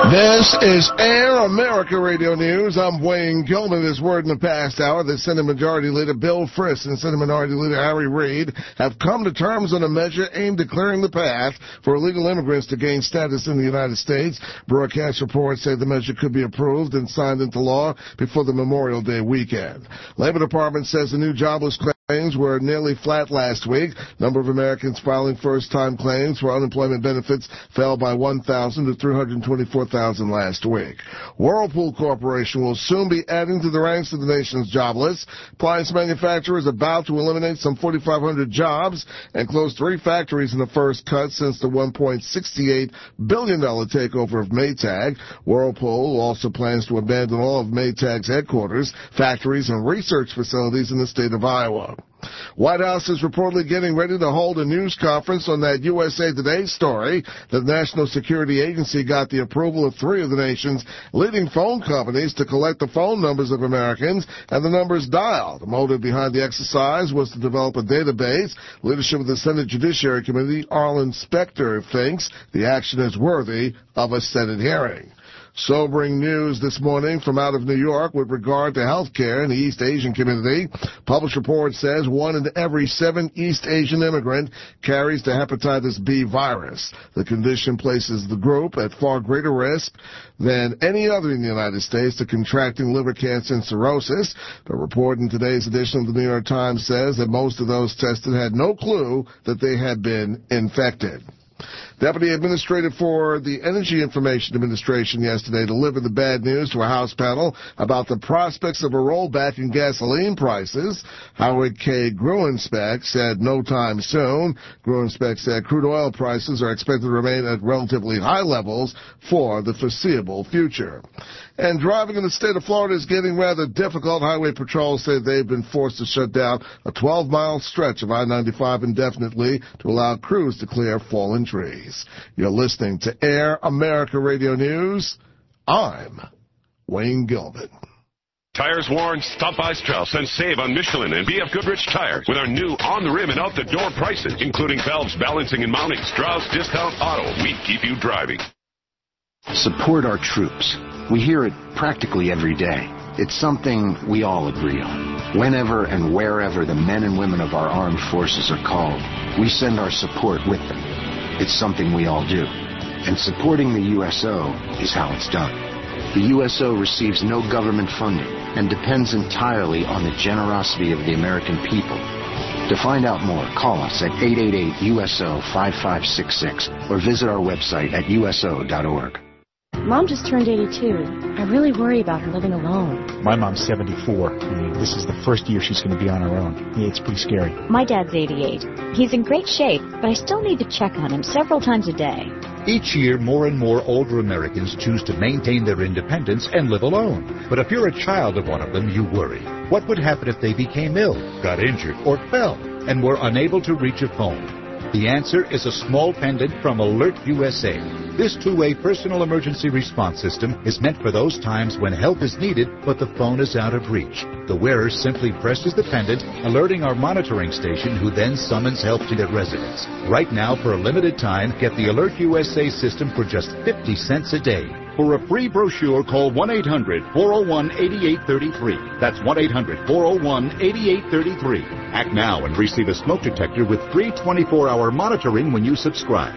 This is Air America Radio News. I'm Wayne Gilman. This word in the past hour, the Senate Majority Leader Bill Frist and Senate Minority Leader Harry Reid have come to terms on a measure aimed at clearing the path for illegal immigrants to gain status in the United States. Broadcast reports say the measure could be approved and signed into law before the Memorial Day weekend. Labor Department says the new jobless claims were nearly flat last week. Number of Americans filing first-time claims for unemployment benefits fell by 1,000 to 324,000 last week. Whirlpool Corporation will soon be adding to the ranks of the nation's jobless. Appliance manufacturer is about to eliminate some 4,500 jobs and close 3 factories in the first cut since the $1.68 billion takeover of Maytag. Whirlpool also plans to abandon all of Maytag's headquarters, factories, and research facilities in the state of Iowa. White House is reportedly getting ready to hold a news conference on that USA Today story. The National Security Agency got the approval of 3 of the nation's leading phone companies to collect the phone numbers of Americans and the numbers dialed. The motive behind the exercise was to develop a database. Leadership of the Senate Judiciary Committee, Arlen Specter, thinks the action is worthy of a Senate hearing. Sobering news this morning from out of New York with regard to health care in the East Asian community. Published report says 1 in every 7 East Asian immigrant carries the hepatitis B virus. The condition places the group at far greater risk than any other in the United States to contracting liver cancer and cirrhosis. The report in today's edition of the New York Times says that most of those tested had no clue that they had been infected. Deputy Administrator for the Energy Information Administration yesterday delivered the bad news to a House panel about the prospects of a rollback in gasoline prices. Howard K. Gruenspek said no time soon. Gruenspek said crude oil prices are expected to remain at relatively high levels for the foreseeable future. And driving in the state of Florida is getting rather difficult. Highway patrols say they've been forced to shut down a 12-mile stretch of I-95 indefinitely to allow crews to clear fallen trees. You're listening to Air America Radio News. I'm Wayne Gilman. Tires worn, stop by Strauss and save on Michelin and BF Goodrich tires with our new on-the-rim and out-the-door prices, including valves, balancing, and mounting. Strauss Discount Auto. We keep you driving. Support our troops. We hear it practically every day. It's something we all agree on. Whenever and wherever the men and women of our armed forces are called, we send our support with them. It's something we all do. And supporting the USO is how it's done. The USO receives no government funding and depends entirely on the generosity of the American people. To find out more, call us at 888-USO-5566 or visit our website at uso.org. Mom just turned 82. I really worry about her living alone. My mom's 74. This is the first year she's going to be on her own. It's pretty scary. My dad's 88. He's in great shape, but I still need to check on him several times a day. Each year, more and more older Americans choose to maintain their independence and live alone. But if you're a child of one of them, you worry. What would happen if they became ill, got injured, or fell, and were unable to reach a phone? The answer is a small pendant from Alert USA. This two-way personal emergency response system is meant for those times when help is needed, but the phone is out of reach. The wearer simply presses the pendant, alerting our monitoring station, who then summons help to their residence. Right now, for a limited time, get the Alert USA system for just 50 cents a day. For a free brochure, call 1-800-401-8833. That's 1-800-401-8833. Act now and receive a smoke detector with free 24-hour monitoring when you subscribe.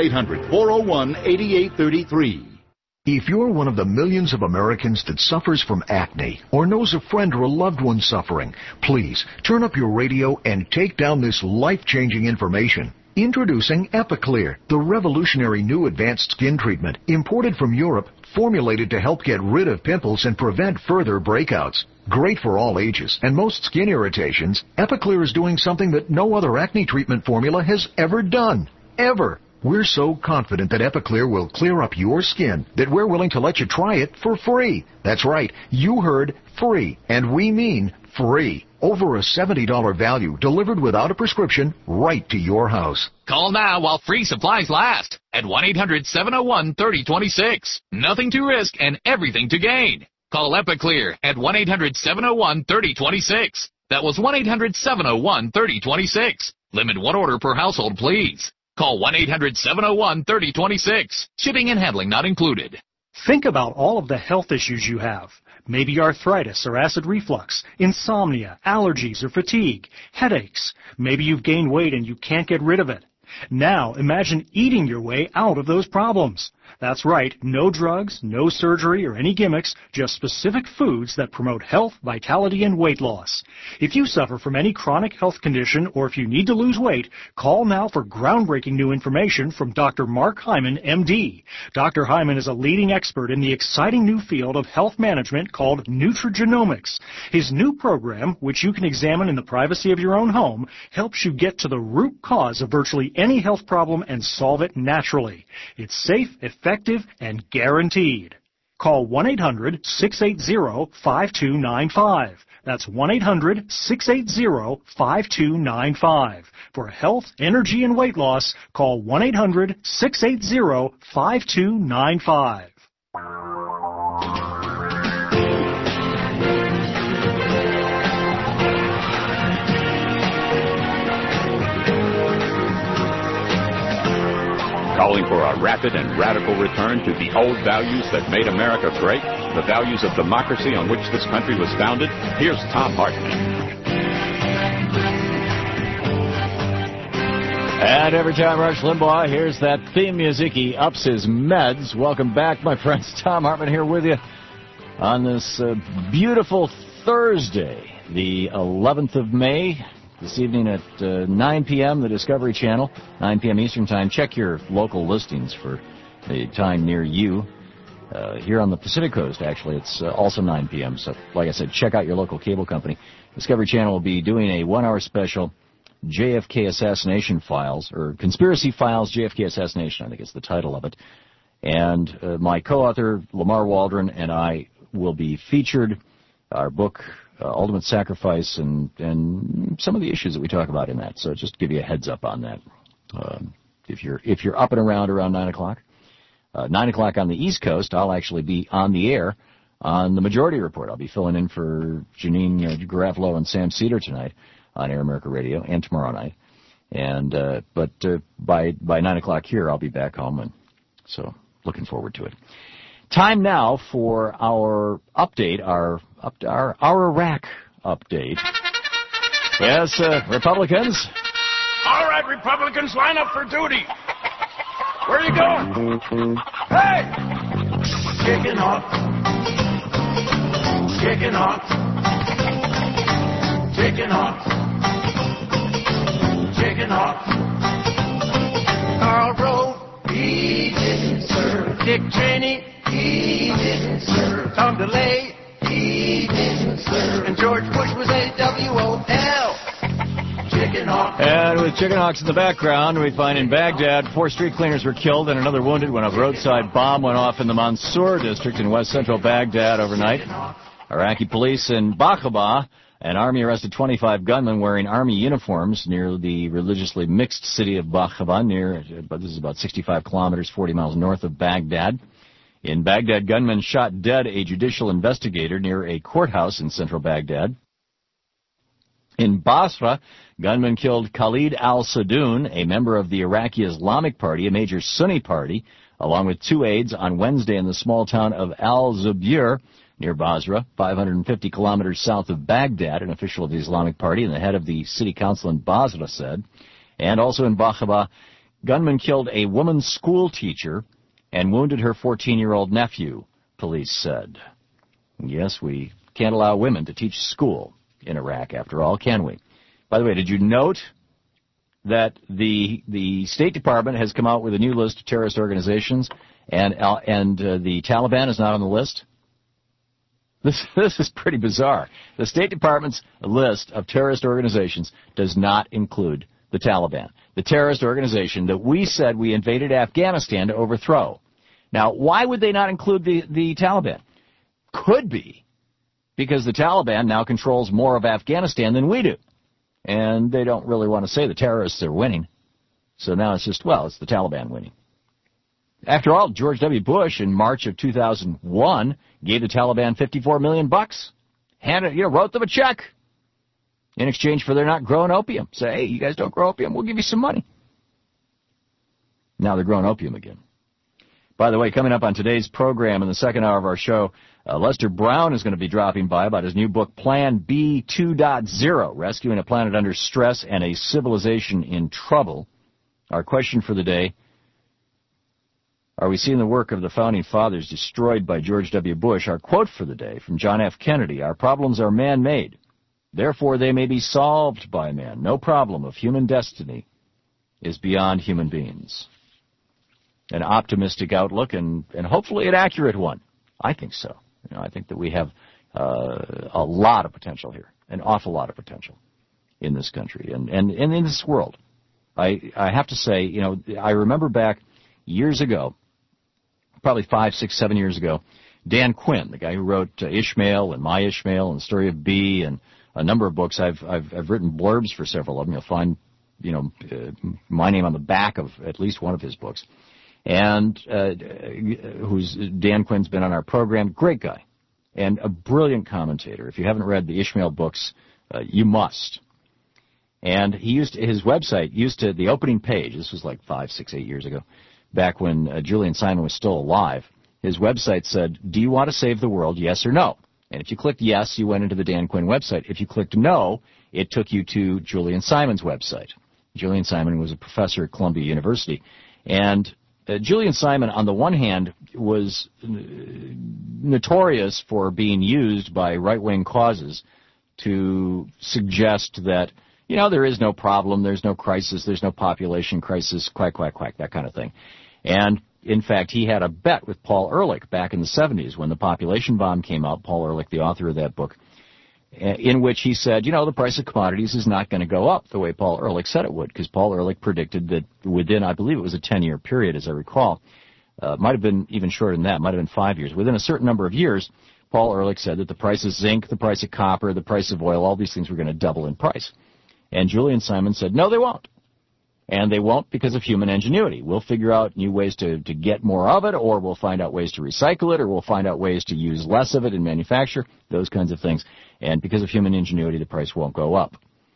1-800-401-8833. If you're one of the millions of Americans that suffers from acne or knows a friend or a loved one suffering, please turn up your radio and take down this life-changing information. Introducing Epiclear, the revolutionary new advanced skin treatment imported from Europe, formulated to help get rid of pimples and prevent further breakouts. Great for all ages and most skin irritations, Epiclear is doing something that no other acne treatment formula has ever done. Ever. We're so confident that Epiclear will clear up your skin that we're willing to let you try it for free. That's right, you heard free, and we mean free. Over a $70 value delivered without a prescription right to your house. Call now while free supplies last at 1-800-701-3026. Nothing to risk and everything to gain. Call Epiclear at 1-800-701-3026. That was 1-800-701-3026. Limit one order per household, please. Call 1-800-701-3026. Shipping and handling not included. Think about all of the health issues you have. Maybe arthritis or acid reflux, insomnia, allergies or fatigue, headaches. Maybe you've gained weight and you can't get rid of it. Now imagine eating your way out of those problems. That's right, no drugs, no surgery or any gimmicks, just specific foods that promote health, vitality, and weight loss. If you suffer from any chronic health condition or if you need to lose weight, call now for groundbreaking new information from Dr. Mark Hyman, MD. Dr. Hyman is a leading expert in the exciting new field of health management called nutrigenomics. His new program, which you can examine in the privacy of your own home, helps you get to the root cause of virtually any health problem and solve it naturally. It's safe, effective, and guaranteed. Call 1-800-680-5295. That's 1-800-680-5295. For health, energy, and weight loss, call 1-800-680-5295. Calling for a rapid and radical return to the old values that made America great, the values of democracy on which this country was founded. Here's Thom Hartmann. And every time Rush Limbaugh hears that theme music, he ups his meds. Welcome back, my friends. Thom Hartmann here with you on this beautiful Thursday, the 11th of May. This evening at 9 p.m., the Discovery Channel, 9 p.m. Eastern Time. Check your local listings for the time near you. Here on the Pacific Coast, actually, it's also 9 p.m. So, like I said, check out your local cable company. Discovery Channel will be doing a one-hour special JFK Assassination Files, or Conspiracy Files JFK Assassination, I think is the title of it. And my co-author, Lamar Waldron, and I will be featured. Our book, Ultimate Sacrifice, and some of the issues that we talk about in that. So just to give you a heads up on that. If you're up and around 9 o'clock. 9 o'clock on the East Coast, I'll actually be on the air on the Majority Report. I'll be filling in for Janine Garofalo and Sam Cedar tonight on Air America Radio, and tomorrow night. And but by 9 o'clock here, I'll be back home, and so looking forward to it. Time now for our update, our Iraq update. Yes, Republicans. All right, Republicans, line up for duty. Where are you going? Hey! Kicking off. Kicking off. Kicking off. Kicking off. Karl Rove, he didn't serve. Dick Cheney, he didn't serve. Tom DeLay, he didn't serve. And George Bush was AWOL. Chicken Hawk. And with Chicken Hawks in the background, we find in Baghdad, 4 street cleaners were killed and another wounded when a roadside bomb went off in the Mansour district in west-central Baghdad overnight. Iraqi police in Bakhaba, an army arrested 25 gunmen wearing army uniforms near the religiously mixed city of Bakhaba, this is about 65 kilometers, 40 miles north of Baghdad. In Baghdad, gunmen shot dead a judicial investigator near a courthouse in central Baghdad. In Basra, gunmen killed Khalid al-Sadoun, a member of the Iraqi Islamic Party, a major Sunni party, along with 2 aides on Wednesday in the small town of al-Zubair near Basra, 550 kilometers south of Baghdad, an official of the Islamic Party and the head of the city council in Basra said. And also in Bakhaba, gunmen killed a woman school teacher and wounded her 14-year-old nephew, police said. Yes, we can't allow women to teach school in Iraq, after all, can we? By the way, did you note that the State Department has come out with a new list of terrorist organizations, and the Taliban is not on the list? This is pretty bizarre. The State Department's list of terrorist organizations does not include the Taliban, the terrorist organization that we said we invaded Afghanistan to overthrow. Now, why would they not include the Taliban? Could be because the Taliban now controls more of Afghanistan than we do. And they don't really want to say the terrorists are winning. So now it's just, it's the Taliban winning. After all, George W. Bush in March of 2001 gave the Taliban $54 million. Wrote them a check in exchange for their not growing opium. Say, hey, you guys don't grow opium, we'll give you some money. Now they're growing opium again. By the way, coming up on today's program in the second hour of our show, Lester Brown is going to be dropping by about his new book, Plan B 2.0, Rescuing a Planet Under Stress and a Civilization in Trouble. Our question for the day, are we seeing the work of the Founding Fathers destroyed by George W. Bush? Our quote for the day from John F. Kennedy, our problems are man-made. Therefore, they may be solved by man. No problem of human destiny is beyond human beings. An optimistic outlook and hopefully an accurate one. I think so. I think that we have a lot of potential here, an awful lot of potential in this country and in this world. I have to say, I remember back years ago, probably 5, 6, 7 years ago, Dan Quinn, the guy who wrote Ishmael and My Ishmael and the Story of B and a number of books. I've written blurbs for several of them. You'll find, my name on the back of at least one of his books. And Dan Quinn's been on our program. Great guy and a brilliant commentator. If you haven't read the Ishmael books, you must. And his website the opening page, this was like 5, 6, 8 years ago, back when Julian Simon was still alive, his website said, do you want to save the world, yes or no? And if you clicked yes, you went into the Dan Quinn website. If you clicked no, it took you to Julian Simon's website. Julian Simon was a professor at Columbia University. And Julian Simon, on the one hand, was notorious for being used by right-wing causes to suggest that, there is no problem, there's no crisis, there's no population crisis, quack, quack, quack, that kind of thing. And, in fact, he had a bet with Paul Ehrlich back in the 70s when the population bomb came out, Paul Ehrlich, the author of that book, in which he said, the price of commodities is not going to go up the way Paul Ehrlich said it would, because Paul Ehrlich predicted that within, I believe it was a 10-year period, as I recall, might have been even shorter than that, might have been 5 years. Within a certain number of years, Paul Ehrlich said that the price of zinc, the price of copper, the price of oil, all these things were going to double in price. And Julian Simon said, no, they won't. And they won't because of human ingenuity. We'll figure out new ways to get more of it, or we'll find out ways to recycle it, or we'll find out ways to use less of it in manufacture, those kinds of things. And because of human ingenuity, the price won't go up.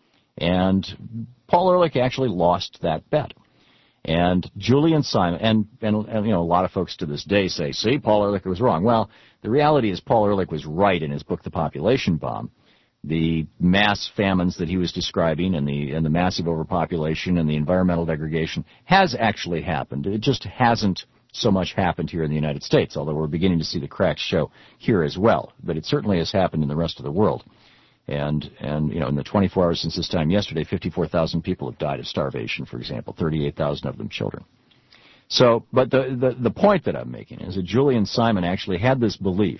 And Paul Ehrlich actually lost that bet. And Julian Simon, and a lot of folks to this day say, see, Paul Ehrlich was wrong. Well, the reality is Paul Ehrlich was right in his book, The Population Bomb. The mass famines that he was describing and the massive overpopulation and the environmental degradation has actually happened. It just hasn't so much happened here in the United States, although we're beginning to see the cracks show here as well. But it certainly has happened in the rest of the world. And in the 24 hours since this time yesterday, 54,000 people have died of starvation, for example, 38,000 of them children. So, but the point that I'm making is that Julian Simon actually had this belief,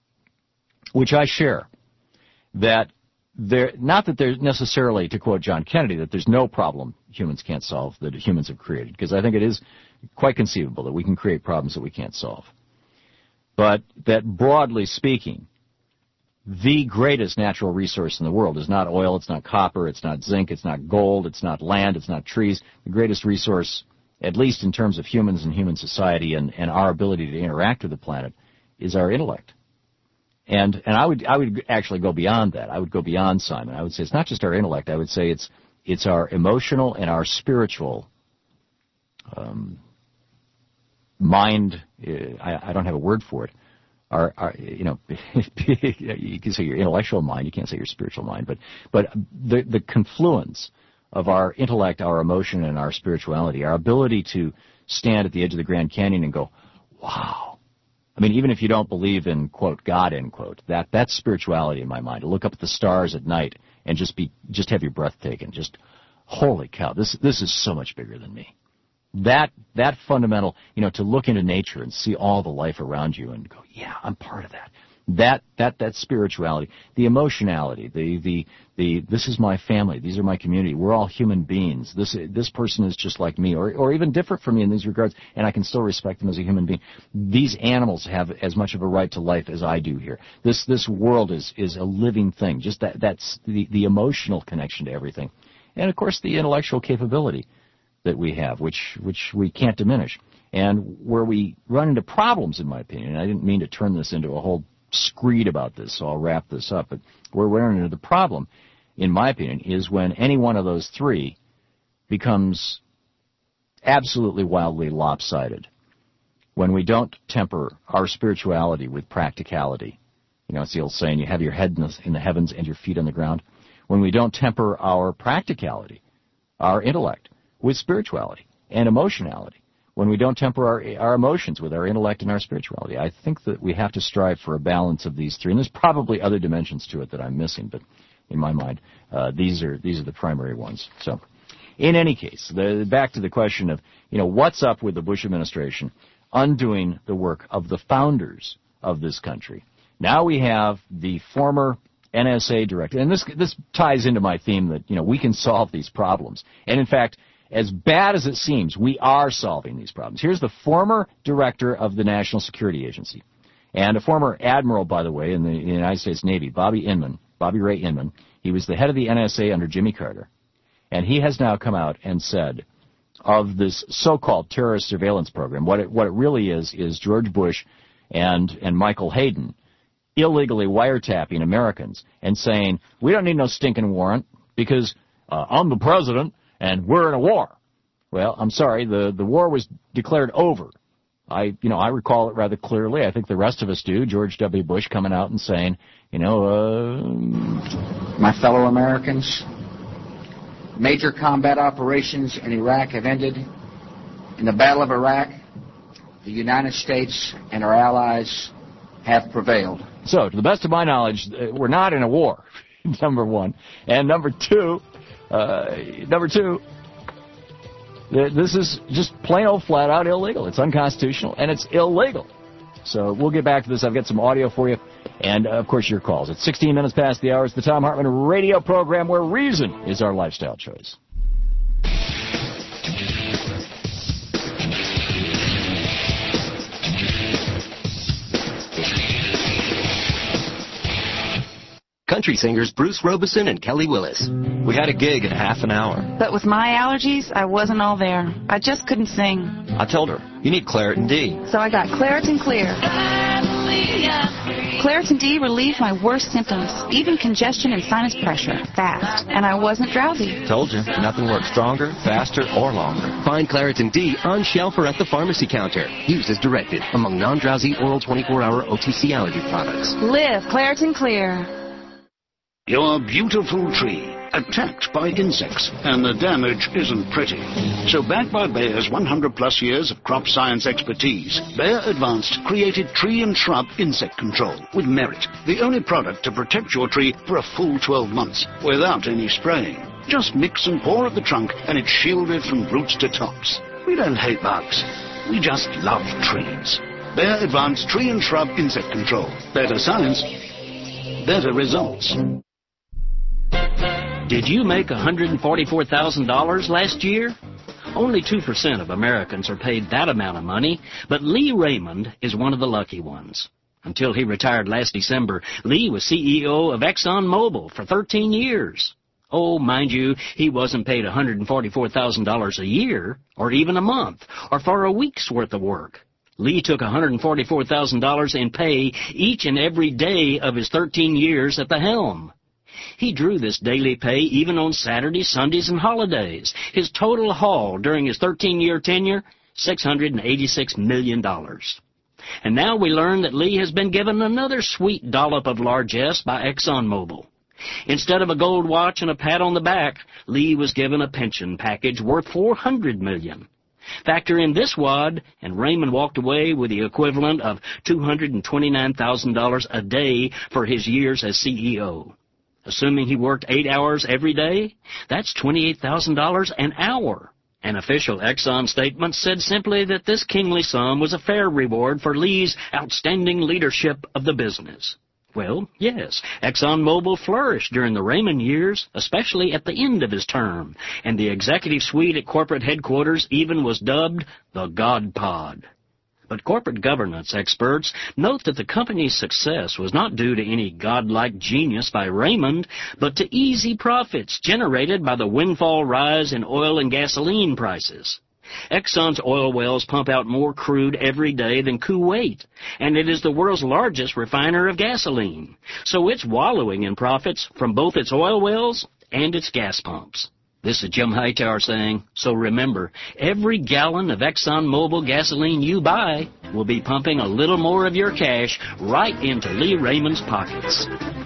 which I share, that not that there's necessarily, to quote John Kennedy, that there's no problem humans can't solve that humans have created, because I think it is quite conceivable that we can create problems that we can't solve. But that broadly speaking, the greatest natural resource in the world is not oil, it's not copper, it's not zinc, it's not gold, it's not land, it's not trees. The greatest resource, at least in terms of humans and human society and our ability to interact with the planet, is our intellect. And I would actually go beyond that. I would go beyond Simon. I would say it's not just our intellect. I would say it's our emotional and our spiritual mind. I don't have a word for it. You can say your intellectual mind. You can't say your spiritual mind. But the confluence of our intellect, our emotion, and our spirituality, our ability to stand at the edge of the Grand Canyon and go, wow. I mean, even if you don't believe in, quote, God, end quote, that's spirituality in my mind. To look up at the stars at night and just have your breath taken. Just, holy cow, this is so much bigger than me. That fundamental, to look into nature and see all the life around you and go, yeah, I'm part of that. That spirituality, the emotionality, the this is my family, these are my community, we're all human beings, this person is just like me, or even different from me in these regards, and I can still respect them as a human being. These animals have as much of a right to life as I do here. This world is a living thing. Just that's the emotional connection to everything. And of course the intellectual capability that we have, which we can't diminish. And where we run into problems, in my opinion, and I didn't mean to turn this into a whole screed about this, so I'll wrap this up, but where we're running into the problem, in my opinion, is when any one of those three becomes absolutely wildly lopsided. when we don't temper our spirituality with practicality. You know, it's the old saying, you have your head in the heavens and your feet on the ground. When we don't temper our practicality, our intellect, with spirituality and emotionality, when we don't temper our emotions with our intellect and our spirituality, I think that we have to strive for a balance of these three. And there's probably other dimensions to it that I'm missing, but in my mind, these are the primary ones. So, in any case, back to the question of, what's up with the Bush administration undoing the work of the founders of this country. Now we have the former NSA director, and this ties into my theme that, we can solve these problems. And in fact, as bad as it seems, we are solving these problems. Here's the former director of the National Security Agency, and a former admiral, by the way, in the United States Navy, Bobby Ray Inman. He was the head of the NSA under Jimmy Carter, and he has now come out and said of this so-called terrorist surveillance program, what it really is George Bush and Michael Hayden illegally wiretapping Americans and saying, we don't need no stinking warrant because I'm the president and we're in a war. Well, I'm sorry, the war was declared over. I recall it rather clearly. I think the rest of us do. George W. Bush coming out and saying, my fellow Americans, major combat operations in Iraq have ended. In the Battle of Iraq, the United States and our allies have prevailed. So, to the best of my knowledge, we're not in a war, number one. And number two, this is just plain old flat out illegal. It's unconstitutional and it's illegal. So we'll get back to this. I've got some audio for you. And, of course, your calls. It's 16 minutes past the hour. It's the Thom Hartmann radio program where reason is our lifestyle choice. Country singers Bruce Robeson and Kelly Willis. We had a gig in half an hour. But with my allergies, I wasn't all there. I just couldn't sing. I told her, you need Claritin D. So I got Claritin Clear. Claritin D relieved my worst symptoms, even congestion and sinus pressure, fast. And I wasn't drowsy. Told you, nothing works stronger, faster, or longer. Find Claritin D on shelf or at the pharmacy counter. Used as directed among non-drowsy oral 24-hour OTC allergy products. Live Claritin Clear. Your beautiful tree, attacked by insects, and the damage isn't pretty. So backed by Bayer's 100-plus years of crop science expertise, Bayer Advanced created tree and shrub insect control with Merit, the only product to protect your tree for a full 12 months without any spraying. Just mix and pour at the trunk, and it's shielded from roots to tops. We don't hate bugs. We just love trees. Bayer Advanced Tree and Shrub Insect Control. Better science, better results. Did you make $144,000 last year? Only 2% of Americans are paid that amount of money, but Lee Raymond is one of the lucky ones. Until he retired last December, Lee was CEO of ExxonMobil for 13 years. Oh, mind you, he wasn't paid $144,000 a year, or even a month, or for a week's worth of work. Lee took $144,000 in pay each and every day of his 13 years at the helm. He drew this daily pay even on Saturdays, Sundays, and holidays. His total haul during his 13-year tenure, $686 million. And now we learn that Lee has been given another sweet dollop of largesse by ExxonMobil. Instead of a gold watch and a pat on the back, Lee was given a pension package worth $400 million. Factor in this wad, and Raymond walked away with the equivalent of $229,000 a day for his years as CEO. Assuming he worked 8 hours every day, that's $28,000 an hour. An official Exxon statement said simply that this kingly sum was a fair reward for Lee's outstanding leadership of the business. Well, yes, ExxonMobil flourished during the Raymond years, especially at the end of his term, and the executive suite at corporate headquarters even was dubbed the God Pod. But corporate governance experts note that the company's success was not due to any godlike genius by Raymond, but to easy profits generated by the windfall rise in oil and gasoline prices. Exxon's oil wells pump out more crude every day than Kuwait, and it is the world's largest refiner of gasoline. So it's wallowing in profits from both its oil wells and its gas pumps. This is Jim Hightower saying, so remember, every gallon of ExxonMobil gasoline you buy will be pumping a little more of your cash right into Lee Raymond's pockets.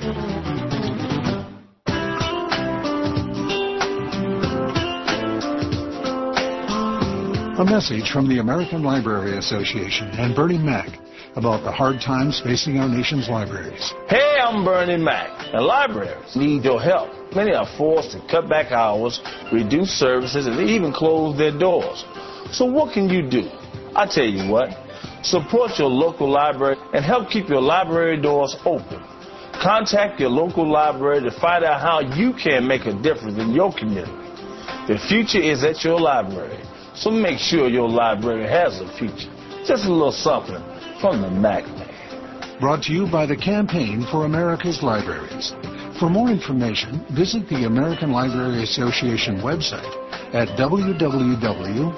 A message from the American Library Association and Bernie Mac about the hard times facing our nation's libraries. Hey, I'm Bernie Mac, and libraries need your help. Many are forced to cut back hours, reduce services, and even close their doors. So what can you do? I tell you what, support your local library and help keep your library doors open. Contact your local library to find out how you can make a difference in your community. The future is at your library, so make sure your library has a future. Just a little something from the Mac Man. Brought to you by the Campaign for America's Libraries. For more information, visit the American Library Association website at www.ala.org.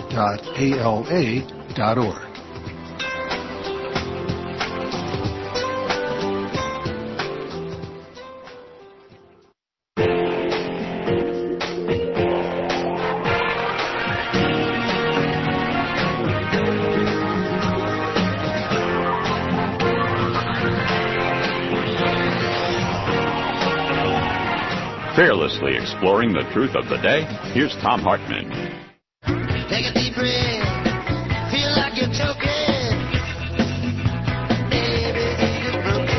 Fearlessly exploring the truth of the day, here's Tom Hartman. Take a deep breath, feel like you're choking. Baby, you're broken.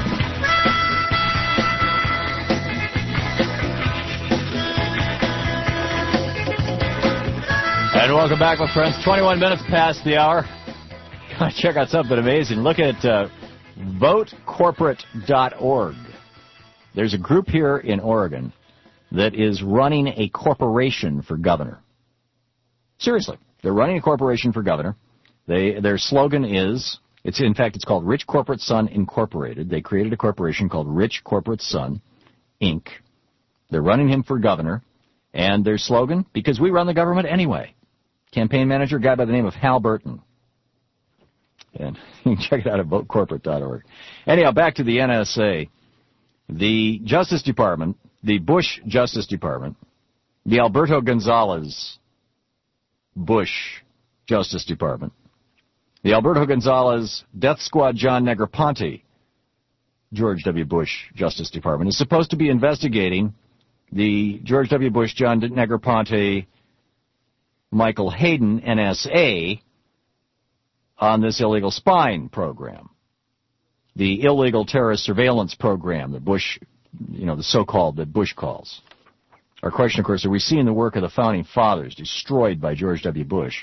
And welcome back, my friends. 21 minutes past the hour. Check out something amazing. Look at votecorporate.org. There's a group here in Oregon that is running a corporation for governor. Seriously, they're running a corporation for governor. Their slogan is, it's called Rich Corporate Son Incorporated. They created a corporation called Rich Corporate Son, Inc. They're running him for governor. And their slogan, because we run the government anyway. Campaign manager, a guy by the name of Hal Burton. And you can check it out at votecorporate.org. Anyhow, back to the NSA. The Justice Department, the Bush Justice Department, the Alberto Gonzalez Bush Justice Department, the Alberto Gonzalez Death Squad John Negroponte George W. Bush Justice Department is supposed to be investigating the George W. Bush John Negroponte Michael Hayden NSA on this illegal spying program. The illegal terrorist surveillance program that Bush, the so-called that Bush calls. Our question, of course, are we seeing the work of the Founding Fathers destroyed by George W. Bush?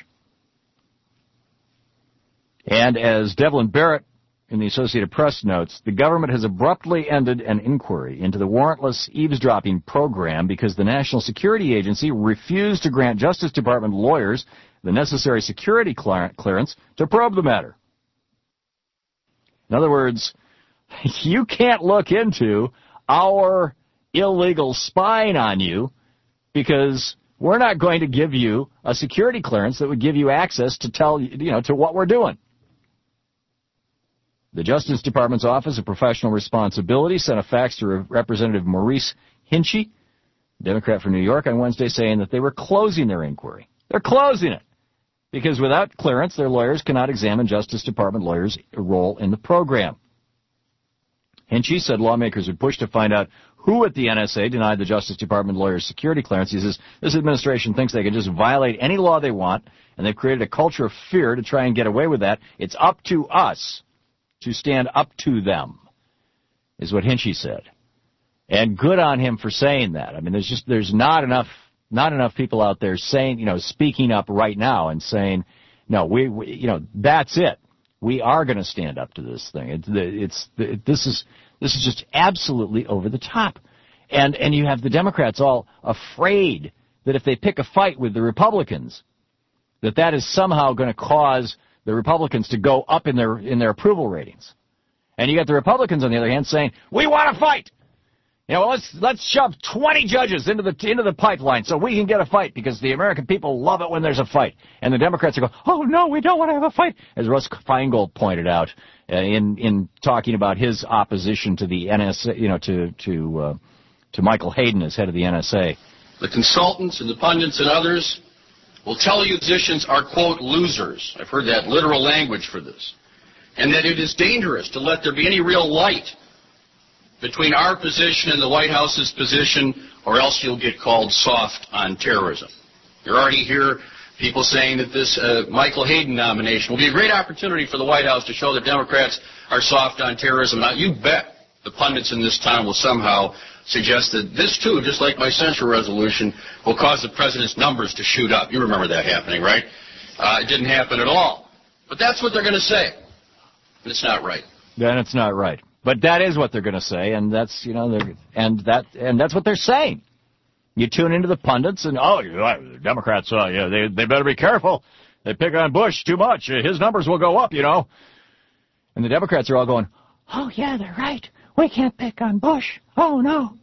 And as Devlin Barrett in the Associated Press notes, the government has abruptly ended an inquiry into the warrantless eavesdropping program because the National Security Agency refused to grant Justice Department lawyers the necessary security clearance to probe the matter. In other words, you can't look into our illegal spying on you because we're not going to give you a security clearance that would give you access to tell to what we're doing. The Justice Department's Office of Professional Responsibility sent a fax to Representative Maurice Hinchey, Democrat from New York, on Wednesday saying that they were closing their inquiry. They're closing it because without clearance, their lawyers cannot examine Justice Department lawyers' role in the program. Hinchey said lawmakers would push to find out who at the NSA denied the Justice Department lawyers security clearance. He says this administration thinks they can just violate any law they want, and they've created a culture of fear to try and get away with that. It's up to us to stand up to them, is what Hinchey said. And good on him for saying that. I mean, there's not enough people out there saying, speaking up right now and saying, no, we that's it. We are going to stand up to this thing. This is just absolutely over the top. And you have the Democrats all afraid that if they pick a fight with the Republicans, that is somehow going to cause the Republicans to go up in their approval ratings. And you got the Republicans on the other hand saying, we want to fight. Let's shove 20 judges into the pipeline so we can get a fight because the American people love it when there's a fight. And the Democrats are going, oh no, we don't want to have a fight. As Russ Feingold pointed out in talking about his opposition to the NSA, to Michael Hayden as head of the NSA. the consultants and the pundits and others will tell you physicians are, quote, losers. I've heard that literal language for this. And that it is dangerous to let there be any real light between our position and the White House's position, or else you'll get called soft on terrorism. You're already hear people saying that this Michael Hayden nomination will be a great opportunity for the White House to show that Democrats are soft on terrorism. Now, you bet the pundits in this town will somehow suggest that this, too, just like my censure resolution, will cause the president's numbers to shoot up. You remember that happening, right? It didn't happen at all. But that's what they're going to say. And it's not right. Then it's not right. But that is what they're going to say, and that's, you know, that's what they're saying. You tune into the pundits, and the Democrats, they better be careful. They pick on Bush too much. His numbers will go up, you know. And the Democrats are all going, oh yeah, they're right. We can't pick on Bush. Oh no.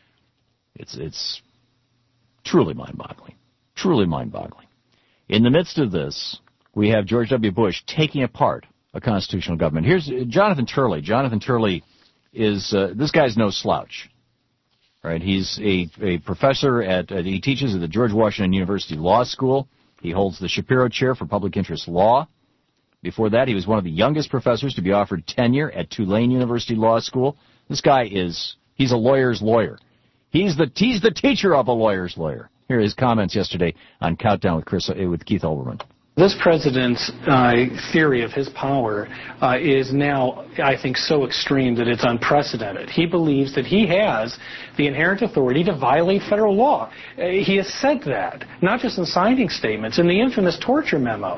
It's truly mind-boggling. Truly mind-boggling. In the midst of this, we have George W. Bush taking apart a constitutional government. Here's Jonathan Turley. Jonathan Turley is, this guy's no slouch. Right? He's a professor he teaches at the George Washington University Law School. He holds the Shapiro Chair for Public Interest Law. Before that, he was one of the youngest professors to be offered tenure at Tulane University Law School. This guy he's a lawyer's lawyer. He's the teacher of a lawyer's lawyer. Here are his comments yesterday on Countdown with Keith Olbermann. This president's theory of his power is now, I think, so extreme that it's unprecedented. He believes that he has the inherent authority to violate federal law. He has said that, not just in signing statements. In the infamous torture memo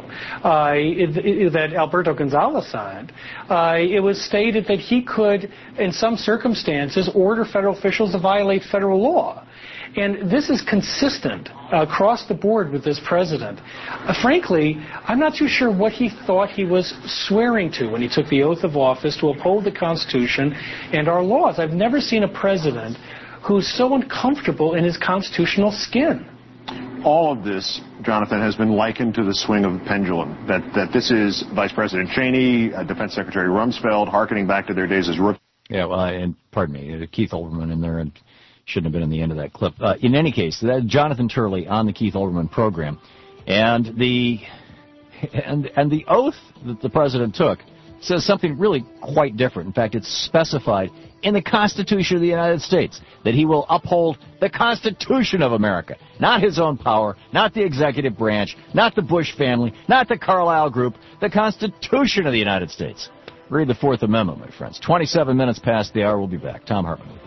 that Alberto Gonzales signed, it was stated that he could, in some circumstances, order federal officials to violate federal law. And this is consistent across the board with this president. Frankly, I'm not too sure what he thought he was swearing to when he took the oath of office to uphold the Constitution and our laws. I've never seen a president who's so uncomfortable in his constitutional skin. All of this, Jonathan, has been likened to the swing of the pendulum, that this is Vice President Cheney, Defense Secretary Rumsfeld, hearkening back to their days as rookies. Yeah, well, and pardon me, Keith Olbermann in there, and shouldn't have been in the end of that clip. In any case, Jonathan Turley on the Keith Olbermann program, and the oath that the president took says something really quite different. In fact, it's specified in the Constitution of the United States that he will uphold the Constitution of America, not his own power, not the executive branch, not the Bush family, not the Carlyle Group, the Constitution of the United States. Read the Fourth Amendment, my friends. 27 minutes past the hour. We'll be back. Tom Hartman with you.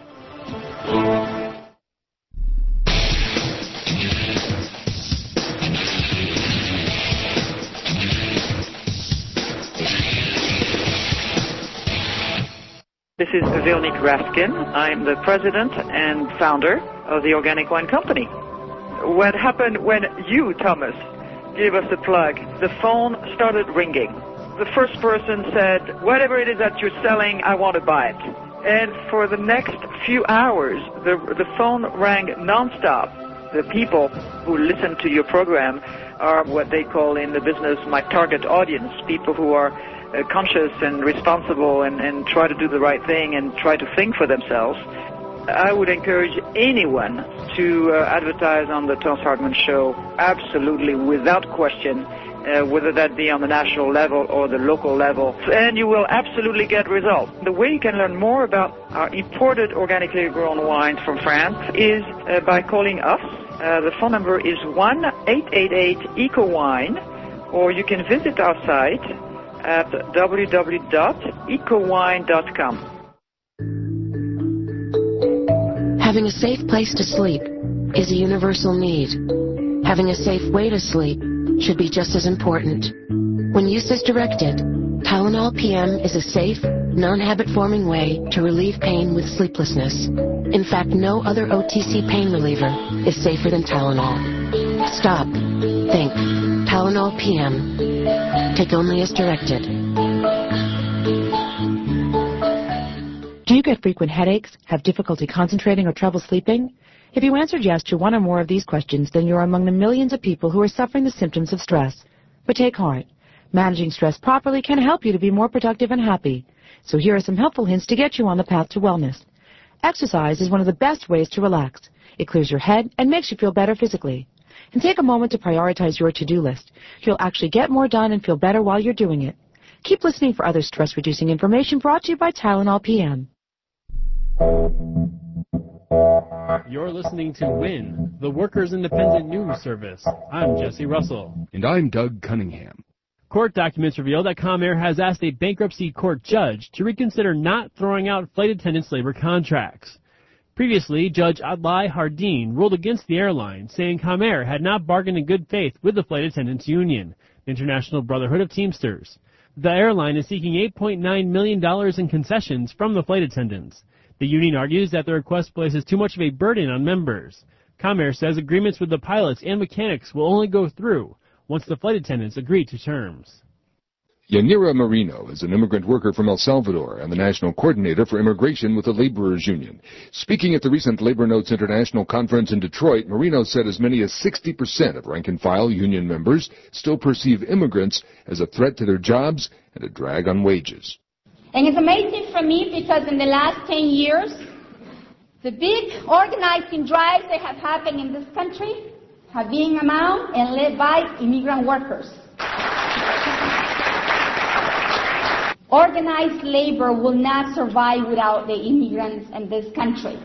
This is Veronique Raskin. I'm the president and founder of the Organic Wine Company. What happened when you, Thomas, gave us a plug? The phone started ringing. The first person said, whatever it is that you're selling, I want to buy it. And for the next few hours, the phone rang nonstop. The people who listen to your program are what they call in the business my target audience, people who are conscious and responsible and try to do the right thing and try to think for themselves. I would encourage anyone to advertise on the Thomas Hartman Show, absolutely, without question, whether that be on the national level or the local level, and you will absolutely get results. The way you can learn more about our imported organically grown wines from France is by calling us. The phone number is 1-888-ECO-WINE, or you can visit our site at www.ecowine.com. Having a safe place to sleep is a universal need. Having a safe way to sleep should be just as important. When used as directed, Tylenol PM is a safe, non-habit-forming way to relieve pain with sleeplessness. In fact, no other OTC pain reliever is safer than Tylenol. Stop. Think. Tylenol PM. Take only as directed. Do you get frequent headaches, have difficulty concentrating, or trouble sleeping? If you answered yes to one or more of these questions, then you're among the millions of people who are suffering the symptoms of stress. But take heart. Managing stress properly can help you to be more productive and happy. So here are some helpful hints to get you on the path to wellness. Exercise is one of the best ways to relax. It clears your head and makes you feel better physically. And take a moment to prioritize your to-do list. You'll actually get more done and feel better while you're doing it. Keep listening for other stress-reducing information brought to you by Tylenol PM. You're listening to WIN, the Workers' Independent News Service. I'm Jesse Russell. And I'm Doug Cunningham. Court documents reveal that Comair has asked a bankruptcy court judge to reconsider not throwing out flight attendants' labor contracts. Previously, Judge Adlai Hardeen ruled against the airline, saying Comair had not bargained in good faith with the Flight Attendants Union, the International Brotherhood of Teamsters. The airline is seeking $8.9 million in concessions from the flight attendants. The union argues that the request places too much of a burden on members. Comair says agreements with the pilots and mechanics will only go through once the flight attendants agree to terms. Yanira Marino is an immigrant worker from El Salvador and the national coordinator for immigration with the Laborers Union. Speaking at the recent Labor Notes International Conference in Detroit, Marino said as many as 60% of rank-and-file union members still perceive immigrants as a threat to their jobs and a drag on wages. And it's amazing for me because in the last 10 years, the big organizing drives that have happened in this country have been among and led by immigrant workers. Organized labor will not survive without the immigrants in this country.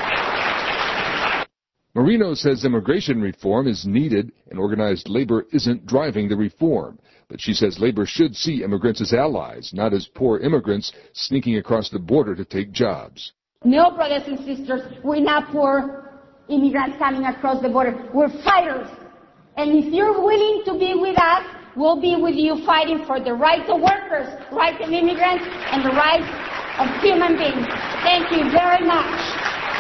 Marino says immigration reform is needed and organized labor isn't driving the reform. But she says labor should see immigrants as allies, not as poor immigrants sneaking across the border to take jobs. No, brothers and sisters, we're not poor immigrants coming across the border. We're fighters. And if you're willing to be with us, we'll be with you fighting for the rights of workers, rights of immigrants, and the rights of human beings. Thank you very much.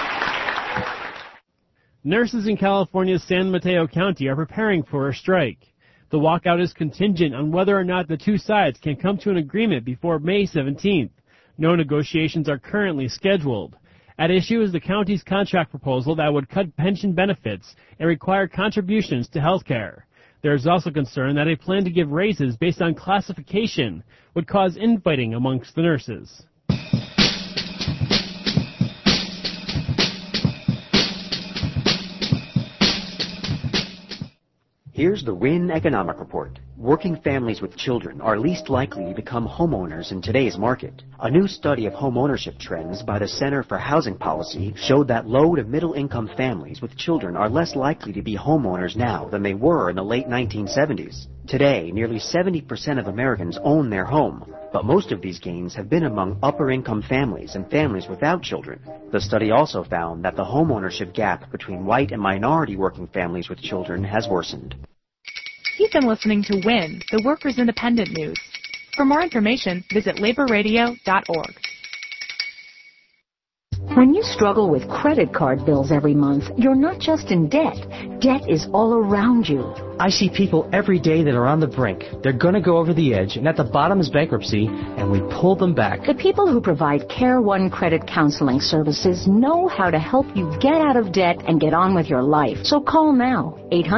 Nurses in California's San Mateo County are preparing for a strike. The walkout is contingent on whether or not the two sides can come to an agreement before May 17th. No negotiations are currently scheduled. At issue is the county's contract proposal that would cut pension benefits and require contributions to health care. There is also concern that a plan to give raises based on classification would cause infighting amongst the nurses. Here's the WIN Economic Report. Working families with children are least likely to become homeowners in today's market. A new study of home ownership trends by the Center for Housing Policy showed that low to middle income families with children are less likely to be homeowners now than they were in the late 1970s. Today, nearly 70% of Americans own their home, but most of these gains have been among upper income families and families without children. The study also found that the home ownership gap between white and minority working families with children has worsened. You've been listening to WIN, the Workers' Independent News. For more information, visit laborradio.org. When you struggle with credit card bills every month, you're not just in debt. Debt is all around you. I see people every day that are on the brink. They're going to go over the edge, and at the bottom is bankruptcy, and we pull them back. The people who provide Care One credit counseling services know how to help you get out of debt and get on with your life. So call now,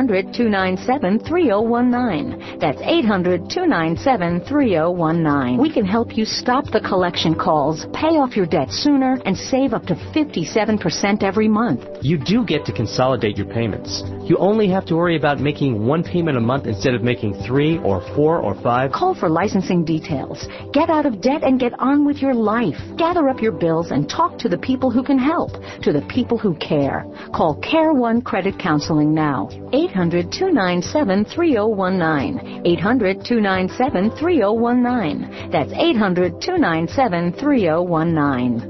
800-297-3019. That's 800-297-3019. We can help you stop the collection calls, pay off your debt sooner, and save up to 57% every month. You do get to consolidate your payments. You only have to worry about making one payment a month instead of making 3 or 4 or 5. Call for licensing details. Get out of debt and get on with your life. Gather up your bills and talk to the people who can help, to the people who care. Call Care One Credit Counseling now. 800-297-3019. 800-297-3019. That's 800-297-3019.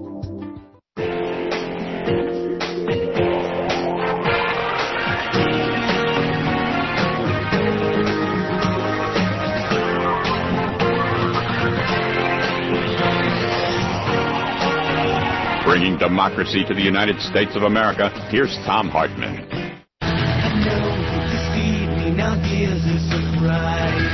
Bringing democracy to the United States of America, here's Thom Hartmann. I know you deceived me, now here's a surprise.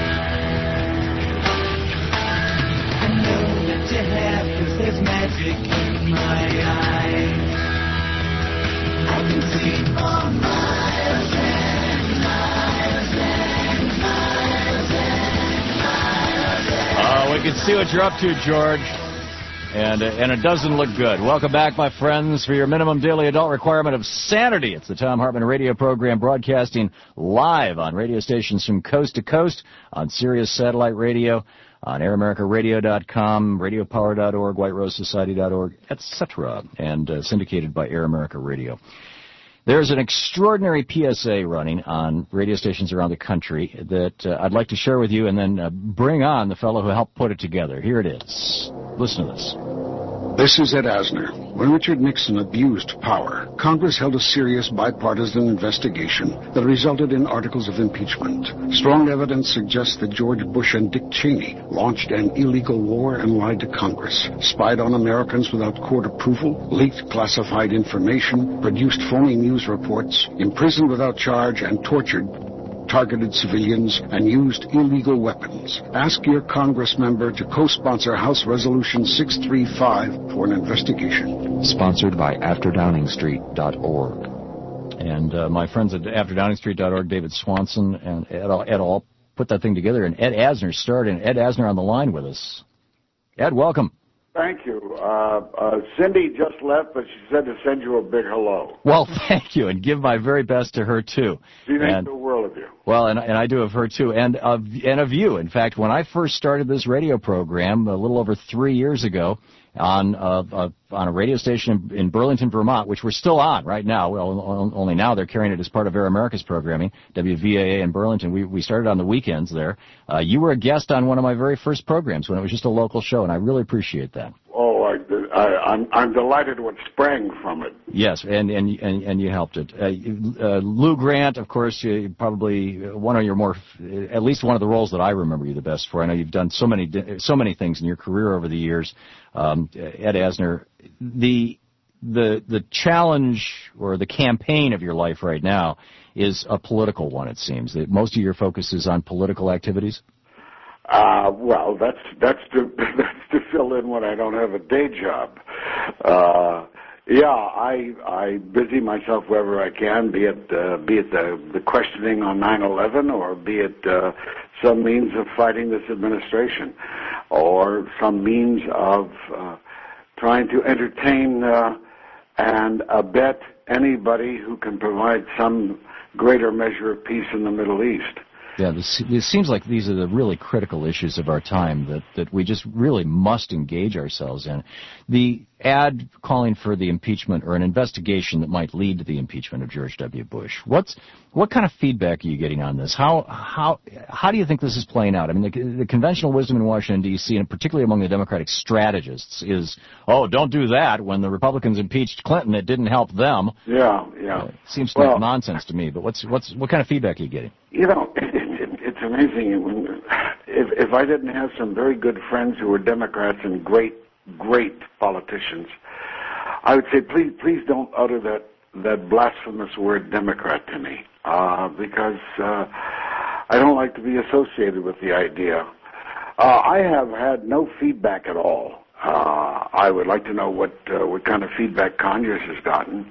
I know that you have, 'cause there's magic in my eyes. I can see for miles and miles and miles and miles and Oh, we can see what you're up to, George. And it doesn't look good. Welcome back, my friends, for your minimum daily adult requirement of sanity. It's the Thom Hartmann radio program broadcasting live on radio stations from coast to coast, on Sirius Satellite Radio, on AirAmericaRadio.com, RadioPower.org, WhiteRoseSociety.org, etc., and syndicated by Air America Radio. There's an extraordinary PSA running on radio stations around the country that I'd like to share with you and then bring on the fellow who helped put it together. Here it is. Listen to this. This is Ed Asner. When Richard Nixon abused power, Congress held a serious bipartisan investigation that resulted in articles of impeachment. Strong evidence suggests that George Bush and Dick Cheney launched an illegal war and lied to Congress, spied on Americans without court approval, leaked classified information, produced phony news reports, imprisoned without charge, and tortured targeted civilians, and used illegal weapons. Ask your Congress member to co-sponsor House Resolution 635 for an investigation. Sponsored by AfterDowningstreet.org. And my friends at AfterDowningstreet.org, David Swanson and Ed all put that thing together, and Ed Asner started, and Ed Asner on the line with us. Ed, welcome. Thank you. Cindy just left, but she said to send you a big hello. Well, thank you, and give my very best to her, too. She thinks the world of you. Well, and I do of her, too, and of you. In fact, when I first started this radio program a little over 3 years ago on a radio station in Burlington, Vermont, which we're still on right now, only now they're carrying it as part of Air America's programming, WVAA in Burlington. We started on the weekends there. You were a guest on one of my very first programs when it was just a local show, and I really appreciate that. Oh, I'm delighted what sprang from it. Yes, and you helped it. Lou Grant, of course, probably one of your more, at least one of the roles that I remember you the best for. I know you've done so many things in your career over the years. Ed Asner, the challenge or the campaign of your life right now is a political one. It seems that most of your focus is on political activities. Well, that's to fill in when I don't have a day job. I busy myself wherever I can, be it the questioning on 9/11, or be it some means of fighting this administration, or some means of trying to entertain and abet anybody who can provide some greater measure of peace in the Middle East. Yeah, it seems like these are the really critical issues of our time that we just really must engage ourselves in. The ad calling for the impeachment or an investigation that might lead to the impeachment of George W. Bush. What kind of feedback are you getting on this? How do you think this is playing out? I mean, the conventional wisdom in Washington, D.C., and particularly among the Democratic strategists is, don't do that. When the Republicans impeached Clinton, it didn't help them. Yeah. It seems like nonsense to me, but what kind of feedback are you getting? It's amazing. If I didn't have some very good friends who were Democrats and great politicians, I would say, please don't utter that blasphemous word Democrat to me, because I don't like to be associated with the idea. I have had no feedback at all. I would like to know what kind of feedback Conyers has gotten.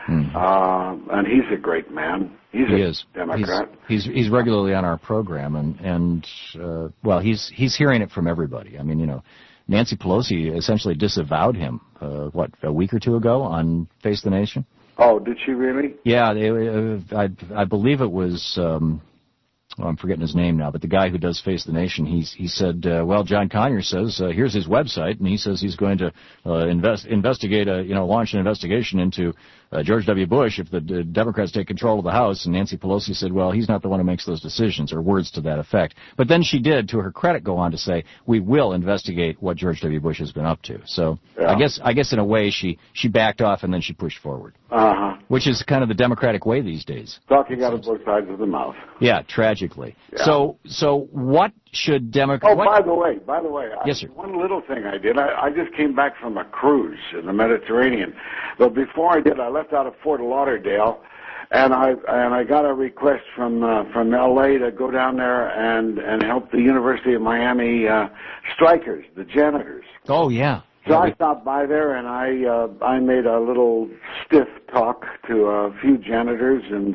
And he's a great man. He is Democrat. He's regularly on our program, and he's hearing it from everybody. I mean, Nancy Pelosi essentially disavowed him, a week or two ago on Face the Nation? Oh, did she really? Yeah, I believe it was, I'm forgetting his name now, but the guy who does Face the Nation, he said, John Conyers says, here's his website, and he says he's going to investigate, launch an investigation into George W. Bush if the Democrats take control of the House. And Nancy Pelosi said, well, he's not the one who makes those decisions, or words to that effect. But then she did, to her credit, go on to say, we will investigate what George W. Bush has been up to. So yeah. I guess in a way she backed off and then she pushed forward. Which is kind of the Democratic way these days. Talking out of both sides of the mouth. Yeah, tragically. Yeah. So what should Democrats... Oh, by the way, yes, sir. One little thing I did. I just came back from a cruise in the Mediterranean. But before I did, I left out of Fort Lauderdale, and I got a request from L.A. to go down there and help the University of Miami strikers, the janitors. Oh, yeah. So I stopped by there, and I made a little stiff talk to a few janitors, and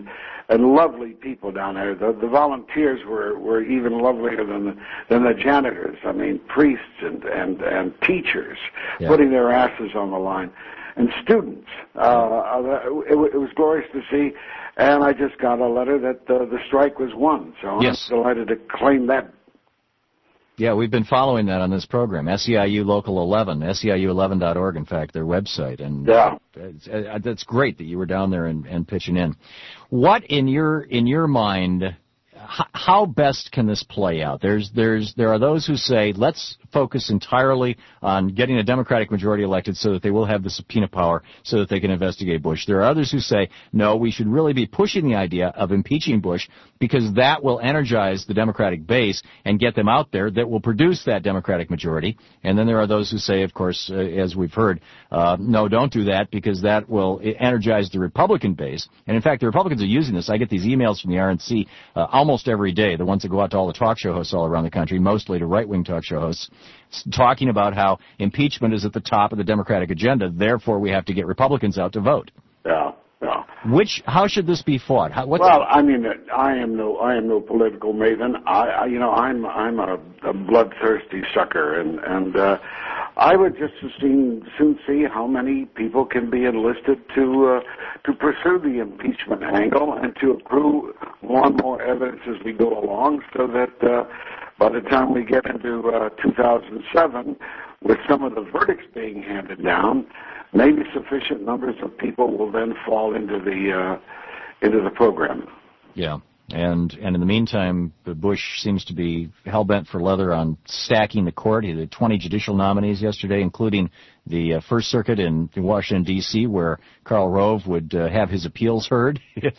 lovely people down there. The volunteers were even lovelier than the janitors. I mean, priests and teachers putting their asses on the line, and students. It was glorious to see. And I just got a letter that the strike was won, so I'm delighted to claim that. Yeah, we've been following that on this program. SEIU Local 11, SEIU11.org, in fact, their website. And that's great that you were down there and pitching in. What in your mind, how best can this play out? There are those who say, let's focus entirely on getting a Democratic majority elected so that they will have the subpoena power so that they can investigate Bush. There are others who say, no, we should really be pushing the idea of impeaching Bush because that will energize the Democratic base and get them out there that will produce that Democratic majority. And then there are those who say, of course, as we've heard, no, don't do that because that will energize the Republican base. And in fact, the Republicans are using this. I get these emails from the RNC almost every day, the ones that go out to all the talk show hosts all around the country, mostly to right-wing talk show hosts, talking about how impeachment is at the top of the Democratic agenda, therefore we have to get Republicans out to vote. Yeah. How should this be fought? I mean, I am no political maven. I'm a bloodthirsty sucker, and I would just soon see how many people can be enlisted to pursue the impeachment angle and to accrue more and more evidence as we go along, so that by the time we get into 2007, with some of the verdicts being handed down, maybe sufficient numbers of people will then fall into the program. Yeah, and in the meantime, Bush seems to be hell-bent for leather on stacking the court. He had 20 judicial nominees yesterday, including the First Circuit in Washington, D.C., where Karl Rove would have his appeals heard.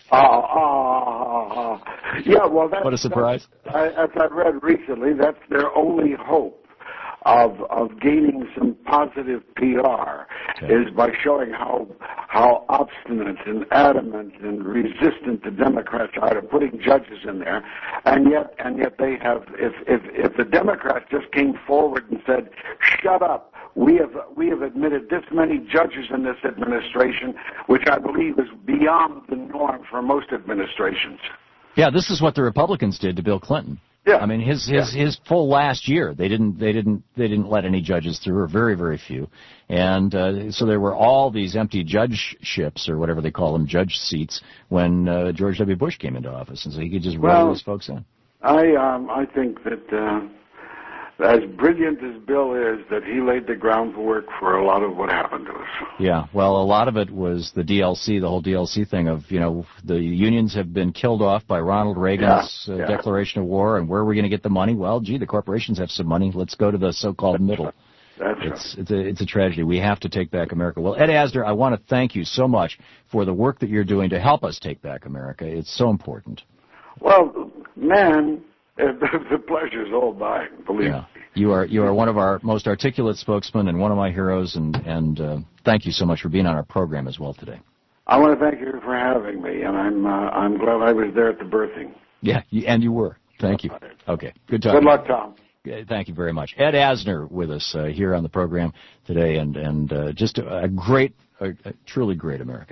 Yeah, well, what a surprise. As I've read recently, that's their only hope of gaining some positive PR is by showing how obstinate and adamant and resistant the Democrats are to putting judges in there, and yet they have. If the Democrats just came forward and said, "Shut up. We have admitted this many judges in this administration," which I believe is beyond the norm for most administrations. Yeah, this is what the Republicans did to Bill Clinton. Yeah. I mean, his full last year, they didn't let any judges through, or very, very few, and so there were all these empty judgeships, or whatever they call them, judge seats, when George W. Bush came into office, and so he could just roll those folks in. I think that as brilliant as Bill is, that he laid the groundwork for a lot of what happened to us. Yeah, well, a lot of it was the DLC, the whole DLC thing of, the unions have been killed off by Ronald Reagan's declaration of war, and where are we going to get the money? Well, gee, the corporations have some money. Let's go to the so-called middle. It's a tragedy. We have to take back America. Well, Ed Asner, I want to thank you so much for the work that you're doing to help us take back America. It's so important. Well, man, the pleasure's all mine, believe me. You are one of our most articulate spokesmen and one of my heroes, and thank you so much for being on our program as well today. I want to thank you for having me, and I'm glad I was there at the birthing. Yeah, and you were. Thank you. Okay, good talking. Good luck, Tom. Thank you very much. Ed Asner with us here on the program today, and just a truly great America.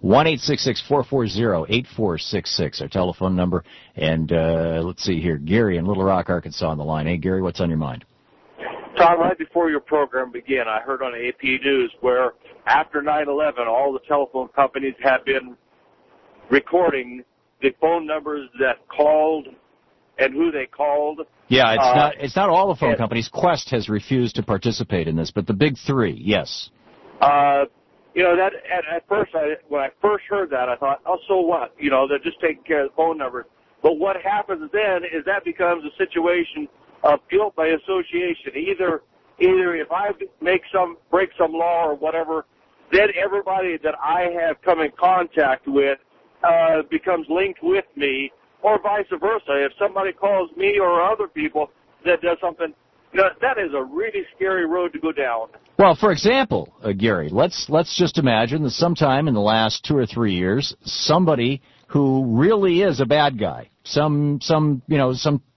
1-866-440-8466, our telephone number. And let's see here, Gary in Little Rock, Arkansas on the line. Hey, Gary, what's on your mind? Tom, right before your program began, I heard on AP News where after 9/11, all the telephone companies have been recording the phone numbers that called and who they called. Yeah, it's not all the phone companies. Qwest has refused to participate in this, but the big three, yes. That at first, when I first heard that, I thought, oh, so what? They're just taking care of the phone numbers. But what happens then is that becomes a situation of guilt by association. Either if I break some law or whatever, then everybody that I have come in contact with becomes linked with me, or vice versa. If somebody calls me or other people that does something, that is a really scary road to go down. Well, for example, Gary, let's just imagine that sometime in the last 2 or 3 years, somebody who really is a bad guy, some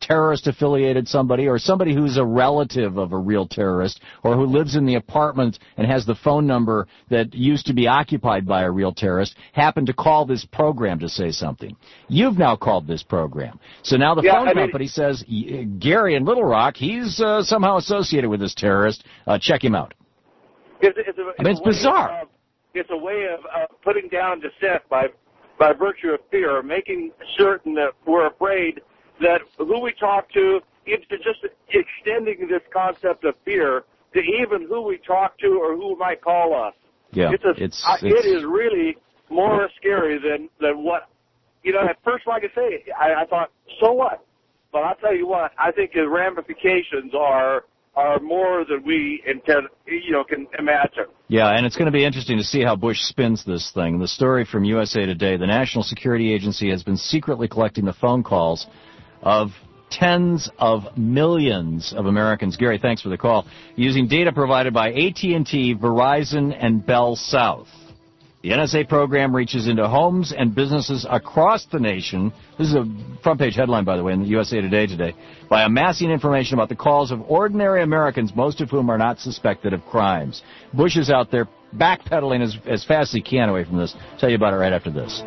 terrorist-affiliated somebody or somebody who's a relative of a real terrorist or who lives in the apartment and has the phone number that used to be occupied by a real terrorist happen to call this program to say something. You've now called this program. So now the phone company says, Gary in Little Rock, he's somehow associated with this terrorist. Check him out. It's bizarre. It's a way of putting down dissent by virtue of fear, making certain that we're afraid that who we talk to, it's just extending this concept of fear to even who we talk to or who might call us. Yeah, it is really more scary than what, at first, like I say, I thought, so what? But I'll tell you what, I think the ramifications are more than we can imagine. Yeah, and it's going to be interesting to see how Bush spins this thing. The story from USA Today, the National Security Agency has been secretly collecting the phone calls of tens of millions of Americans. Gary, thanks for the call. Using data provided by AT&T, Verizon, and Bell South. The NSA program reaches into homes and businesses across the nation. This is a front-page headline, by the way, in the USA today, by amassing information about the calls of ordinary Americans, most of whom are not suspected of crimes. Bush is out there backpedaling as fast as he can away from this. I'll tell you about it right after this.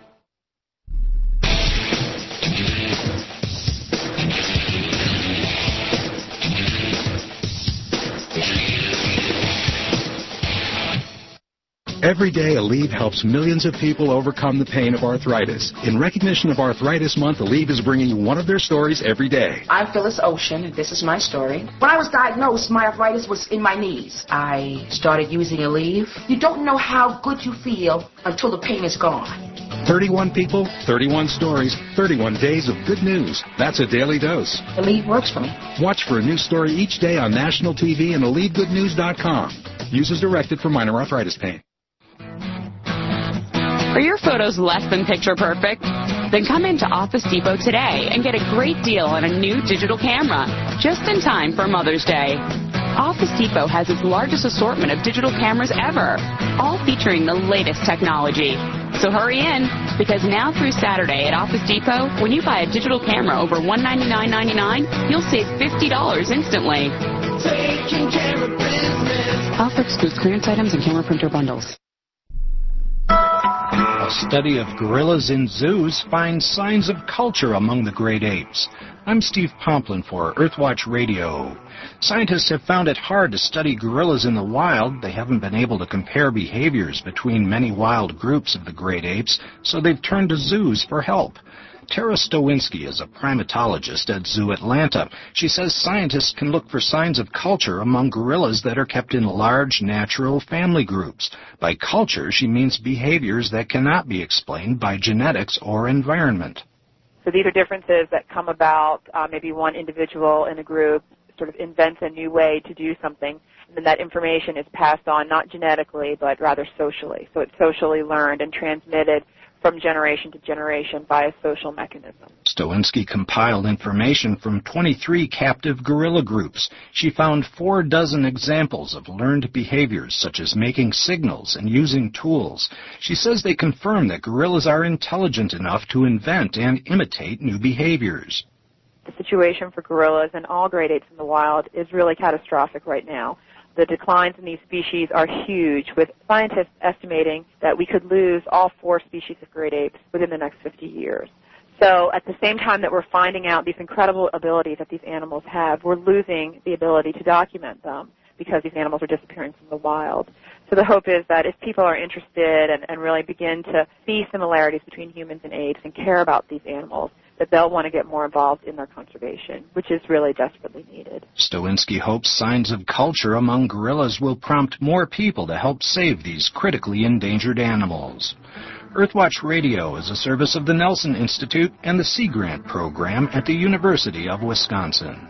Every day, Aleve helps millions of people overcome the pain of arthritis. In recognition of Arthritis Month, Aleve is bringing you one of their stories every day. I'm Phyllis Ocean, and this is my story. When I was diagnosed, my arthritis was in my knees. I started using Aleve. You don't know how good you feel until the pain is gone. 31 people, 31 stories, 31 days of good news. That's a daily dose. Aleve works for me. Watch for a new story each day on national TV and AleveGoodNews.com. Use as directed for minor arthritis pain. Are your photos less than picture perfect? Then come into Office Depot today and get a great deal on a new digital camera, just in time for Mother's Day. Office Depot has its largest assortment of digital cameras ever, all featuring the latest technology. So hurry in, because now through Saturday at Office Depot, when you buy a digital camera over $199.99, you'll save $50 instantly. Taking care of business. Offer excludes clearance items and camera printer bundles. A study of gorillas in zoos finds signs of culture among the great apes. I'm Steve Pomplin for Earthwatch Radio. Scientists have found it hard to study gorillas in the wild. They haven't been able to compare behaviors between many wild groups of the great apes, so they've turned to zoos for help. Tara Stowinski is a primatologist at Zoo Atlanta. She says scientists can look for signs of culture among gorillas that are kept in large, natural family groups. By culture, she means behaviors that cannot be explained by genetics or environment. So these are differences that come about, maybe one individual in a group sort of invents a new way to do something, and then that information is passed on not genetically, but rather socially. So it's socially learned and transmitted from generation to generation by a social mechanism. Stowinski compiled information from 23 captive gorilla groups. She found 24 examples of learned behaviors, such as making signals and using tools. She says they confirm that gorillas are intelligent enough to invent and imitate new behaviors. The situation for gorillas and all great apes in the wild is really catastrophic right now. The declines in these species are huge, with scientists estimating that we could lose all 4 species of great apes within the next 50 years. So at the same time that we're finding out these incredible abilities that these animals have, we're losing the ability to document them because these animals are disappearing from the wild. So the hope is that if people are interested and really begin to see similarities between humans and apes and care about these animals, that they'll want to get more involved in their conservation, which is really desperately needed. Stowinski hopes signs of culture among gorillas will prompt more people to help save these critically endangered animals. Earthwatch Radio is a service of the Nelson Institute and the Sea Grant Program at the University of Wisconsin.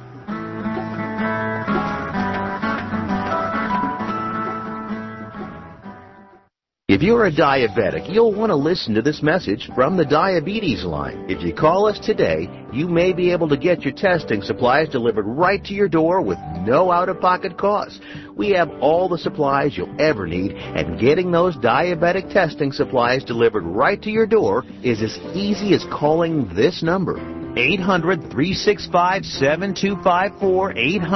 If you're a diabetic, you'll want to listen to this message from the Diabetes Line. If you call us today, you may be able to get your testing supplies delivered right to your door with no out-of-pocket cost. We have all the supplies you'll ever need, and getting those diabetic testing supplies delivered right to your door is as easy as calling this number. 800-365-7254,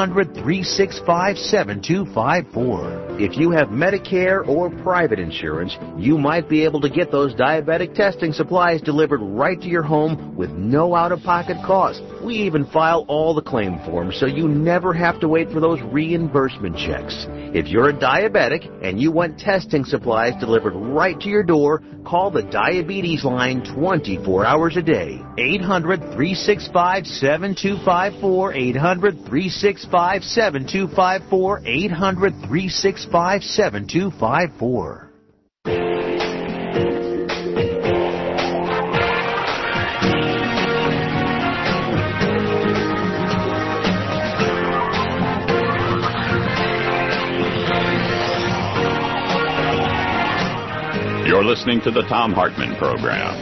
800-365-7254. If you have Medicare or private insurance, you might be able to get those diabetic testing supplies delivered right to your home with no out-of-pocket cost. We even file all the claim forms so you never have to wait for those reimbursement checks. If you're a diabetic and you want testing supplies delivered right to your door, call the Diabetes Line 24 hours a day. 800-365-7254, 800-365-7254, 800-365-7254. You're listening to the Thom Hartmann Program.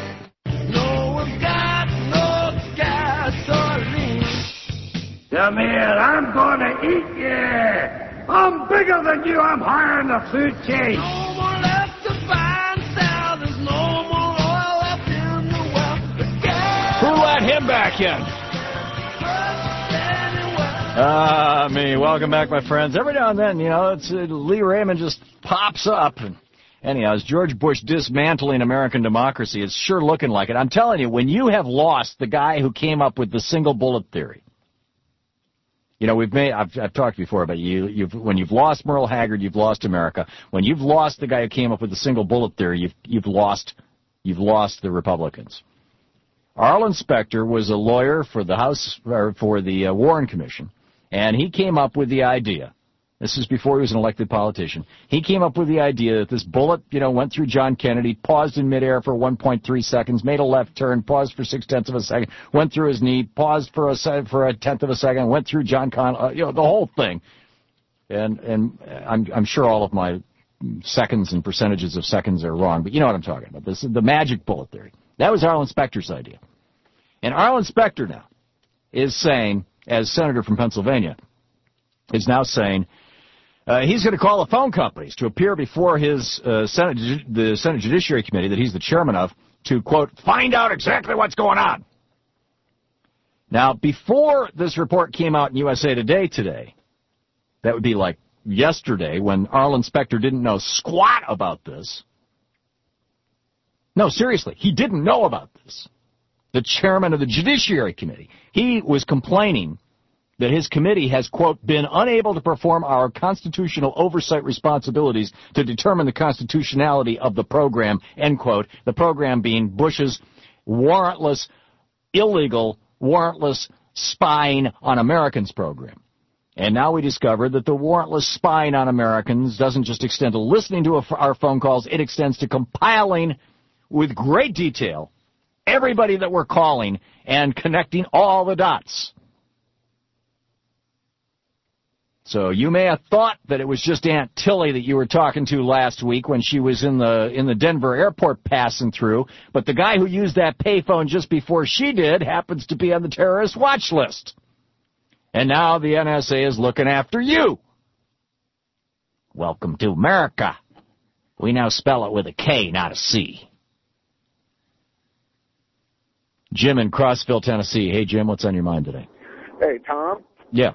Come here, I'm gonna eat you. I'm bigger than you, I'm higher in the food chain. No more left to find out, there's no more oil left in the well. Who let him back in? Me. Welcome back, my friends. Every now and then, it's Lee Raymond just pops up. And anyhow, it's George Bush dismantling American democracy. It's sure looking like it. I'm telling you, when you have lost the guy who came up with the single bullet theory, I've talked before about when you've lost Merle Haggard, you've lost America. When you've lost the guy who came up with the single bullet theory, you've lost the Republicans. Arlen Specter was a lawyer for the Warren Commission, and he came up with the idea. This is before he was an elected politician. He came up with the idea that this bullet, went through John Kennedy, paused in midair for 1.3 seconds, made a left turn, paused for 0.6 of a second, went through his knee, paused for a 1/10 of a second, went through John Connally, the whole thing. And I'm sure all of my seconds and percentages of seconds are wrong, but you know what I'm talking about. This is the magic bullet theory. That was Arlen Specter's idea. And Arlen Specter now is saying, as senator from Pennsylvania, is now saying, he's going to call the phone companies to appear before the Senate Judiciary Committee that he's the chairman of to, quote, find out exactly what's going on. Now, before this report came out in USA Today today, that would be like yesterday when Arlen Specter didn't know squat about this. No, seriously, he didn't know about this. The chairman of the Judiciary Committee, he was complaining that his committee has, quote, been unable to perform our constitutional oversight responsibilities to determine the constitutionality of the program, end quote, the program being Bush's warrantless, illegal, warrantless spying on Americans program. And now we discover that the warrantless spying on Americans doesn't just extend to listening to our phone calls, it extends to compiling with great detail everybody that we're calling and connecting all the dots. So you may have thought that it was just Aunt Tilly that you were talking to last week when she was in the Denver airport passing through, but the guy who used that payphone just before she did happens to be on the terrorist watch list. And now the NSA is looking after you. Welcome to America. We now spell it with a K, not a C. Jim in Crossville, Tennessee. Hey, Jim, what's on your mind today? Hey, Tom. Yeah.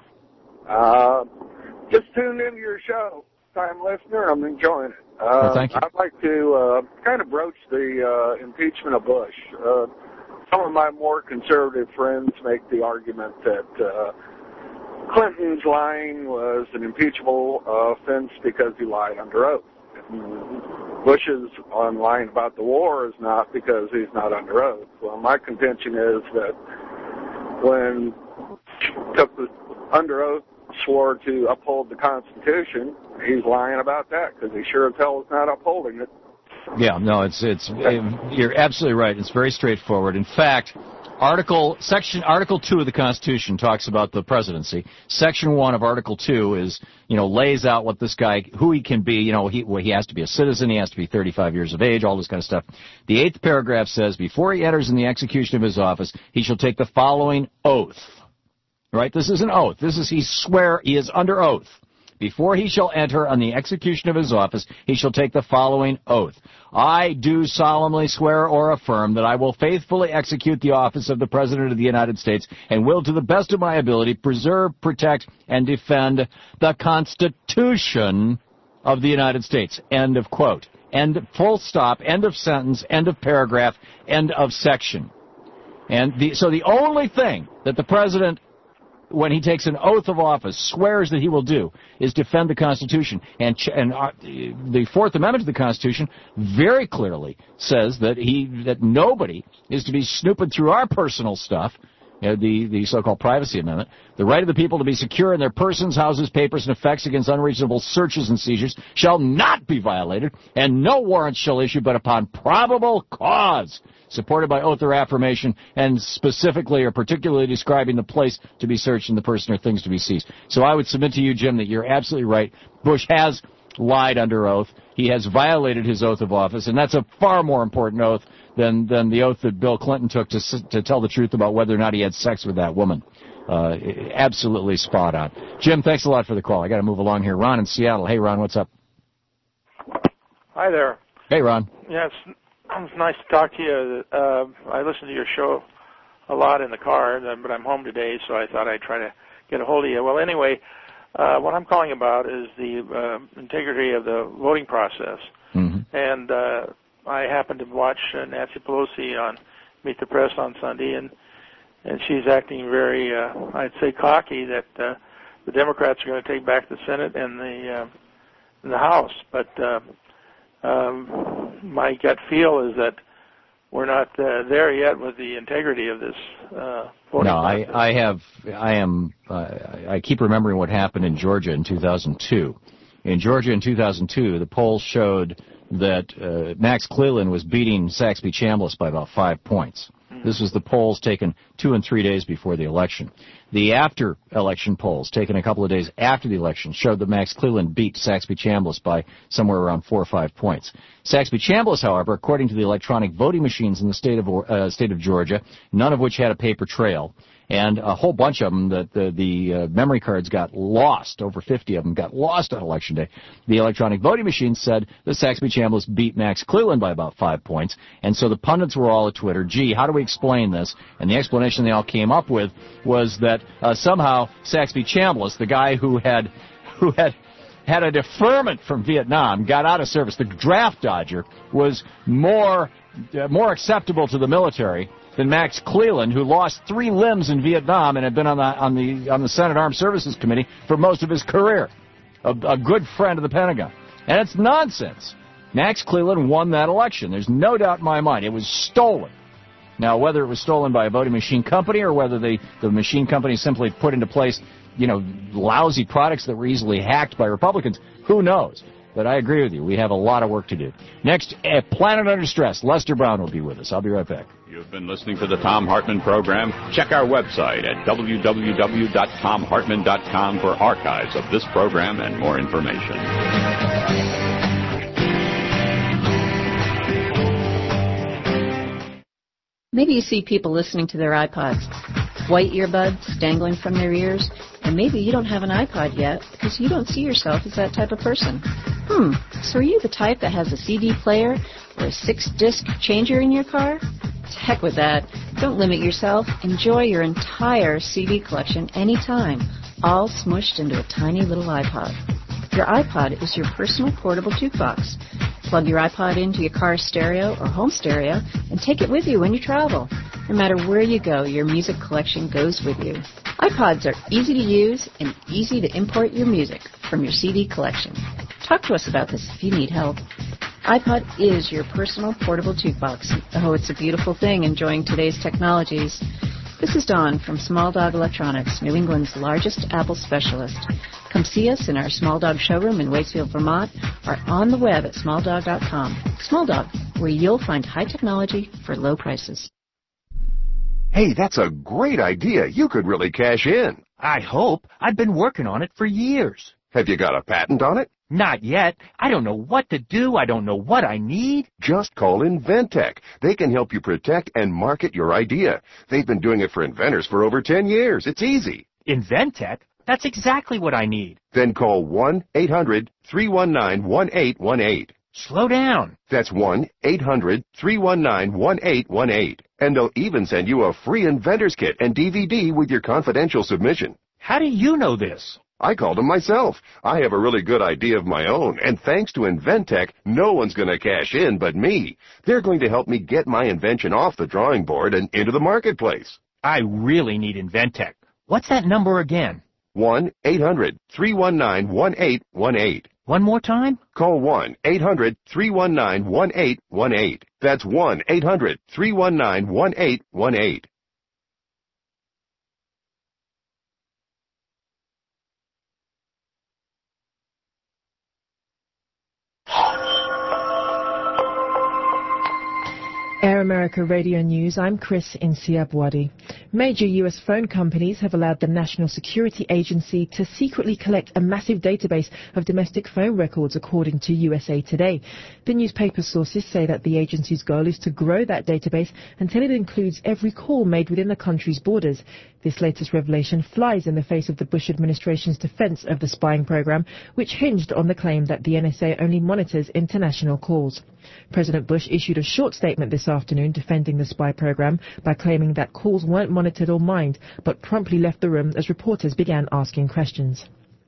Just tuned into your show. Time listener, I'm enjoying it. Thank you. I'd like to kind of broach the impeachment of Bush. Some of my more conservative friends make the argument that Clinton's lying was an impeachable offense because he lied under oath. Bush's on lying about the war is not because he's not under oath. Well, my contention is that when he took the under oath, swore to uphold the Constitution, he's lying about that because he sure as hell is not upholding it. Yeah, no, you're absolutely right. It's very straightforward. In fact, Article 2 of the Constitution talks about the presidency. Section 1 of Article 2 is, lays out what this guy, who he can be. He has to be a citizen. He has to be 35 years of age, all this kind of stuff. The 8th paragraph says, before he enters in the execution of his office, he shall take the following oath. Right? This is an oath. He is under oath. before he shall enter on the execution of his office, he shall take the following oath. I do solemnly swear or affirm that I will faithfully execute the office of the President of the United States and will, to the best of my ability, preserve, protect, and defend the Constitution of the United States. End of quote. End, full stop, end of sentence, end of paragraph, end of section. And so the only thing that the President, when he takes an oath of office, swears that he will do is defend the Constitution. And the Fourth Amendment to the Constitution very clearly says that nobody is to be snooping through our personal stuff, the so-called Privacy Amendment. The right of the people to be secure in their persons, houses, papers, and effects against unreasonable searches and seizures shall not be violated, and no warrants shall issue but upon probable cause, supported by oath or affirmation, and specifically or particularly describing the place to be searched and the person or things to be seized. So I would submit to you, Jim, that you're absolutely right. Bush has lied under oath. He has violated his oath of office, and that's a far more important oath than the oath that Bill Clinton took to tell the truth about whether or not he had sex with that woman. Absolutely spot on. Jim, thanks a lot for the call. I got to move along here. Ron in Seattle. Hey, Ron, what's up? Hi there. Hey, Ron. Yeah, it's nice to talk to you. I listen to your show a lot in the car, but I'm home today, so I thought I'd try to get a hold of you. Well, anyway, what I'm calling about is the integrity of the voting process. Mm-hmm. And I happened to watch Nancy Pelosi on Meet the Press on Sunday, and she's acting very, I'd say, cocky that the Democrats are going to take back the Senate and the House. But my gut feel is that we're not there yet with the integrity of this voting process. I keep remembering what happened in Georgia in 2002. In Georgia in 2002, the polls showed that Max Cleland was beating Saxby Chambliss by about 5 points. This was the polls taken 2 and 3 days before the election. The after-election polls, taken a couple of days after the election, showed that Max Cleland beat Saxby Chambliss by somewhere around 4 or 5 points. Saxby Chambliss, however, according to the electronic voting machines in the state of Georgia, none of which had a paper trail, and a whole bunch of them, the memory cards got lost. Over 50 of them got lost on Election Day. The electronic voting machine said that Saxby Chambliss beat Max Cleland by about 5 points. And so the pundits were all at Twitter, gee, how do we explain this? And the explanation they all came up with was that somehow Saxby Chambliss, the guy who had a deferment from Vietnam, got out of service. The draft dodger was more acceptable to the military than Max Cleland, who lost 3 limbs in Vietnam and had been on the Senate Armed Services Committee for most of his career. A good friend of the Pentagon. And it's nonsense. Max Cleland won that election. There's no doubt in my mind. It was stolen. Now, whether it was stolen by a voting machine company or whether the machine company simply put into place, lousy products that were easily hacked by Republicans, who knows? But I agree with you. We have a lot of work to do. Next, Planet Under Stress. Lester Brown will be with us. I'll be right back. You've been listening to the Thom Hartmann program. Check our website at www.thomhartmann.com for archives of this program and more information. Maybe you see people listening to their iPods. White earbuds dangling from their ears, and maybe you don't have an iPod yet because you don't see yourself as that type of person. So are you the type that has a CD player or a 6-disc changer in your car? To heck with that. Don't limit yourself. Enjoy your entire CD collection anytime, all smushed into a tiny little iPod. Your iPod is your personal portable jukebox. Plug your iPod into your car stereo or home stereo and take it with you when you travel. No matter where you go, your music collection goes with you. iPods are easy to use and easy to import your music from your CD collection. Talk to us about this if you need help. iPod is your personal portable jukebox. Oh, it's a beautiful thing, enjoying today's technologies. This is Dawn from Small Dog Electronics, New England's largest Apple specialist. Come see us in our Small Dog showroom in Waitsfield, Vermont, or on the web at smalldog.com. Small Dog, where you'll find high technology for low prices. Hey, that's a great idea. You could really cash in. I hope. I've been working on it for years. Have you got a patent on it? Not yet. I don't know what to do. I don't know what I need. Just call Inventec. They can help you protect and market your idea. They've been doing it for inventors for over 10 years. It's easy. Inventec? That's exactly what I need. Then call 1-800-319-1818. Slow down. That's 1-800-319-1818. And they'll even send you a free inventor's kit and DVD with your confidential submission. How do you know this? I called them myself. I have a really good idea of my own, and thanks to Inventec, no one's going to cash in but me. They're going to help me get my invention off the drawing board and into the marketplace. I really need Inventec. What's that number again? 1-800-319-1818. One more time? Call 1-800-319-1818. That's 1-800-319-1818. Air America Radio News, I'm Chris Insiabwadi. Major U.S. phone companies have allowed the National Security Agency to secretly collect a massive database of domestic phone records, according to USA Today. The newspaper's sources say that the agency's goal is to grow that database until it includes every call made within the country's borders. This latest revelation flies in the face of the Bush administration's defense of the spying program, which hinged on the claim that the NSA only monitors international calls. President Bush issued a short statement this afternoon defending the spy program by claiming that calls weren't monitored or mined, but promptly left the room as reporters began asking questions.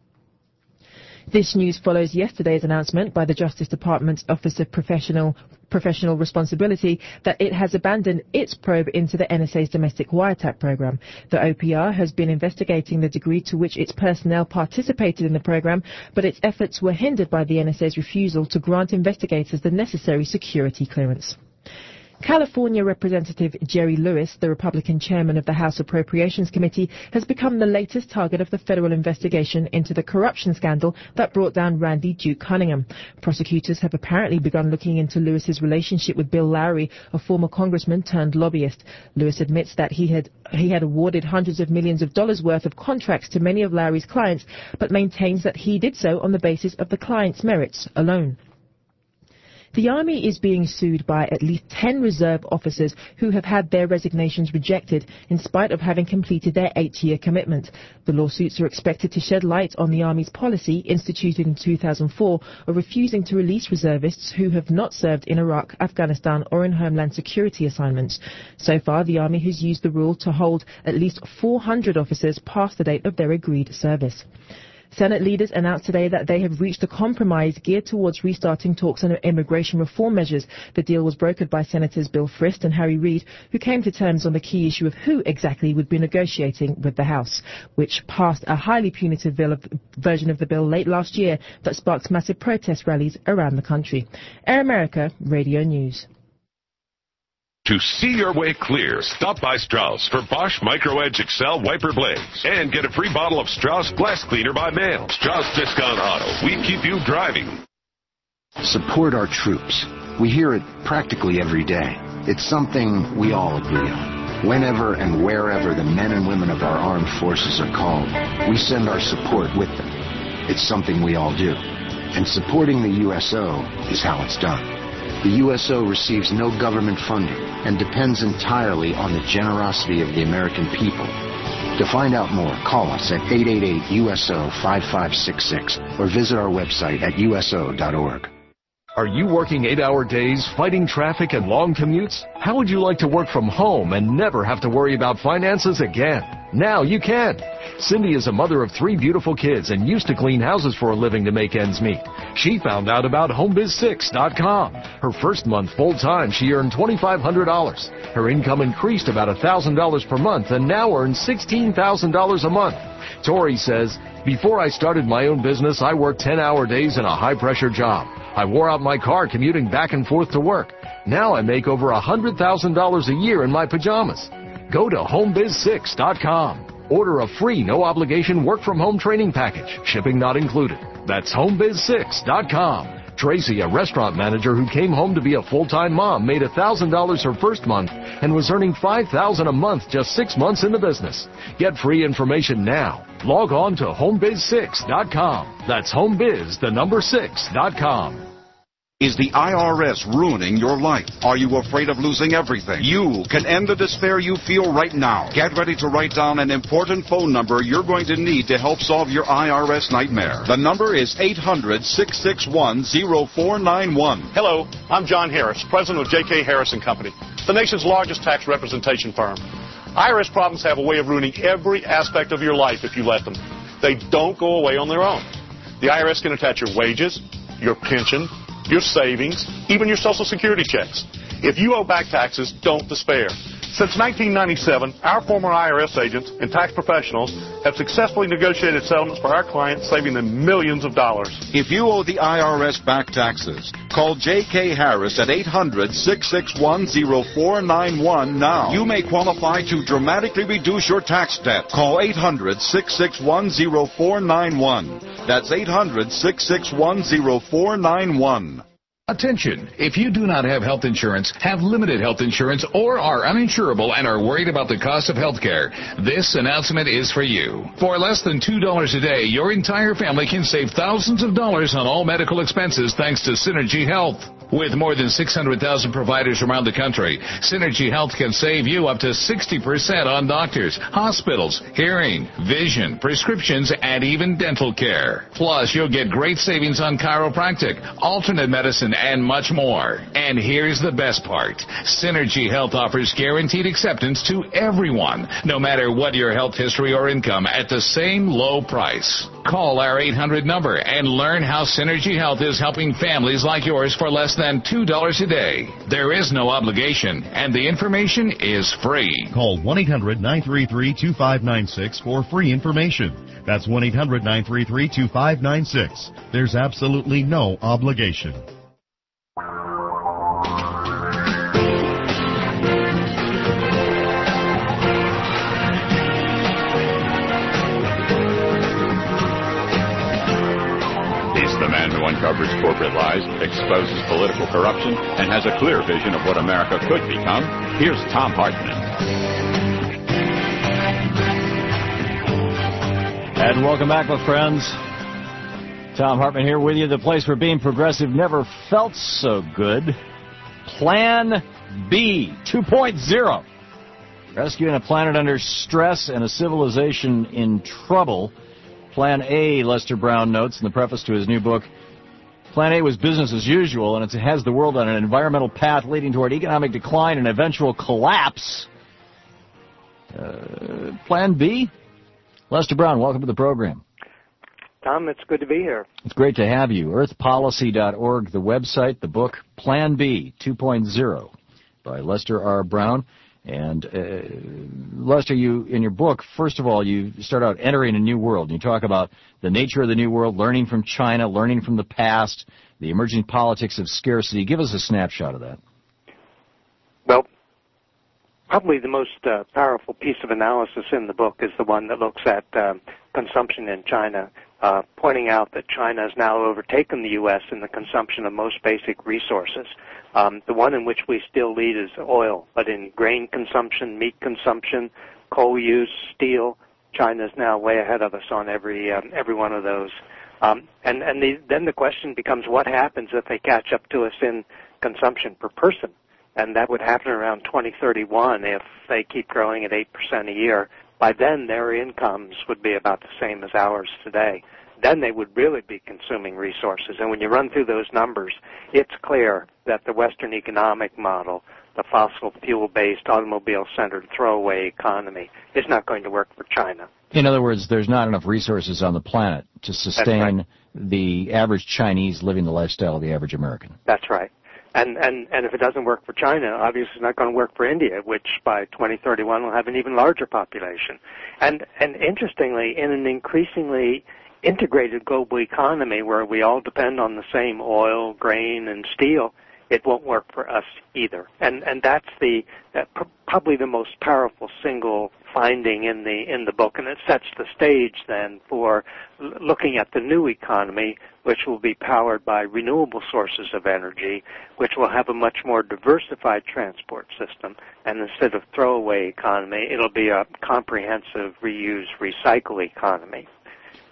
This news follows yesterday's announcement by the Justice Department's Office of Professional Responsibility that it has abandoned its probe into the NSA's domestic wiretap program. The OPR has been investigating the degree to which its personnel participated in the program, but its efforts were hindered by the NSA's refusal to grant investigators the necessary security clearance. California Representative Jerry Lewis, the Republican chairman of the House Appropriations Committee, has become the latest target of the federal investigation into the corruption scandal that brought down Randy Duke Cunningham. Prosecutors have apparently begun looking into Lewis's relationship with Bill Lowry, a former congressman turned lobbyist. Lewis admits that he had awarded hundreds of millions of dollars worth of contracts to many of Lowry's clients, but maintains that he did so on the basis of the client's merits alone. The Army is being sued by at least 10 reserve officers who have had their resignations rejected in spite of having completed their 8-year commitment. The lawsuits are expected to shed light on the Army's policy, instituted in 2004, of refusing to release reservists who have not served in Iraq, Afghanistan or in Homeland Security assignments. So far, the Army has used the rule to hold at least 400 officers past the date of their agreed service. Senate leaders announced today that they have reached a compromise geared towards restarting talks on immigration reform measures. The deal was brokered by Senators Bill Frist and Harry Reid, who came to terms on the key issue of who exactly would be negotiating with the House, which passed a highly punitive version of the bill late last year that sparked massive protest rallies around the country. Air America Radio News. To see your way clear, stop by Strauss for Bosch Micro Edge Excel wiper blades and get a free bottle of Strauss glass cleaner by mail. Strauss Discount Auto. We keep you driving. Support our troops. We hear it practically every day. It's something we all agree on. Whenever and wherever the men and women of our armed forces are called, we send our support with them. It's something we all do. And supporting the USO is how it's done. The USO receives no government funding and depends entirely on the generosity of the American people. To find out more, call us at 888-USO-5566 or visit our website at uso.org. Are you working 8-hour days, fighting traffic and long commutes? How would you like to work from home and never have to worry about finances again? Now you can. Cindy is a mother of 3 beautiful kids and used to clean houses for a living to make ends meet. She found out about HomeBiz6.com. Her first month full-time, she earned $2,500. Her income increased about $1,000 per month and now earns $16,000 a month. Tori says, before I started my own business, I worked 10-hour days in a high-pressure job. I wore out my car commuting back and forth to work. Now I make over $100,000 a year in my pajamas. Go to HomeBiz6.com. Order a free, no-obligation work-from-home training package. Shipping not included. That's HomeBiz6.com. Tracy, a restaurant manager who came home to be a full-time mom, made $1,000 her first month and was earning $5,000 a month just 6 months in the business. Get free information now. Log on to HomeBiz6.com. That's HomeBiz6.com. Is the IRS ruining your life? Are you afraid of losing everything? You can end the despair you feel right now. Get ready to write down an important phone number you're going to need to help solve your IRS nightmare. The number is 800-661-0491. Hello, I'm John Harris, president of J.K. Harris & Company, the nation's largest tax representation firm. IRS problems have a way of ruining every aspect of your life if you let them. They don't go away on their own. The IRS can attach your wages, your pension, your savings, even your Social Security checks. If you owe back taxes, don't despair. Since 1997, our former IRS agents and tax professionals have successfully negotiated settlements for our clients, saving them millions of dollars. If you owe the IRS back taxes, call J.K. Harris at 800-661-0491 now. You may qualify to dramatically reduce your tax debt. Call 800-661-0491. That's 800-661-0491. Attention! If you do not have health insurance, have limited health insurance, or are uninsurable and are worried about the cost of health care, this announcement is for you. For less than $2 a day, your entire family can save thousands of dollars on all medical expenses thanks to Synergy Health. With more than 600,000 providers around the country, Synergy Health can save you up to 60% on doctors, hospitals, hearing, vision, prescriptions, and even dental care. Plus, you'll get great savings on chiropractic, alternate medicine, and much more. And here's the best part. Synergy Health offers guaranteed acceptance to everyone, no matter what your health history or income, at the same low price. Call our 800 number and learn how Synergy Health is helping families like yours for less than $2 a day. There is no obligation, and the information is free. Call 1-800-933-2596 for free information. That's 1-800-933-2596. There's absolutely no obligation. The man who uncovers corporate lies, exposes political corruption, and has a clear vision of what America could become. Here's Thom Hartmann. And welcome back, my friends. Thom Hartmann here with you, the place where being progressive never felt so good. Plan B 2.0. Rescuing a planet under stress and a civilization in trouble. Plan A, Lester Brown notes in the preface to his new book. Plan A was business as usual, and it has the world on an environmental path leading toward economic decline and eventual collapse. Plan B? Lester Brown, welcome to the program. Tom, it's good to be here. It's great to have you. Earthpolicy.org, the website, the book, Plan B 2.0 by Lester R. Brown. And, Lester, you, in your book, first of all, you start out entering a new world. You talk about the nature of the new world, learning from China, learning from the past, the emerging politics of scarcity. Give us a snapshot of that. Well, probably the most powerful piece of analysis in the book is the one that looks at consumption in China, pointing out that China has now overtaken the U.S. in the consumption of most basic resources. The one in which we still lead is oil, but in grain consumption, meat consumption, coal use, steel, China's now way ahead of us on every one of those. Then the question becomes, what happens if they catch up to us in consumption per person? And that would happen around 2031 if they keep growing at 8% a year. By then, their incomes would be about the same as ours today. Then they would really be consuming resources. And when you run through those numbers, it's clear that the Western economic model, the fossil fuel-based, automobile-centered throwaway economy, is not going to work for China. In other words, there's not enough resources on the planet to sustain the average Chinese living the lifestyle of the average American. That's right. And if it doesn't work for China, obviously it's not going to work for India, which by 2031 will have an even larger population. And interestingly, in an increasingly integrated global economy where we all depend on the same oil, grain, and steel, it won't work for us either. And that's probably the most powerful single finding in the book, and it sets the stage then for looking at the new economy, which will be powered by renewable sources of energy, which will have a much more diversified transport system, and instead of throwaway economy, it'll be a comprehensive reuse, recycle economy.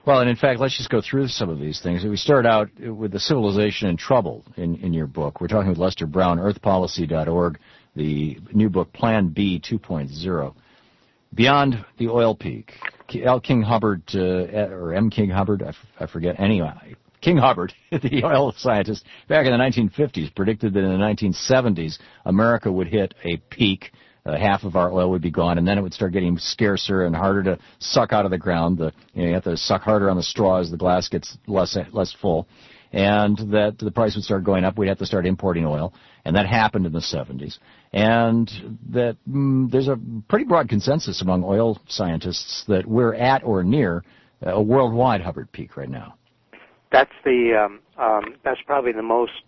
Well, and in fact, let's just go through some of these things. We start out with the civilization in trouble in your book. We're talking with Lester Brown, earthpolicy.org, the new book, Plan B 2.0. Beyond the oil peak, L. King Hubbard, or M. King Hubbard, I forget, anyway. King Hubbard, the oil scientist, back in the 1950s, predicted that in the 1970s, America would hit a peak. Half of our oil would be gone, and then it would start getting scarcer and harder to suck out of the ground. You have to suck harder on the straw as the glass gets less full, and that the price would start going up. We'd have to start importing oil, and that happened in the 70s. And that there's a pretty broad consensus among oil scientists that we're at or near a worldwide Hubbard peak right now. That's that's probably the most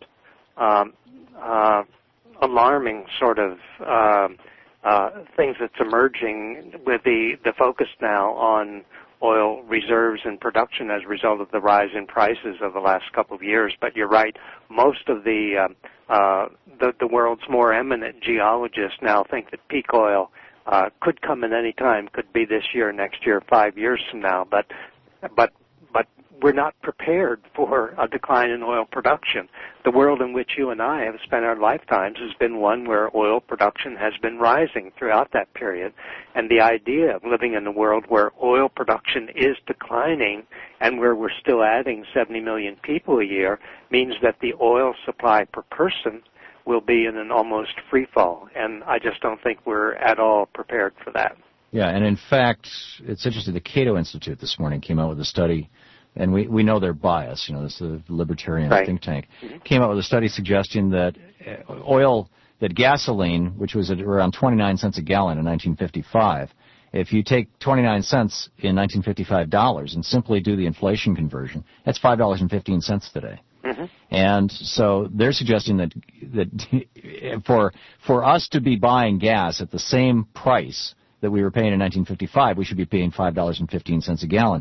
alarming sort of things that's emerging with the focus now on oil reserves and production as a result of the rise in prices of the last couple of years. But you're right, most of the world's more eminent geologists now think that peak oil could come at any time, could be this year, next year, 5 years from now. But we're not prepared for a decline in oil production. The world in which you and I have spent our lifetimes has been one where oil production has been rising throughout that period. And the idea of living in a world where oil production is declining and where we're still adding 70 million people a year means that the oil supply per person will be in an almost free fall. And I just don't think we're at all prepared for that. Yeah, and in fact, it's interesting, the Cato Institute this morning came out with a study. And we know their bias, this is a libertarian think tank, came out with a study suggesting that gasoline, which was at around 29 cents a gallon in 1955, if you take 29 cents in 1955 dollars and simply do the inflation conversion, that's $5.15 today. And so they're suggesting that for us to be buying gas at the same price that we were paying in 1955, we should be paying $5.15 a gallon.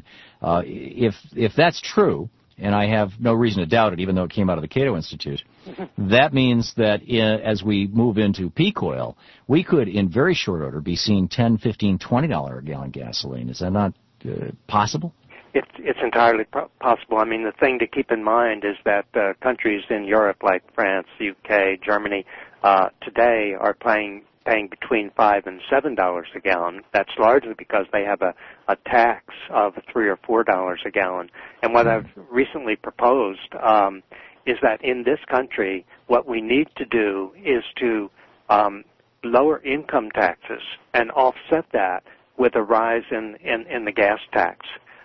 If that's true, and I have no reason to doubt it, even though it came out of the Cato Institute, that means that as we move into peak oil, we could, in very short order, be seeing $10, $15, $20 a gallon gasoline. Is that not possible? It's entirely possible. I mean, the thing to keep in mind is that countries in Europe like France, UK, Germany, today are paying between $5 and $7 a gallon. That's largely because they have a tax of $3 or $4 a gallon. And what I've recently proposed is that in this country, what we need to do is to lower income taxes and offset that with a rise in the gas tax.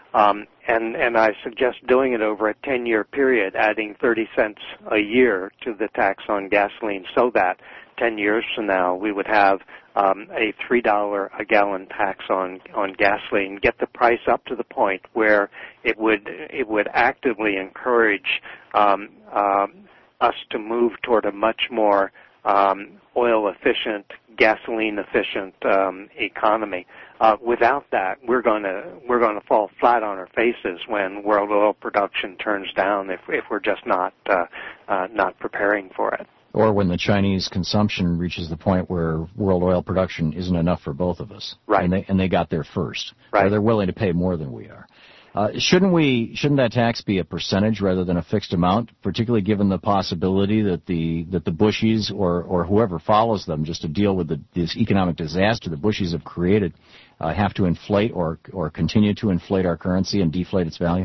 And I suggest doing it over a 10-year period, adding 30 cents a year to the tax on gasoline so that 10 years from now we would have a $3 a gallon tax on gasoline, get the price up to the point where it would actively encourage us to move toward a much more oil-efficient, gasoline-efficient economy. Without that, we're going to fall flat on our faces when world oil production turns down if we're just not preparing for it. Or when the Chinese consumption reaches the point where world oil production isn't enough for both of us, right? And they got there first, right? Or they're willing to pay more than we are. Shouldn't that tax be a percentage rather than a fixed amount, particularly given the possibility that the Bushies or whoever follows them, just to deal with this economic disaster the Bushies have created, have to inflate or continue to inflate our currency and deflate its value?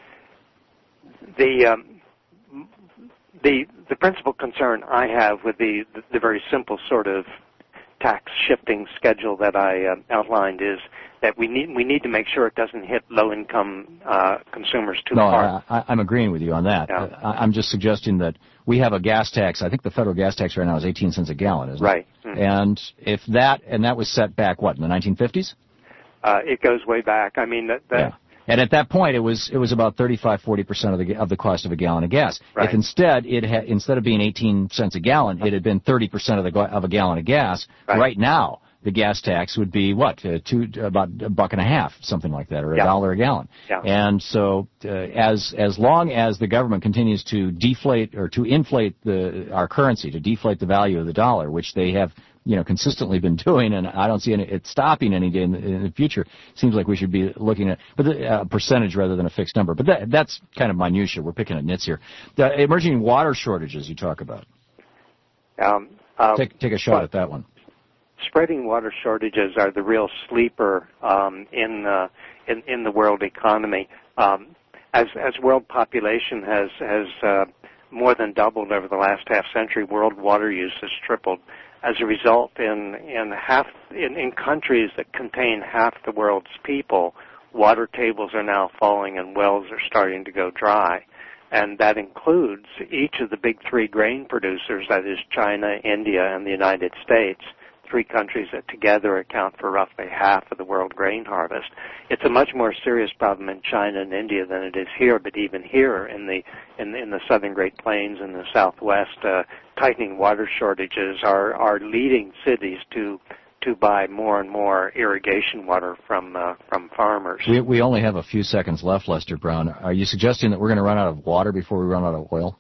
The principal concern I have with the very simple sort of tax shifting schedule that I outlined is that we need to make sure it doesn't hit low-income consumers too hard. No, I'm agreeing with you on that. Yeah. I'm just suggesting that we have a gas tax. I think the federal gas tax right now is 18 cents a gallon, isn't it? Right. Mm-hmm. And if that was set back, what, in the 1950s? It goes way back. I mean, yeah. And at that point, it was about 35-40% of the cost of a gallon of gas. Right. If instead of being 18 cents a gallon, it had been 30% of a gallon of gas. Right now, the gas tax would be what, about $1.50, something like that, or $1 a gallon. Yeah. And so, as long as the government continues to deflate or to inflate our currency, to deflate the value of the dollar, which they have consistently been doing, and I don't see it stopping any day in the future. Seems like we should be looking at a percentage rather than a fixed number. But that's kind of minutia. We're picking at nits here. The emerging water shortages you talk about. Take a shot at that one. Spreading water shortages are the real sleeper in the world economy. As world population has more than doubled over the last half century, world water use has tripled. As a result, in countries that contain half the world's people, water tables are now falling and wells are starting to go dry. And that includes each of the big three grain producers, that is China, India, and the United States, three countries that together account for roughly half of the world grain harvest. It's a much more serious problem in China and India than it is here, but even here in the southern Great Plains and the Southwest, tightening water shortages are leading cities to buy more and more irrigation water from farmers. We only have a few seconds left, Lester Brown. Are you suggesting that we're going to run out of water before we run out of oil?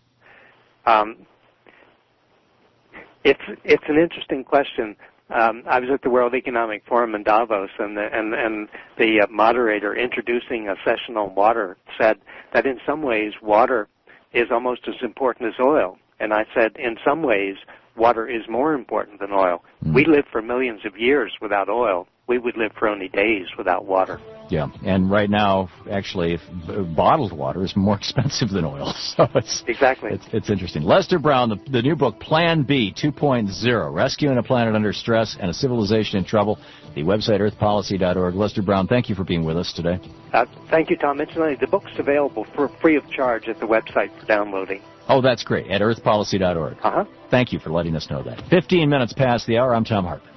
It's an interesting question. I was at the World Economic Forum in Davos, and the moderator introducing a session on water said that in some ways water is almost as important as oil. And I said, in some ways, water is more important than oil. We live for millions of years without oil. We would live for only days without water. Yeah, and right now, actually, bottled water is more expensive than oil. So it's interesting. Lester Brown, the new book, Plan B 2.0, Rescuing a Planet Under Stress and a Civilization in Trouble, the website earthpolicy.org. Lester Brown, thank you for being with us today. Thank you, Tom. Incidentally, the book's available for free of charge at the website for downloading. Oh, that's great, at earthpolicy.org. Thank you for letting us know that. 15 minutes past the hour. I'm Tom Hartman.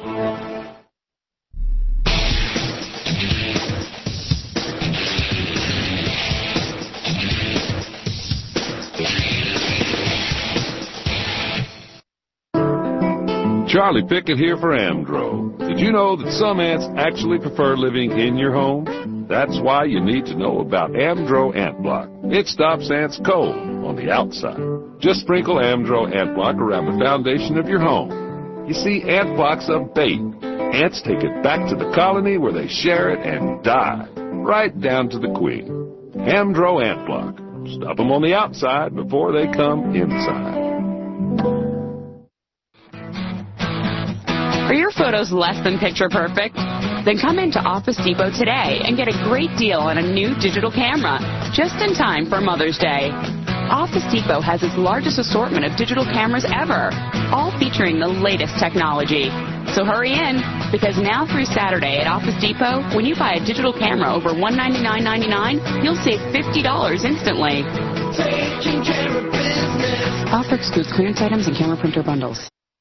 Charlie Pickett here for Amdro. Did you know that some ants actually prefer living in your home? That's why you need to know about Amdro Ant Block. It stops ants cold on the outside. Just sprinkle Amdro Ant Block around the foundation of your home. You see, Ant Block's a bait. Ants take it back to the colony where they share it and die, right down to the queen. Amdro Ant Block. Stop them on the outside before they come inside. Are your photos less than picture perfect? Then come into Office Depot today and get a great deal on a new digital camera, just in time for Mother's Day. Office Depot has its largest assortment of digital cameras ever, all featuring the latest technology. So hurry in, because now through Saturday at Office Depot, when you buy a digital camera over $199.99, you'll save $50 instantly. Taking care of business. Offer excludes clearance items and camera printer bundles.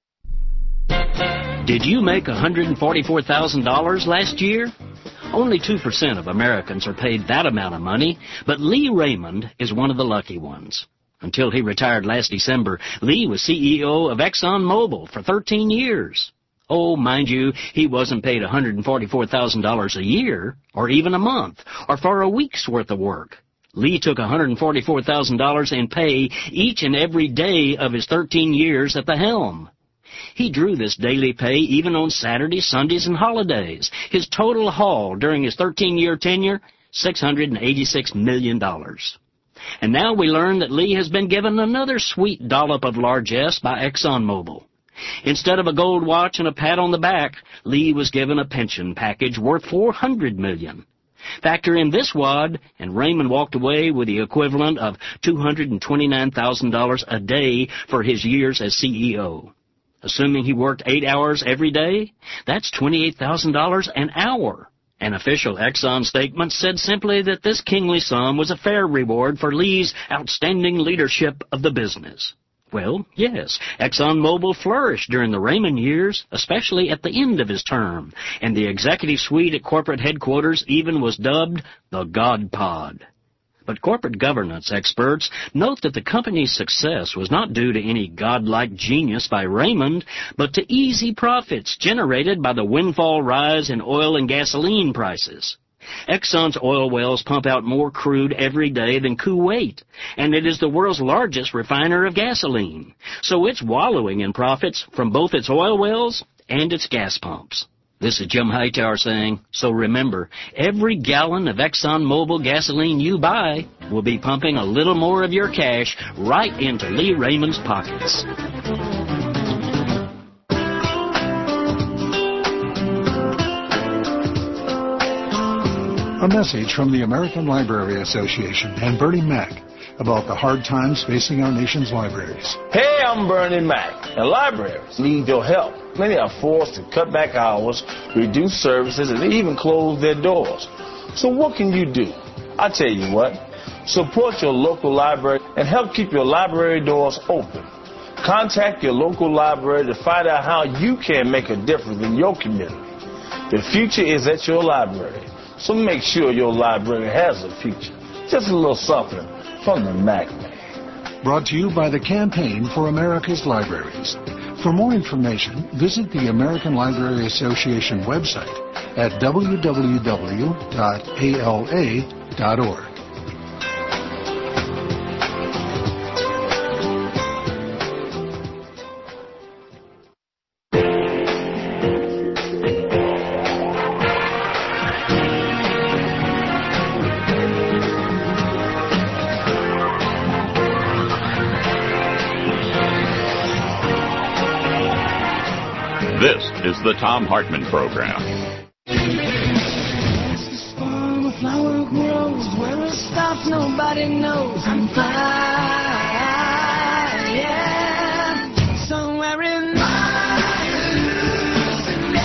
Did you make $144,000 last year? Only 2% of Americans are paid that amount of money, but Lee Raymond is one of the lucky ones. Until he retired last December, Lee was CEO of ExxonMobil for 13 years. Oh, mind you, he wasn't paid $144,000 a year, or even a month, or for a week's worth of work. Lee took $144,000 in pay each and every day of his 13 years at the helm. He drew this daily pay even on Saturdays, Sundays, and holidays. His total haul during his 13-year tenure, $686 million. And now we learn that Lee has been given another sweet dollop of largesse by ExxonMobil. Instead of a gold watch and a pat on the back, Lee was given a pension package worth $400 million. Factor in this wad, and Raymond walked away with the equivalent of $229,000 a day for his years as CEO. Assuming he worked 8 hours every day, that's $28,000 an hour. An official Exxon statement said simply that this kingly sum was a fair reward for Lee's outstanding leadership of the business. Well, yes, ExxonMobil flourished during the Raymond years, especially at the end of his term, and the executive suite at corporate headquarters even was dubbed the God Pod. But corporate governance experts note that the company's success was not due to any godlike genius by Raymond, but to easy profits generated by the windfall rise in oil and gasoline prices. Exxon's oil wells pump out more crude every day than Kuwait, and it is the world's largest refiner of gasoline. So it's wallowing in profits from both its oil wells and its gas pumps. This is Jim Hightower saying, so remember, every gallon of ExxonMobil gasoline you buy will be pumping a little more of your cash right into Lee Raymond's pockets. A message from the American Library Association and Bernie Mac about the hard times facing our nation's libraries. Hey, I'm Bernie Mac, and libraries need your help. Many are forced to cut back hours, reduce services, and even close their doors. So what can you do? I tell you what, support your local library and help keep your library doors open. Contact your local library to find out how you can make a difference in your community. The future is at your library, so make sure your library has a future. Just a little something from the Mac Man. Brought to you by the Campaign for America's Libraries. For more information, visit the American Library Association website at www.ala.org. This is the Thom Hartmann Program. Flower grows where it stops, nobody knows. I'm fly, yeah. Somewhere in my hallucination,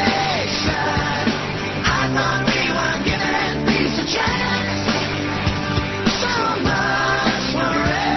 I thought we were given peace a chance. So much for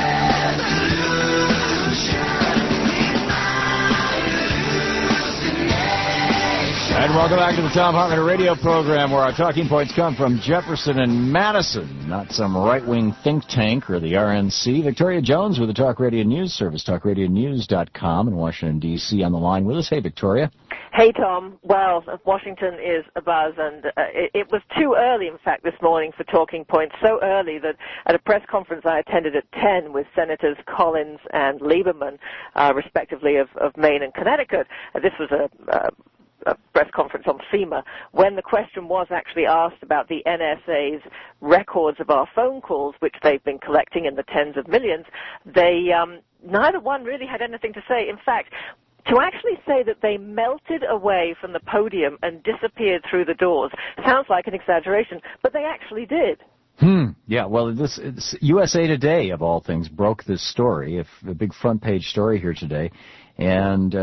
resolution in my hallucination. And welcome back to the Thom Hartmann Radio Program, where our talking points come from Jefferson and Madison, not some right-wing think tank or the RNC. Victoria Jones with the Talk Radio News Service, talkradionews.com in Washington, D.C. on the line with us. Hey, Victoria. Hey, Tom. Well, Washington is abuzz, and it was too early, in fact, this morning for talking points, so early that at a press conference I attended at 10 with Senators Collins and Lieberman, respectively, of Maine and Connecticut. This was a press conference on FEMA, when the question was actually asked about the NSA's records of our phone calls, which they've been collecting in the tens of millions, they neither one really had anything to say. In fact, to actually say that they melted away from the podium and disappeared through the doors sounds like an exaggeration, but they actually did. Yeah, well, it's USA Today, of all things, broke this story, a big front page story here today, and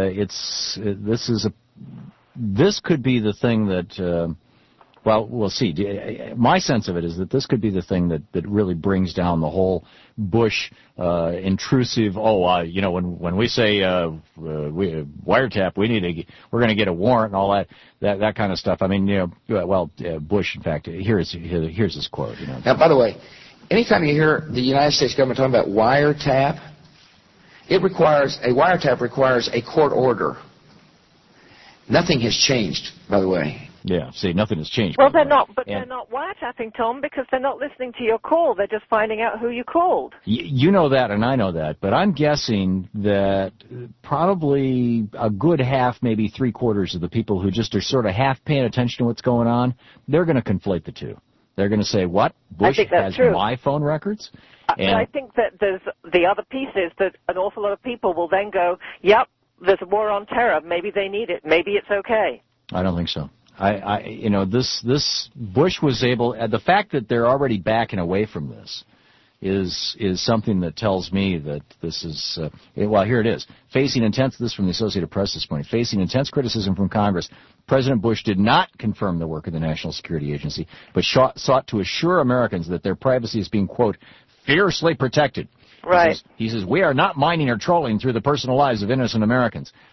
this could be the thing that, well, we'll see. My sense of it is that this could be the thing that really brings down the whole Bush intrusive. When we say wiretap, we're going to get a warrant and all that kind of stuff. I mean, Bush, in fact, here's his quote. Now, by the way, anytime you hear the United States government talking about wiretap, a wiretap requires a court order. Nothing has changed, by the way. Yeah, see, nothing has changed. Well, they're not wiretapping, Tom, because they're not listening to your call. They're just finding out who you called. You know that, and I know that, but I'm guessing that probably a good half, maybe three-quarters of the people who just are sort of half paying attention to what's going on, they're going to conflate the two. They're going to say, what? Bush has my phone records? And I think that there's the other piece is that an awful lot of people will then go, yep, there's a war on terror. Maybe they need it. Maybe it's okay. I don't think so. This Bush was able. The fact that they're already backing away from this is something that tells me that this is. Well, here it is. Facing intense. This from the Associated Press this morning. Facing intense criticism from Congress, President Bush did not confirm the work of the National Security Agency, but sought to assure Americans that their privacy is being, quote, fiercely protected. Right. He says, we are not mining or trolling through the personal lives of innocent Americans.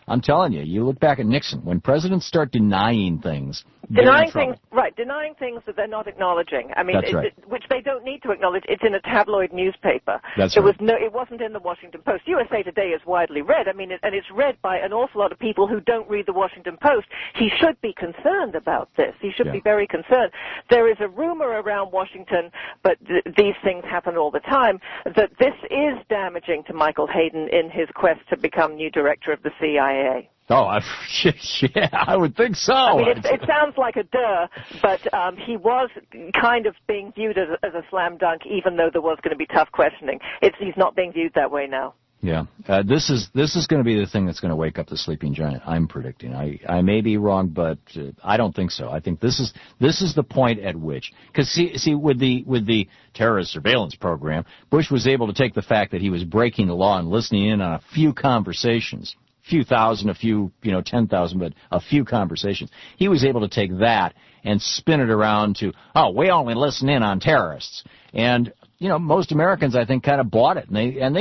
I'm telling you, you look back at Nixon. When presidents start denying things, denying things that they're not acknowledging. I mean, which they don't need to acknowledge. It's in a tabloid newspaper. It wasn't in the Washington Post. USA Today is widely read. I mean, and it's read by an awful lot of people who don't read the Washington Post. He should be concerned about this. He should be very concerned. There is a rumor around Washington, but these things happen all the time, that this is damaging to Michael Hayden in his quest to become new director of the CIA. Oh, yeah, I would think so. I mean, it sounds like a duh, but he was kind of being viewed as a slam dunk, even though there was going to be tough questioning. He's not being viewed that way now. Yeah, this is going to be the thing that's going to wake up the sleeping giant. I'm predicting. I may be wrong, but I don't think so. I think this is the point at which, because see with the terrorist surveillance program, Bush was able to take the fact that he was breaking the law and listening in on a few conversations. Few thousand, a few, 10,000, but a few conversations. He was able to take that and spin it around to, we only listen in on terrorists. And, most Americans, I think, kind of bought it.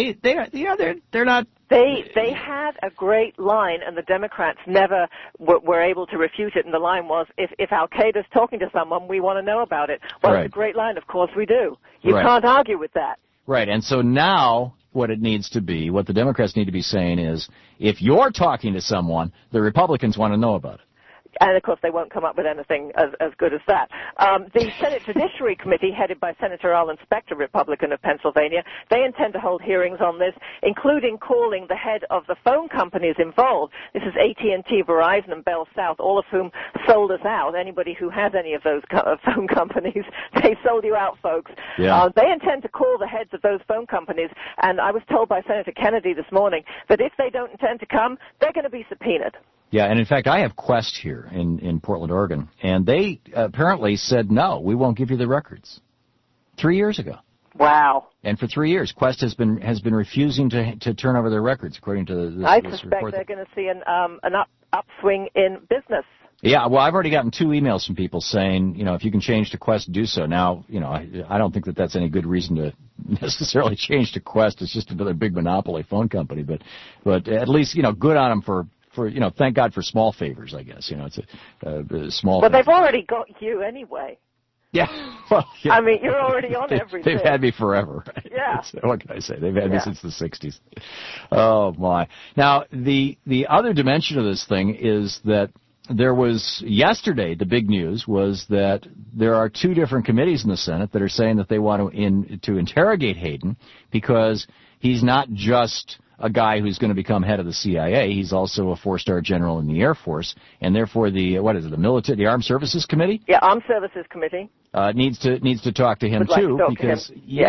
They're not. They had a great line, and the Democrats never were able to refute it. And the line was, if Al-Qaeda's talking to someone, we want to know about it. Well, It's a great line. Of course we do. You can't argue with that. Right. And so now, what the Democrats need to be saying is, if you're talking to someone, the Republicans want to know about it. And, of course, they won't come up with anything as good as that. The Senate Judiciary Committee, headed by Senator Arlen Specter, Republican of Pennsylvania, they intend to hold hearings on this, including calling the head of the phone companies involved. This is AT&T, Verizon, and Bell South, all of whom sold us out. Anybody who has any of those phone companies, they sold you out, folks. Yeah. They intend to call the heads of those phone companies, and I was told by Senator Kennedy this morning that if they don't intend to come, they're going to be subpoenaed. Yeah, and in fact, I have Quest here in Portland, Oregon, and they apparently said, no, we won't give you the records. 3 years ago. Wow. And for 3 years, Quest has been refusing to turn over their records, according to this I report. suspect they're going to see an upswing in business. Yeah, well, I've already gotten 2 emails from people saying, if you can change to Quest, do so. Now, I don't think that that's any good reason to necessarily change to Quest. It's just another big monopoly phone company, but at least, good on them for thank God for small favors, I guess. It's a small. Well, they've already got you anyway. Yeah. Well, yeah. I mean, you're already on everything. They've had me forever. Right? Yeah. What can I say? They've had me since the 60s. Oh, my. Now, the other dimension of this thing is that there was yesterday, the big news was that there are 2 different committees in the Senate that are saying that they want to interrogate Hayden because he's not just a guy who's going to become head of the CIA. He's also a 4-star general in the Air Force, and therefore the Armed Services Committee? Yeah, Armed Services Committee. Needs to talk to him too, because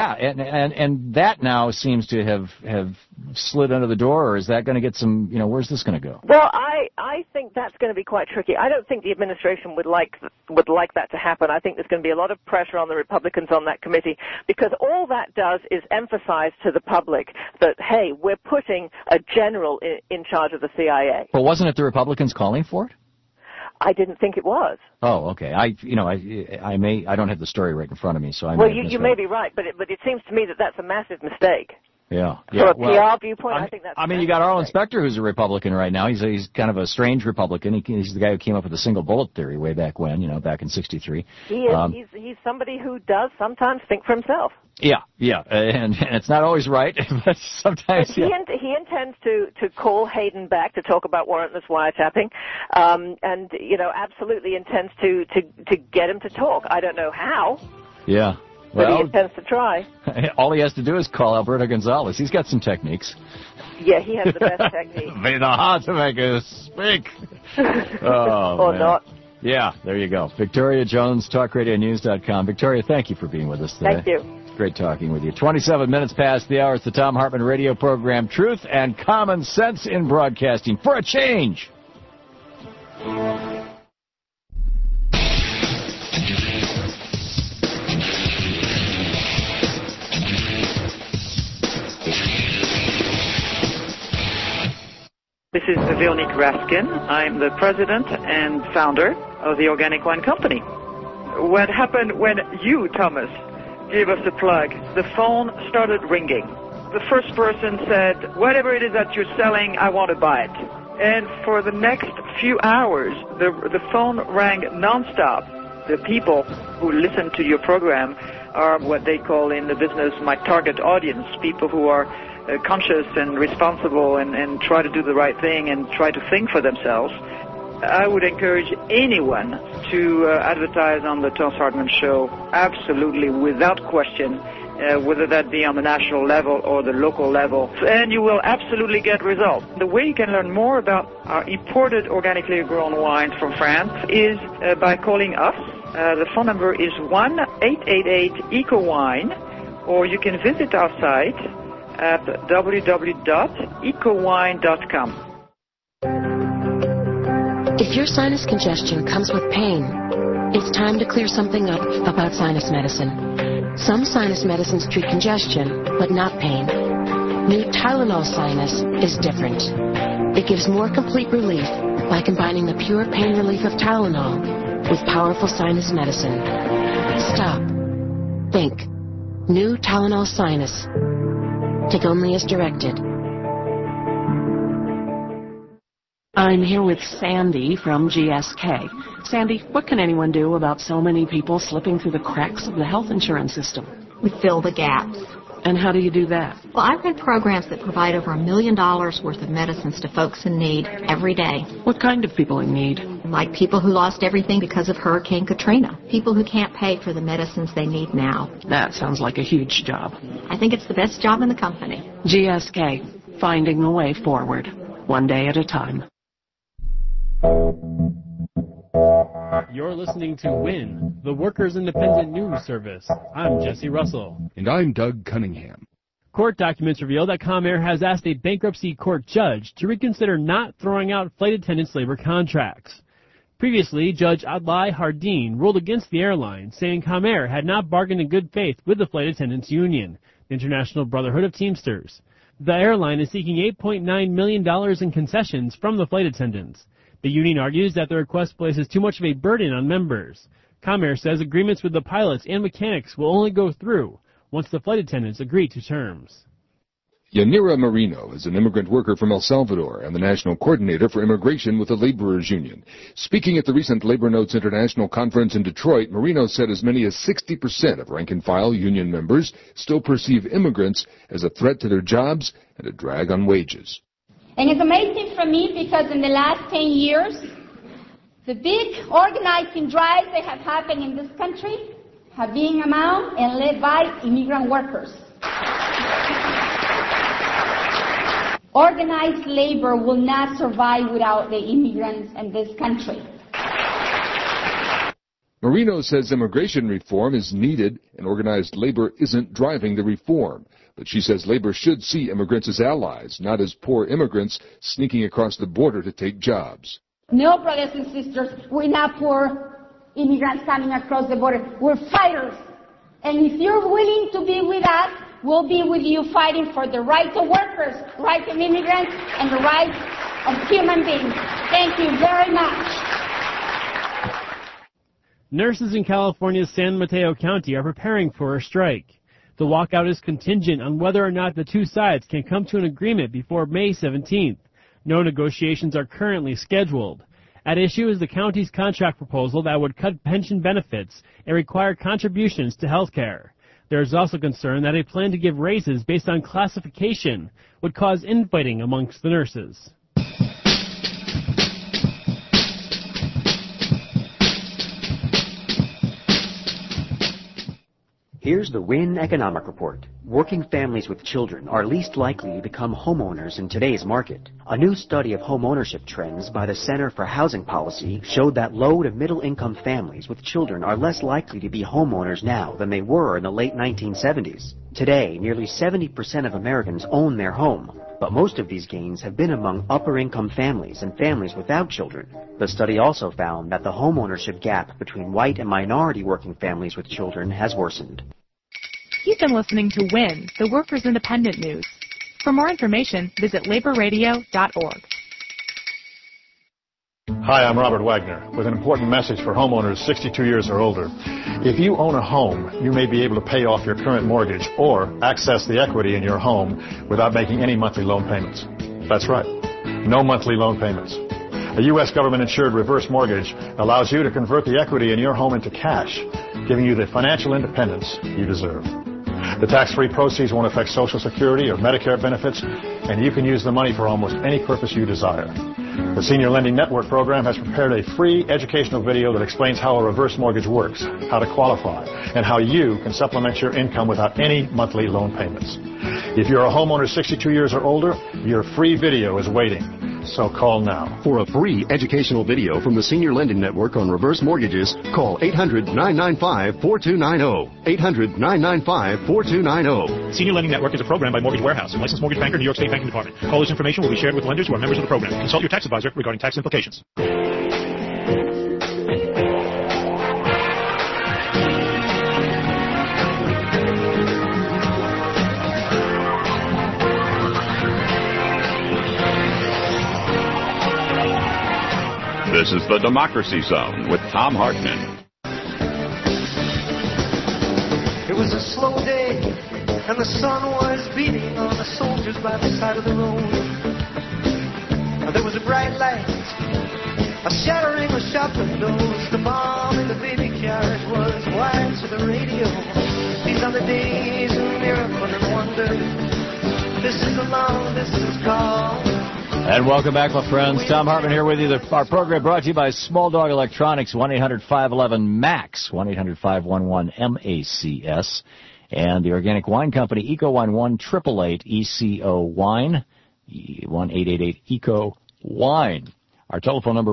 and that now seems to have slid under the door, or is that going to get some? Where's this going to go? Well, I think that's going to be quite tricky. I don't think the administration would like that to happen. I think there's going to be a lot of pressure on the Republicans on that committee, because all that does is emphasize to the public that, hey, we're putting a general in charge of the CIA. But wasn't it the Republicans calling for it? I didn't think it was. Oh, okay. I don't have the story right in front of me, so you may be right, but it seems to me that that's a massive mistake. Yeah. From a PR viewpoint, I think that's. I mean, you got Arlen Specter, who's a Republican right now. He's kind of a strange Republican. He's the guy who came up with the single bullet theory way back when, back in '63. He is. He's somebody who does sometimes think for himself. Yeah, and it's not always right, but sometimes. He intends to call Hayden back to talk about warrantless wiretapping, and absolutely intends to get him to talk. I don't know how. Yeah. But he intends to try. All he has to do is call Alberto Gonzales. He's got some techniques. Yeah, he has the best technique. They know how to make us speak. Or man. not. Yeah, there you go. Victoria Jones, TalkRadioNews.com. Victoria, thank you for being with us today. Thank you. Great talking with you. 27 minutes past the hour. It's the Thom Hartmann radio program, Truth and Common Sense in Broadcasting. For a change. This is Veronique Raskin. I'm the president and founder of the Organic Wine Company. What happened when you, Thomas, gave us a plug, the phone started ringing. The first person said, whatever it is that you're selling, I want to buy it. And for the next few hours, the phone rang nonstop. The people who listen to your program are what they call in the business my target audience, people who are conscious and responsible and try to do the right thing and try to think for themselves. I would encourage anyone to advertise on the Thom Hartmann Show, absolutely, without question, whether that be on the national level or the local level, and you will absolutely get results. The way you can learn more about our imported organically grown wines from France is by calling us. The phone number is 1-888-ECO-WINE, or you can visit our site at www.ecowine.com. If your sinus congestion comes with pain, it's time to clear something up about sinus medicine. Some sinus medicines treat congestion, but not pain. New Tylenol Sinus is different. It gives more complete relief by combining the pure pain relief of Tylenol with powerful sinus medicine. Stop. Think. New Tylenol Sinus. Take only as directed. I'm here with Sandy from GSK. Sandy, what can anyone do about so many people slipping through the cracks of the health insurance system? We fill the gaps. And how do you do that? Well, I run programs that provide over $1 million worth of medicines to folks in need every day. What kind of people in need? Like people who lost everything because of Hurricane Katrina. People who can't pay for the medicines they need now. That sounds like a huge job. I think it's the best job in the company. GSK, finding the way forward, one day at a time. You're listening to WIN, the Workers' Independent News Service. I'm Jesse Russell. And I'm Doug Cunningham. Court documents reveal that Comair has asked a bankruptcy court judge to reconsider not throwing out flight attendants' labor contracts. Previously, Judge Adlai Hardeen ruled against the airline, saying Comair had not bargained in good faith with the flight attendants' union, the International Brotherhood of Teamsters. The airline is seeking $8.9 million in concessions from the flight attendants. The union argues that the request places too much of a burden on members. Comair says agreements with the pilots and mechanics will only go through once the flight attendants agree to terms. Yanira Marino is an immigrant worker from El Salvador and the national coordinator for immigration with the Laborers Union. Speaking at the recent Labor Notes International Conference in Detroit, Marino said as many as 60% of rank-and-file union members still perceive immigrants as a threat to their jobs and a drag on wages. And it's amazing for me because in the last 10 years, the big organizing drives that have happened in this country have been among and led by immigrant workers. Organized labor will not survive without the immigrants in this country. Marino says immigration reform is needed and organized labor isn't driving the reform. But she says labor should see immigrants as allies, not as poor immigrants sneaking across the border to take jobs. No, brothers and sisters, we're not poor immigrants coming across the border. We're fighters. And if you're willing to be with us, we'll be with you fighting for the rights of workers, rights of immigrants, and the rights of human beings. Thank you very much. Nurses in California's San Mateo County are preparing for a strike. The walkout is contingent on whether or not the two sides can come to an agreement before May 17th. No negotiations are currently scheduled. At issue is the county's contract proposal that would cut pension benefits and require contributions to health care. There is also concern that a plan to give raises based on classification would cause infighting amongst the nurses. Here's the WIN Economic Report. Working families with children are least likely to become homeowners in today's market. A new study of home ownership trends by the Center for Housing Policy showed that low to middle income families with children are less likely to be homeowners now than they were in the late 1970s. Today, nearly 70% of Americans own their home, but most of these gains have been among upper income families and families without children. The study also found that the home ownership gap between white and minority working families with children has worsened. You've been listening to WIN, the Workers' Independent News. For more information, visit laborradio.org. Hi, I'm Robert Wagner with an important message for homeowners 62 years or older. If you own a home, you may be able to pay off your current mortgage or access the equity in your home without making any monthly loan payments. That's right. no monthly loan payments. A U.S. government-insured reverse mortgage allows you to convert the equity in your home into cash, giving you the financial independence you deserve. The tax-free proceeds won't affect Social Security or Medicare benefits, and you can use the money for almost any purpose you desire. The Senior Lending Network program has prepared a free educational video that explains how a reverse mortgage works, how to qualify, and how you can supplement your income without any monthly loan payments. If you're a homeowner 62 years or older, your free video is waiting. So call now. For a free educational video from the Senior Lending Network on reverse mortgages, call 800-995-4290. 800-995-4290. Senior Lending Network is a program by Mortgage Warehouse, a licensed mortgage banker, New York State Banking Department. Caller's information will be shared with lenders who are members of the program. Consult your tax advisor regarding tax implications. This is the Democracy Zone with Thom Hartmann. It was a slow day, and the sun was beating on the soldiers by the side of the road. There was a bright light, a shattering of shop windows. The bomb in the baby carriage was wired to the radio. These are the days of miracle and wonder. This is the love, this is called. And welcome back, my friends. Thom Hartmann here with you. Our program brought to you by Small Dog Electronics, 1-800-511-MAX, 1-800-511-MACS, and the Organic Wine Company, Eco Wine, 1-888-ECO-WINE, 1-888-ECO-WINE. Our telephone number,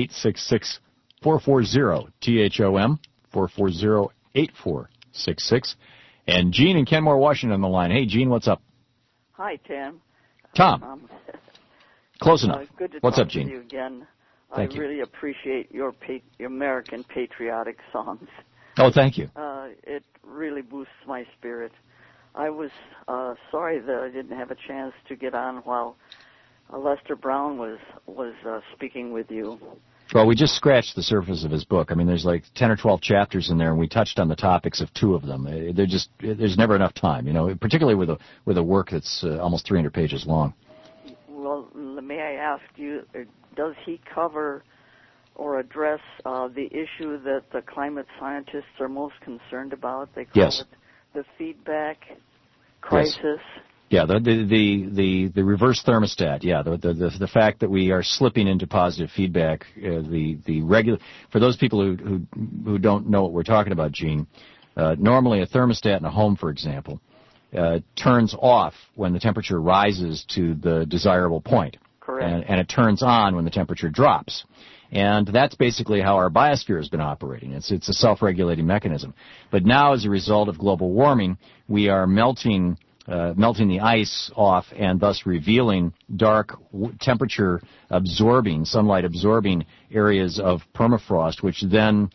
1-866-440-THOM, 440-8466. And Gene in Kenmore, Washington on the line. Hey, Gene, what's up? Hi, Tim. Tom. Close enough. Good to What's talk up, Gene? to you again. Thank I you. really appreciate your American patriotic songs. Oh, thank you. It really boosts my spirit. I was sorry that I didn't have a chance to get on while Lester Brown was speaking with you. Well, we just scratched the surface of his book. I mean, there's like 10 or 12 chapters in there, and we touched on the topics of 2 of them. There's never enough time, you know, particularly with a work that's almost 300 pages long. Well, may I ask you, does he cover or address the issue that the climate scientists are most concerned about? They call it the feedback crisis. Yes. Yeah, the reverse thermostat. Yeah, the fact that we are slipping into positive feedback. The regular, for those people who don't know what we're talking about, Gene. Normally, a thermostat in a home, for example, turns off when the temperature rises to the desirable point. Correct. And it turns on when the temperature drops. And that's basically how our biosphere has been operating. It's a self-regulating mechanism. But now, as a result of global warming, we are melting the ice off and thus revealing dark, temperature-absorbing, sunlight-absorbing areas of permafrost, which then,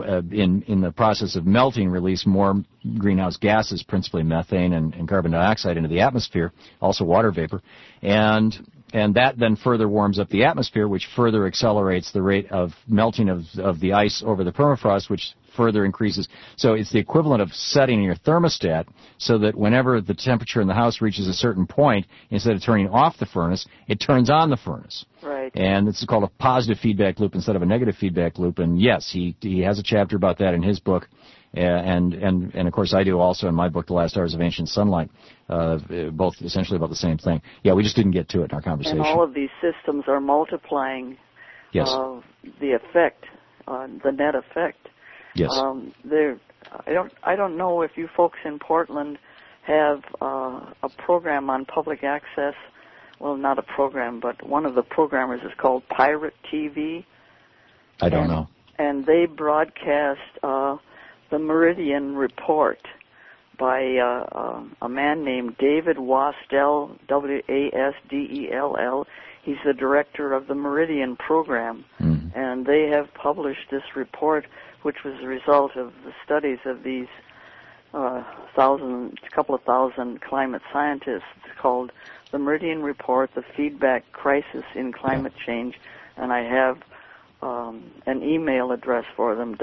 in the process of melting, release more greenhouse gases, principally methane and carbon dioxide, into the atmosphere, also water vapor. And that then further warms up the atmosphere, which further accelerates the rate of melting of the ice over the permafrost, which further increases. So it's the equivalent of setting your thermostat so that whenever the temperature in the house reaches a certain point, instead of turning off the furnace, it turns on the furnace. Right. And it's called a positive feedback loop instead of a negative feedback loop. And yes, he has a chapter about that in his book. And of course I do also in my book, The Last Hours of Ancient Sunlight, both essentially about the same thing. Yeah, we just didn't get to it in our conversation. And all of these systems are multiplying the effect, the net effect. Yes. I don't know if you folks in Portland have a program on public access. Well, not a program, but one of the programmers is called Pirate TV. I don't know. And they broadcast the Meridian Report by a man named David Wasdell, Wasdell. He's the director of the Meridian program. Mm-hmm. And they have published this report, which was a result of the studies of these couple of thousand climate scientists, called the Meridian Report, The Feedback Crisis in Climate Change. And I have an email address for them,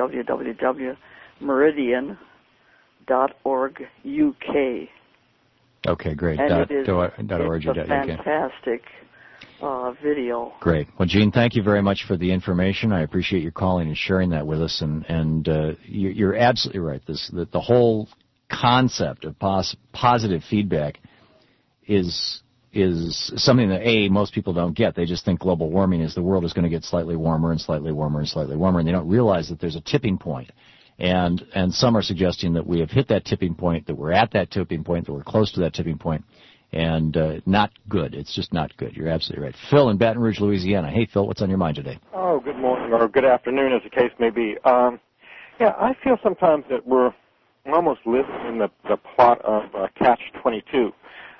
www.meridian.org UK. Okay, great. And .org. it's a fantastic video. Great. Well, Gene, thank you very much for the information. I appreciate your calling and sharing that with us. And you're absolutely right. The whole concept of positive feedback is something that, most people don't get. They just think global warming is the world is going to get slightly warmer and slightly warmer and slightly warmer, and they don't realize that there's a tipping point. And some are suggesting that we have hit that tipping point, that we're at that tipping point, that we're close to that tipping point, and not good. It's just not good. You're absolutely right. Phil in Baton Rouge, Louisiana. Hey, Phil, what's on your mind today? Oh, good morning, or good afternoon, as the case may be. I feel sometimes that we're almost living in the plot of Catch-22.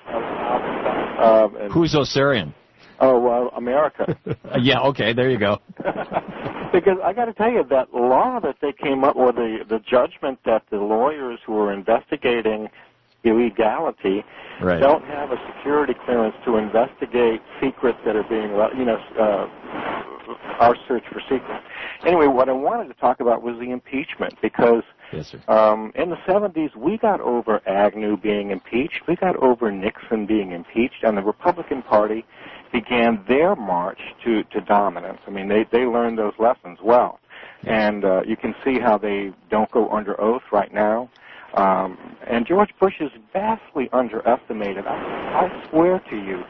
Who's Osirian? America. Yeah, okay, there you go. Because I got to tell you, that law that they came up with, the judgment that the lawyers who are investigating illegality don't have a security clearance to investigate secrets that are being, our search for secrets. Anyway, what I wanted to talk about was the impeachment, because in the 70s, we got over Agnew being impeached, we got over Nixon being impeached, and the Republican Party began their march to dominance. I mean, they learned those lessons well. And you can see how they don't go under oath right now. And George Bush is vastly underestimated. I swear to you,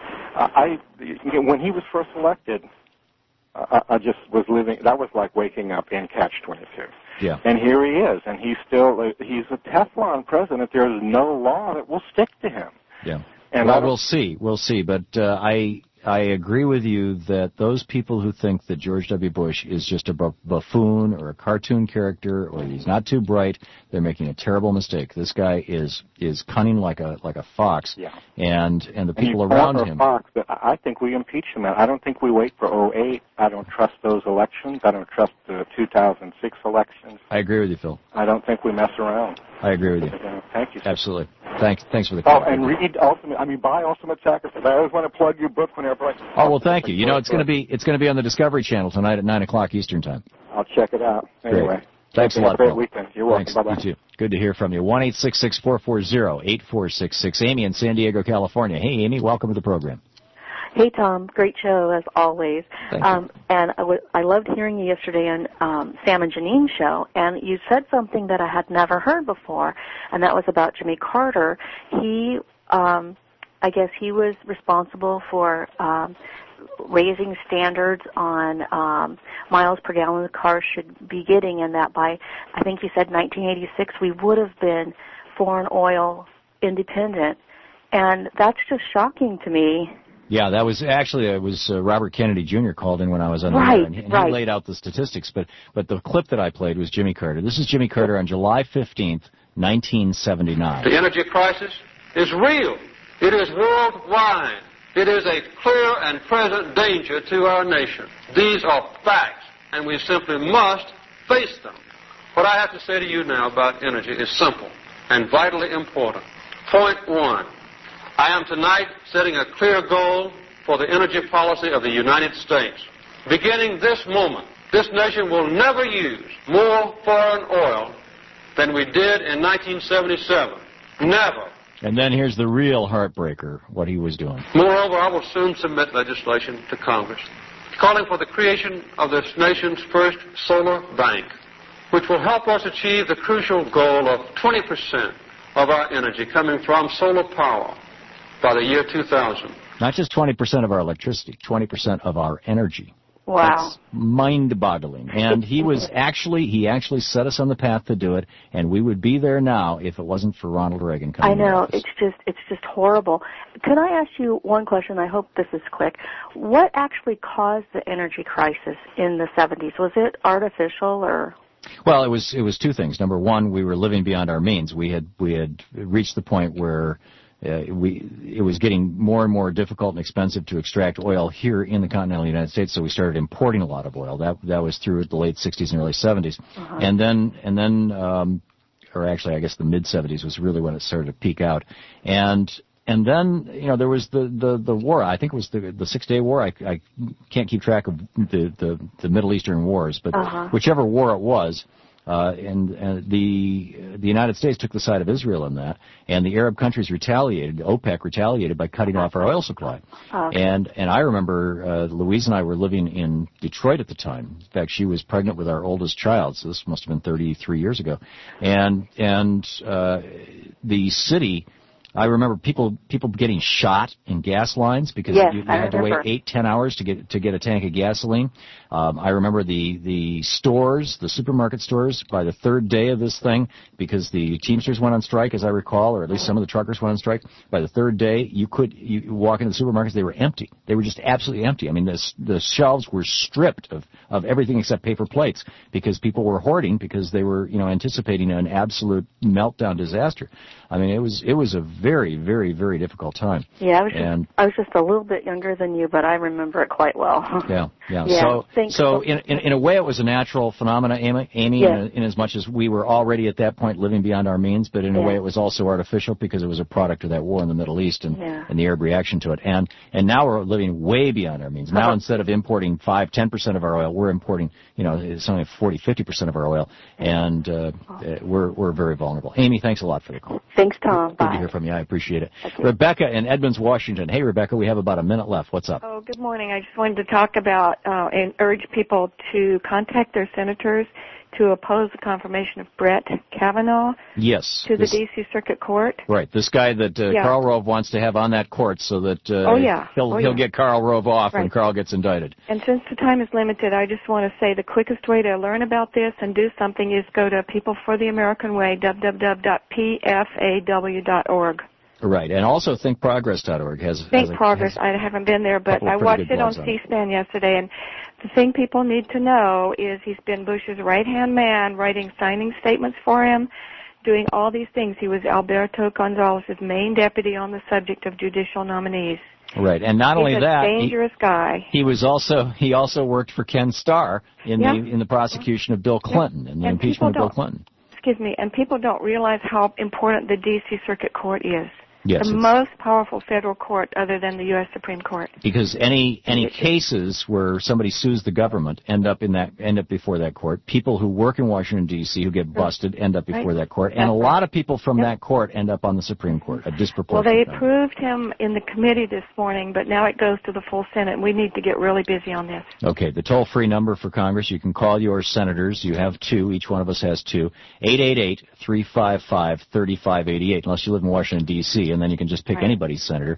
when he was first elected, I just was living, that was like waking up in Catch-22. Yeah. And here he is, and he's a Teflon president. There's no law that will stick to him. Yeah. And well, we'll see, but I agree with you that those people who think that George W. Bush is just a buffoon or a cartoon character or he's not too bright, they're making a terrible mistake. This guy is cunning like a fox, and the people around him. Fox, but I think we impeach him. I don't think we wait for 2008. I don't trust those elections. I don't trust the 2006 elections. I agree with you, Phil. I don't think we mess around. I agree with you. Thank you, sir. Absolutely. Thanks for the call. Oh, and buy Ultimate Sacrifice. I always want to plug your book whenever I... Oh, well, thank you. You know, it's going to be on the Discovery Channel tonight at 9 o'clock Eastern Time. I'll check it out. Anyway. Great. Thanks a lot, Phil. Phil. Weekend. You're welcome. Thanks. Bye-bye. You too. Good to hear from you. 1-866-440-8466. Amy in San Diego, California. Hey, Amy, welcome to the program. Hey, Tom. Great show, as always. Thank you. And I loved hearing you yesterday on Sam and Janine's show, and you said something that I had never heard before, and that was about Jimmy Carter. He, I guess he was responsible for raising standards on miles per gallon the cars should be getting, and that by, I think you said 1986, we would have been foreign oil independent. And that's just shocking to me. Yeah, that was actually, Robert Kennedy Jr. called in when I was on the air, and he laid out the statistics, but the clip that I played was Jimmy Carter. This is Jimmy Carter on July 15th, 1979. The energy crisis is real. It is worldwide. It is a clear and present danger to our nation. These are facts, and we simply must face them. What I have to say to you now about energy is simple and vitally important. Point one. I am tonight setting a clear goal for the energy policy of the United States. Beginning this moment, this nation will never use more foreign oil than we did in 1977. Never. And then here's the real heartbreaker, what he was doing. Moreover, I will soon submit legislation to Congress calling for the creation of this nation's first solar bank, which will help us achieve the crucial goal of 20% of our energy coming from solar power by the year 2000. Not just 20% of our electricity, 20% of our energy. Wow. That's mind-boggling. And he actually set us on the path to do it, and we would be there now if it wasn't for Ronald Reagan coming I know. into office. It's just horrible. Could I ask you one question? I hope this is quick. What actually caused the energy crisis in the 70s? Was it artificial or... Well, it was two things. Number one, we were living beyond our means. We had reached the point where it was getting more and more difficult and expensive to extract oil here in the continental United States, so we started importing a lot of oil. That was through the late 60s and early 70s. Uh-huh. And then or actually I guess the mid 70s was really when it started to peak out. And then, there was the war. I think it was the 6-Day War. I can't keep track of the Middle Eastern wars, but whichever war it was, And the United States took the side of Israel in that, and the Arab countries retaliated. OPEC retaliated by cutting off our oil supply. And I remember Louise and I were living in Detroit at the time. In fact, she was pregnant with our oldest child, so this must have been 33 years ago. And the city, I remember people getting shot in gas lines because you had to wait 8-10 hours to get a tank of gasoline. I remember the stores, the supermarket stores, by the third day of this thing, because the Teamsters went on strike, as I recall, or at least some of the truckers went on strike. By the third day, you walk into the supermarkets, they were empty. They were just absolutely empty. I mean, the shelves were stripped of everything except paper plates because people were hoarding because they were anticipating an absolute meltdown disaster. I mean, it was a very, very, very difficult time. Yeah, I was just a little bit younger than you, but I remember it quite well. Yeah. So in a way, it was a natural phenomena, Amy, in as much as we were already at that point living beyond our means, but in a way it was also artificial because it was a product of that war in the Middle East and the Arab reaction to it. And now we're living way beyond our means. Now instead of importing 5-10% of our oil, we're importing, it's only 40-50% of our oil, and we're very vulnerable. Amy, thanks a lot for the call. Thanks, Tom. Good to hear from you. I appreciate it. Rebecca in Edmonds, Washington. Hey, Rebecca, we have about a minute left. What's up? Oh, good morning. I just wanted to talk about and urge people to contact their senators to oppose the confirmation of Brett Kavanaugh to the D.C. Circuit Court. Right, this guy that Karl Rove wants to have on that court so that he'll get Karl Rove off when Karl gets indicted. And since the time is limited, I just want to say the quickest way to learn about this and do something is go to People for the American Way, www.pfaw.org. Right, and also thinkprogress.org has Think Progress. I haven't been there, but I watched it on C-SPAN yesterday, and the thing people need to know is he's been Bush's right-hand man, signing statements for him, doing all these things. He was Alberto Gonzalez's main deputy on the subject of judicial nominees. Right, and not only that, he's a dangerous guy. He also worked for Ken Starr in the prosecution of Bill Clinton and the impeachment of Bill Clinton. Excuse me, and people don't realize how important the D.C. Circuit Court is. Yes, the most powerful federal court other than the U.S. Supreme Court. Because any cases where somebody sues the government end up before that court. People who work in Washington, D.C. who get busted end up before that court. And a lot of people from that court end up on the Supreme Court, a disproportionate Well, they approved him in the committee this morning, but now it goes to the full Senate, and we need to get really busy on this. Okay, the toll-free number for Congress, you can call your senators. You have two. Each one of us has two. 888-355-3588, unless you live in Washington, D.C., and then you can just pick anybody's senator.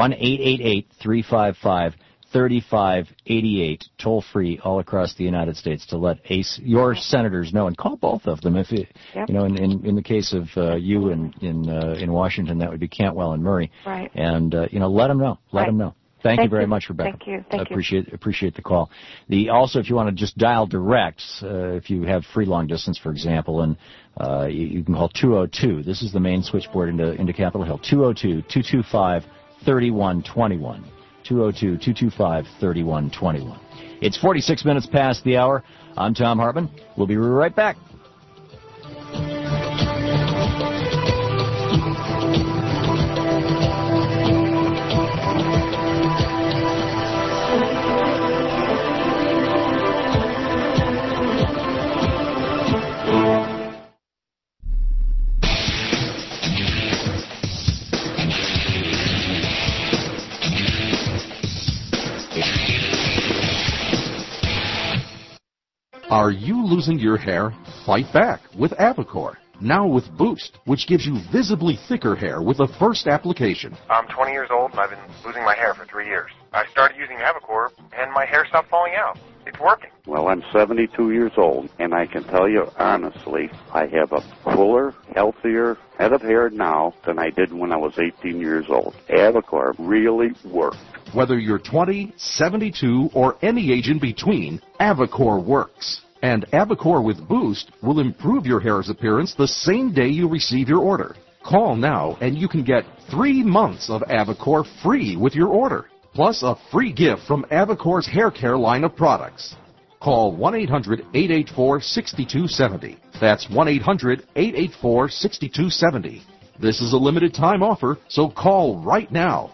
1-888-355-3588, toll-free all across the United States to let your senators know, and call both of them. If in the case of you in Washington, that would be Cantwell and Murray. Right. And let them know. Let them know. Thank you very much, Rebecca. Thank you. I appreciate the call. Also, if you want to just dial direct, if you have free long distance, for example, and you can call 202. This is the main switchboard into Capitol Hill. 202-225-3121. 202-225-3121. It's 46 minutes past the hour. I'm Tom Hartman. We'll be right back. Are you losing your hair? Fight back with Avocor. Now with Boost, which gives you visibly thicker hair with the first application. I'm 20 years old and I've been losing my hair for 3 years. I started using Avocor and my hair stopped falling out. It's working. Well, I'm 72 years old, and I can tell you honestly, I have a fuller, healthier head of hair now than I did when I was 18 years old. Avocor really worked. Whether you're 20, 72, or any age in between, Avocor works. And Avocor with Boost will improve your hair's appearance the same day you receive your order. Call now and you can get 3 months of Avocor free with your order, plus a free gift from Avocor's hair care line of products. Call 1-800-884-6270. That's 1-800-884-6270. This is a limited time offer, so call right now.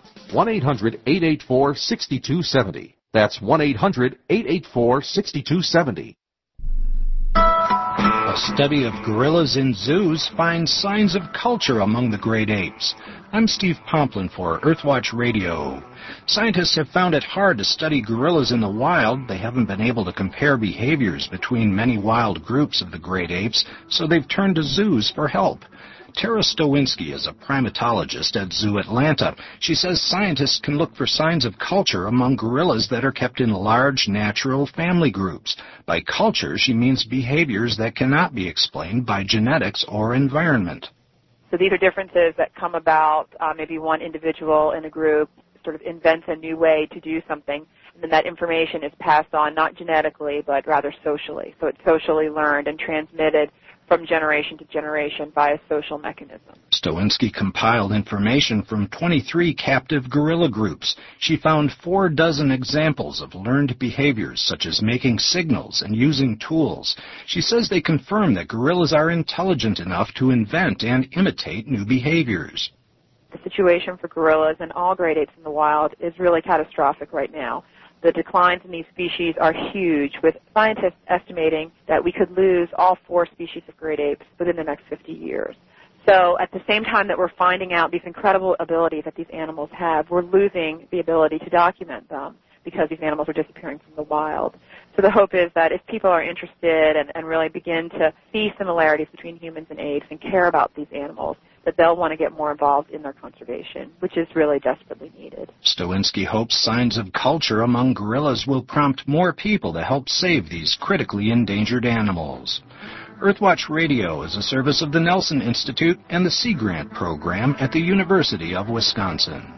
1-800-884-6270. That's 1-800-884-6270. A study of gorillas in zoos finds signs of culture among the great apes. I'm Steve Pomplin for Earthwatch Radio. Scientists have found it hard to study gorillas in the wild. They haven't been able to compare behaviors between many wild groups of the great apes, so they've turned to zoos for help. Tara Stowinski is a primatologist at Zoo Atlanta. She says scientists can look for signs of culture among gorillas that are kept in large natural family groups. By culture, she means behaviors that cannot be explained by genetics or environment. So these are differences that come about, maybe one individual in a group sort of invents a new way to do something, and then that information is passed on not genetically but rather socially. So it's socially learned and transmitted from generation to generation by a social mechanism. Stowinski compiled information from 23 captive gorilla groups. She found 4 dozen examples of learned behaviors, such as making signals and using tools. She says they confirm that gorillas are intelligent enough to invent and imitate new behaviors. The situation for gorillas and all great apes in the wild is really catastrophic right now. The declines in these species are huge, with scientists estimating that we could lose all 4 species of great apes within the next 50 years. So at the same time that we're finding out these incredible abilities that these animals have, we're losing the ability to document them because these animals are disappearing from the wild. So the hope is that if people are interested and really begin to see similarities between humans and apes and care about these animals, that they'll want to get more involved in their conservation, which is really desperately needed. Stowinski hopes signs of culture among gorillas will prompt more people to help save these critically endangered animals. Earthwatch Radio is a service of the Nelson Institute and the Sea Grant Program at the University of Wisconsin.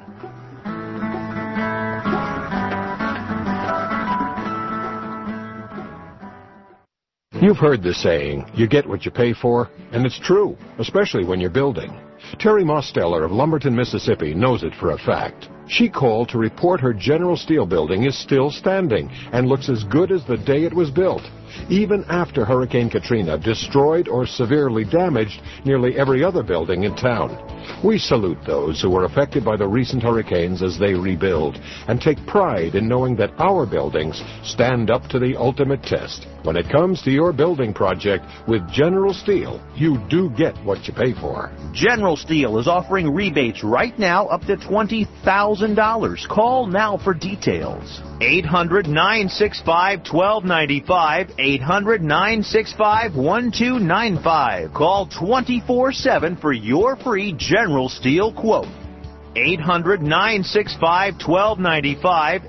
You've heard the saying, you get what you pay for, and it's true, especially when you're building. Terry Mosteller of Lumberton, Mississippi knows it for a fact. She called to report her General Steel building is still standing and looks as good as the day it was built, even after Hurricane Katrina destroyed or severely damaged nearly every other building in town. We salute those who were affected by the recent hurricanes as they rebuild and take pride in knowing that our buildings stand up to the ultimate test. When it comes to your building project with General Steel, you do get what you pay for. General Steel is offering rebates right now up to $20,000. Call now for details. 800-965-1295, 800-965-1295. Call 24/7 for your free General Steel quote. 800-965-1295,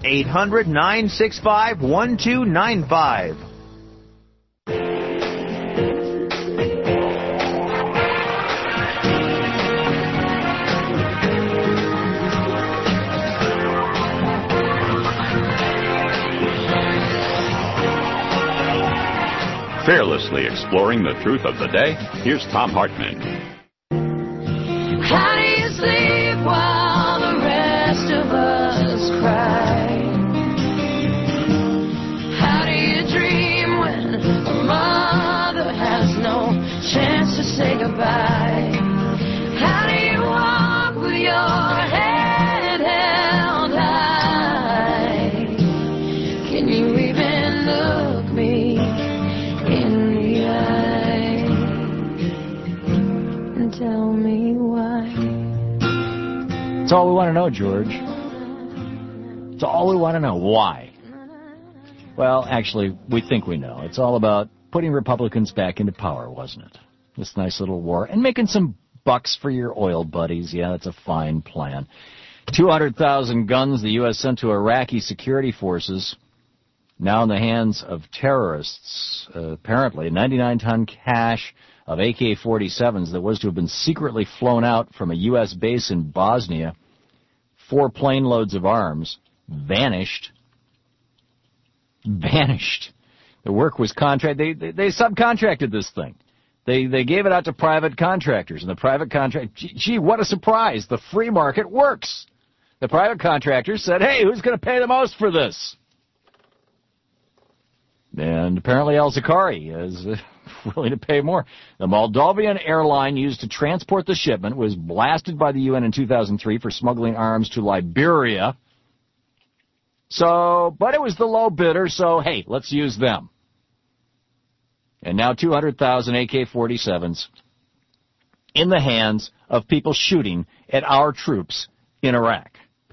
800-965-1295. Fearlessly exploring the truth of the day, here's Tom Hartman. How do you sleep while the rest of us cry? How do you dream when a mother has no chance to say goodbye? How do you walk with your head held high? Can you even look me in the eye and tell me why? That's all we want to know, George. It's all we want to know. Why? Well, actually, we think we know. It's all about putting Republicans back into power, wasn't it? This nice little war. And making some bucks for your oil buddies. Yeah, that's a fine plan. 200,000 guns the U.S. sent to Iraqi security forces, now in the hands of terrorists. Apparently, 99-ton cache of AK-47s that was to have been secretly flown out from a U.S. base in Bosnia. 4 plane loads of arms vanished. Vanished. The work was they subcontracted this thing. They gave it out to private contractors, and the private gee, what a surprise. The free market works. The private contractors said, hey, who's going to pay the most for this? And apparently Al-Zakari is willing to pay more. The Moldovan airline used to transport the shipment was blasted by the UN in 2003 for smuggling arms to Liberia. But it was the low bidder, so hey, let's use them. And now 200,000 AK-47s in the hands of people shooting at our troops in Iraq.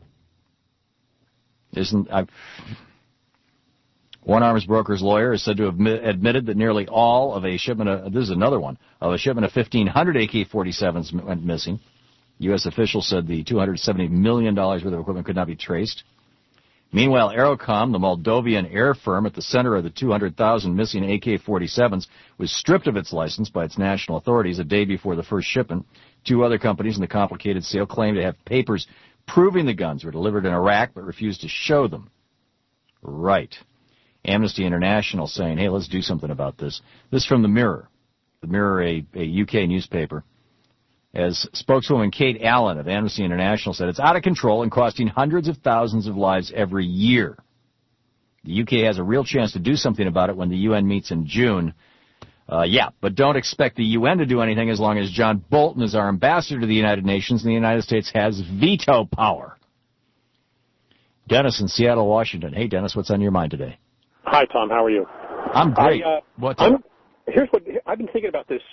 One arms broker's lawyer is said to have admitted that nearly all of a shipment of, this is another one, of a shipment of 1,500 AK-47s went missing. U.S. officials said the $270 million worth of equipment could not be traced. Meanwhile, Aerocom, the Moldovan air firm at the center of the 200,000 missing AK-47s, was stripped of its license by its national authorities a day before the first shipment. Two other companies in the complicated sale claimed to have papers proving the guns were delivered in Iraq but refused to show them. Right. Amnesty International saying, hey, let's do something about this. This from The Mirror. The Mirror, a UK newspaper. As spokeswoman Kate Allen of Amnesty International said, it's out of control and costing hundreds of thousands of lives every year. The UK has a real chance to do something about it when the UN meets in June. But don't expect the UN to do anything as long as John Bolton is our ambassador to the United Nations and the United States has veto power. Dennis in Seattle, Washington. Hey, Dennis, what's on your mind today? Hi, Tom. How are you? I'm great. Here's what I've been thinking about: this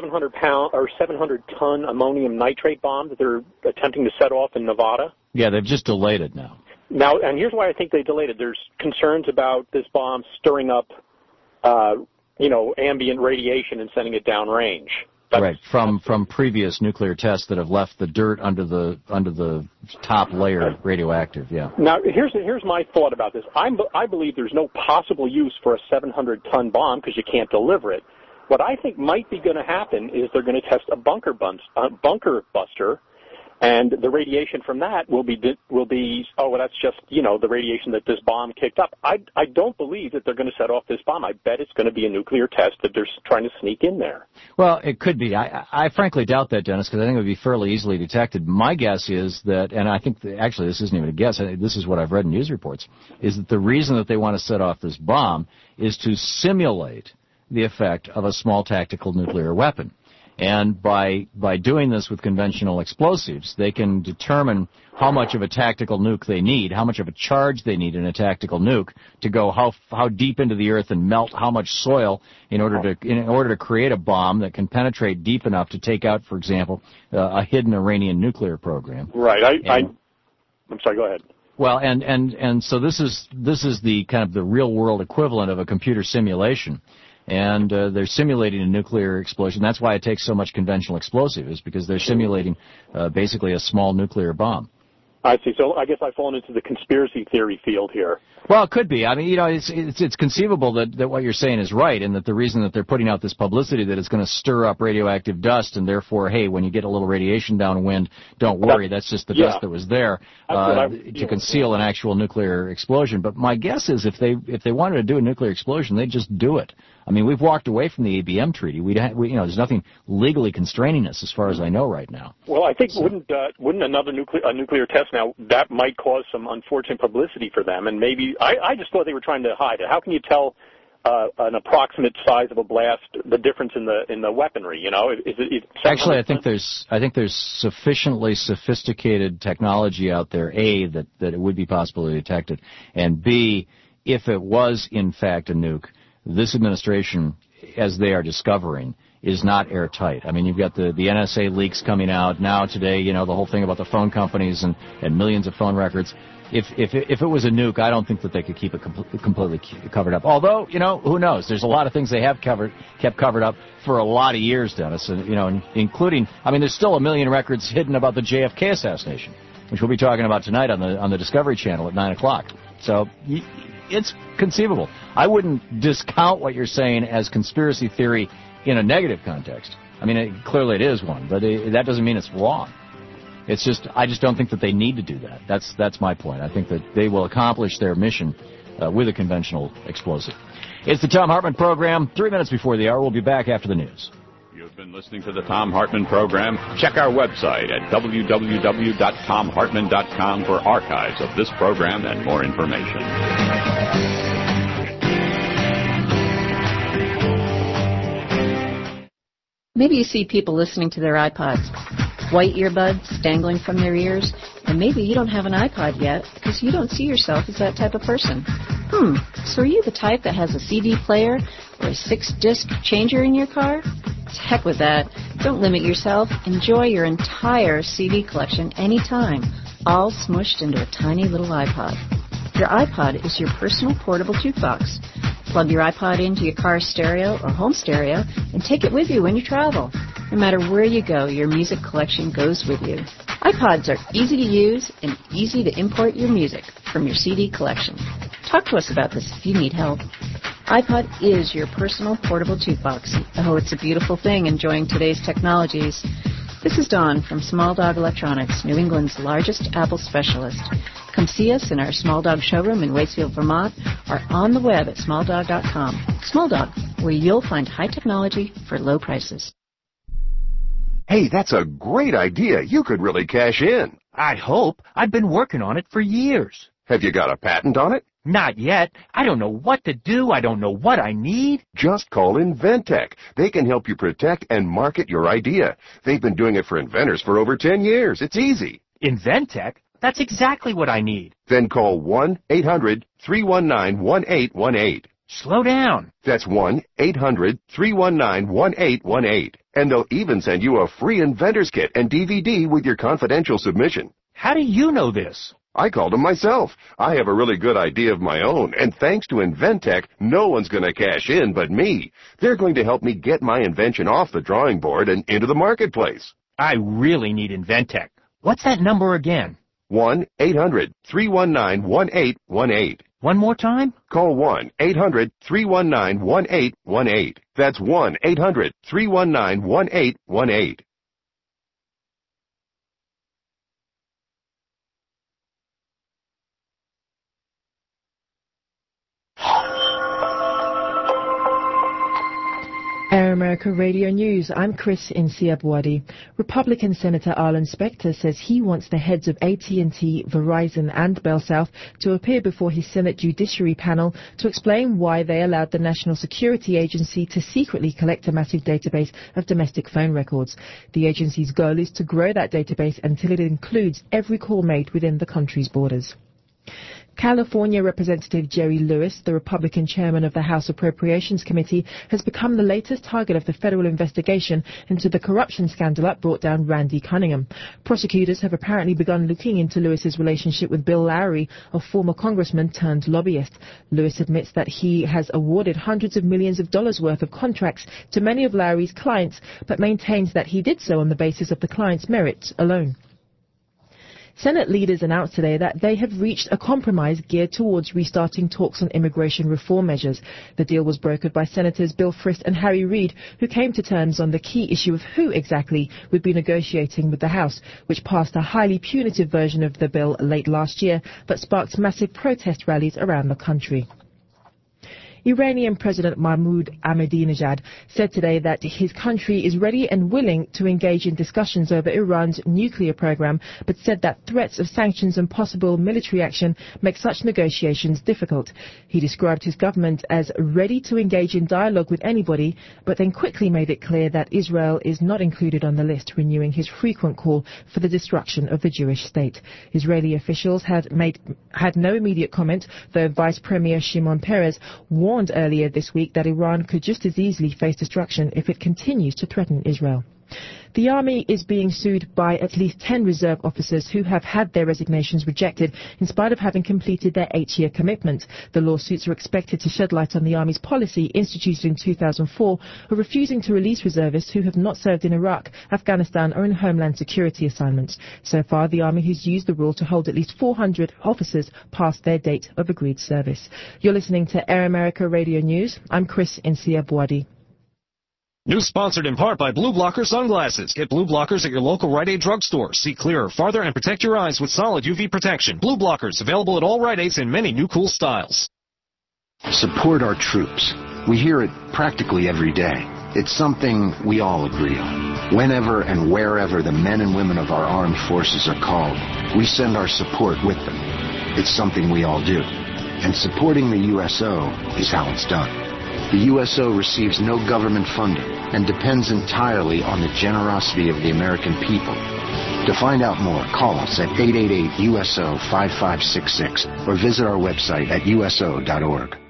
700-ton ammonium nitrate bomb that they're attempting to set off in Nevada. Yeah, they've just delayed it now. Now, and here's why I think they delayed it. There's concerns about this bomb stirring up, ambient radiation and sending it downrange. Right, from previous nuclear tests that have left the dirt under the top layer radioactive. Yeah. Now, here's my thought about this. I believe there's no possible use for a 700-ton bomb because you can't deliver it. What I think might be going to happen is they're going to test a bunker buster, and the radiation from that will be that's just the radiation that this bomb kicked up. I don't believe that they're going to set off this bomb. I bet it's going to be a nuclear test that they're trying to sneak in there. Well, it could be. I frankly doubt that, Dennis, because I think it would be fairly easily detected. My guess is that, and I think actually this isn't even a guess, this is what I've read in news reports, is that the reason that they want to set off this bomb is to simulate the effect of a small tactical nuclear weapon. And by doing this with conventional explosives, they can determine how much of a tactical nuke they need, how much of a charge they need in a tactical nuke to go how deep into the earth and melt how much soil in order to create a bomb that can penetrate deep enough to take out, for example, a hidden Iranian nuclear program. Right. I'm sorry. Go ahead. Well, and so this is the kind of the real world equivalent of a computer simulation. And they're simulating a nuclear explosion. That's why it takes so much conventional explosive, is because they're simulating basically a small nuclear bomb. I see. So I guess I've fallen into the conspiracy theory field here. Well, it could be. I mean, it's conceivable that what you're saying is right, and that the reason that they're putting out this publicity that it's going to stir up radioactive dust, and therefore, hey, when you get a little radiation downwind, don't worry, that's just the dust that was there to conceal an actual nuclear explosion. But my guess is if they wanted to do a nuclear explosion, they'd just do it. I mean, we've walked away from the ABM treaty. There's nothing legally constraining us, as far as I know right now. Well, I think wouldn't another nuclear test now that might cause some unfortunate publicity for them, and maybe I just thought they were trying to hide it. How can you tell an approximate size of a blast, the difference in the weaponry? Actually, I think there's sufficiently sophisticated technology out there, A, that it would be possible to detect it, and B, if it was in fact a nuke, this administration, as they are discovering, is not airtight. I mean, you've got the NSA leaks coming out now today, the whole thing about the phone companies and millions of phone records. If it was a nuke, I don't think that they could keep it completely covered up. Although, who knows? There's a lot of things they have kept covered up for a lot of years, Dennis, and, including, there's still 1 million records hidden about the JFK assassination, which we'll be talking about tonight on the Discovery Channel at 9 o'clock. So it's conceivable. I wouldn't discount what you're saying as conspiracy theory in a negative context. Clearly it is one, but that doesn't mean it's wrong. It's just, I just don't think that they need to do that. That's my point. I think that they will accomplish their mission with a conventional explosive. It's the Thom Hartmann Program, 3 minutes before the hour. We'll be back after the news. You've been listening to the Thom Hartmann Program. Check our website at www.thomhartmann.com for archives of this program and more information. Maybe you see people listening to their iPods, white earbuds dangling from their ears, and maybe you don't have an iPod yet because you don't see yourself as that type of person. So are you the type that has a CD player or a 6-disc changer in your car? To heck with that. Don't limit yourself. Enjoy your entire CD collection anytime, all smushed into a tiny little iPod. Your iPod is your personal portable jukebox. Plug your iPod into your car stereo or home stereo and take it with you when you travel. No matter where you go, your music collection goes with you. iPods are easy to use and easy to import your music from your CD collection. Talk to us about this if you need help. iPod is your personal portable jukebox. Oh, it's a beautiful thing, enjoying today's technologies. This is Dawn from Small Dog Electronics, New England's largest Apple specialist. Come see us in our Small Dog showroom in Waitsfield, Vermont, or on the web at smalldog.com. Small Dog, where you'll find high technology for low prices. Hey, that's a great idea. You could really cash in. I hope. I've been working on it for years. Have you got a patent on it? Not yet. I don't know what to do. I don't know what I need. Just call Inventec. They can help you protect and market your idea. They've been doing it for inventors for over 10 years. It's easy. Inventec? That's exactly what I need. Then call 1-800-319-1818. Slow down. That's 1-800-319-1818. And they'll even send you a free inventor's kit and DVD with your confidential submission. How do you know this? I called them myself. I have a really good idea of my own, and thanks to Inventec, no one's going to cash in but me. They're going to help me get my invention off the drawing board and into the marketplace. I really need Inventec. What's that number again? 1-800-319-1818. One more time? Call 1-800-319-1818. That's 1-800-319-1818. Air America Radio News. I'm Chris Insiabwadi. Republican Senator Arlen Specter says he wants the heads of AT&T, Verizon and Bell South to appear before his Senate Judiciary panel to explain why they allowed the National Security Agency to secretly collect a massive database of domestic phone records. The agency's goal is to grow that database until it includes every call made within the country's borders. California Representative Jerry Lewis, the Republican chairman of the House Appropriations Committee, has become the latest target of the federal investigation into the corruption scandal that brought down Randy Cunningham. Prosecutors have apparently begun looking into Lewis's relationship with Bill Lowry, a former congressman turned lobbyist. Lewis admits that he has awarded hundreds of millions of dollars worth of contracts to many of Lowry's clients, but maintains that he did so on the basis of the client's merits alone. Senate leaders announced today that they have reached a compromise geared towards restarting talks on immigration reform measures. The deal was brokered by Senators Bill Frist and Harry Reid, who came to terms on the key issue of who exactly would be negotiating with the House, which passed a highly punitive version of the bill late last year, but sparked massive protest rallies around the country. Iranian President Mahmoud Ahmadinejad said today that his country is ready and willing to engage in discussions over Iran's nuclear program, but said that threats of sanctions and possible military action make such negotiations difficult. He described his government as ready to engage in dialogue with anybody, but then quickly made it clear that Israel is not included on the list, renewing his frequent call for the destruction of the Jewish state. Israeli officials had no immediate comment, though Vice Premier Shimon Peres warned earlier this week that Iran could just as easily face destruction if it continues to threaten Israel. The army is being sued by at least 10 reserve officers who have had their resignations rejected in spite of having completed their 8-year commitment. The lawsuits are expected to shed light on the army's policy, instituted in 2004, of refusing to release reservists who have not served in Iraq, Afghanistan or in homeland security assignments. So far, the army has used the rule to hold at least 400 officers past their date of agreed service. You're listening to Air America Radio News. I'm Chris Insiabwadi. News sponsored in part by Blue Blocker Sunglasses. Get Blue Blockers at your local Rite Aid drugstore. See clearer, farther, and protect your eyes with solid UV protection. Blue Blockers, available at all Rite Aids in many new cool styles. Support our troops. We hear it practically every day. It's something we all agree on. Whenever and wherever the men and women of our armed forces are called, we send our support with them. It's something we all do. And supporting the USO is how it's done. The USO receives no government funding and depends entirely on the generosity of the American people. To find out more, call us at 888-USO-5566 or visit our website at uso.org.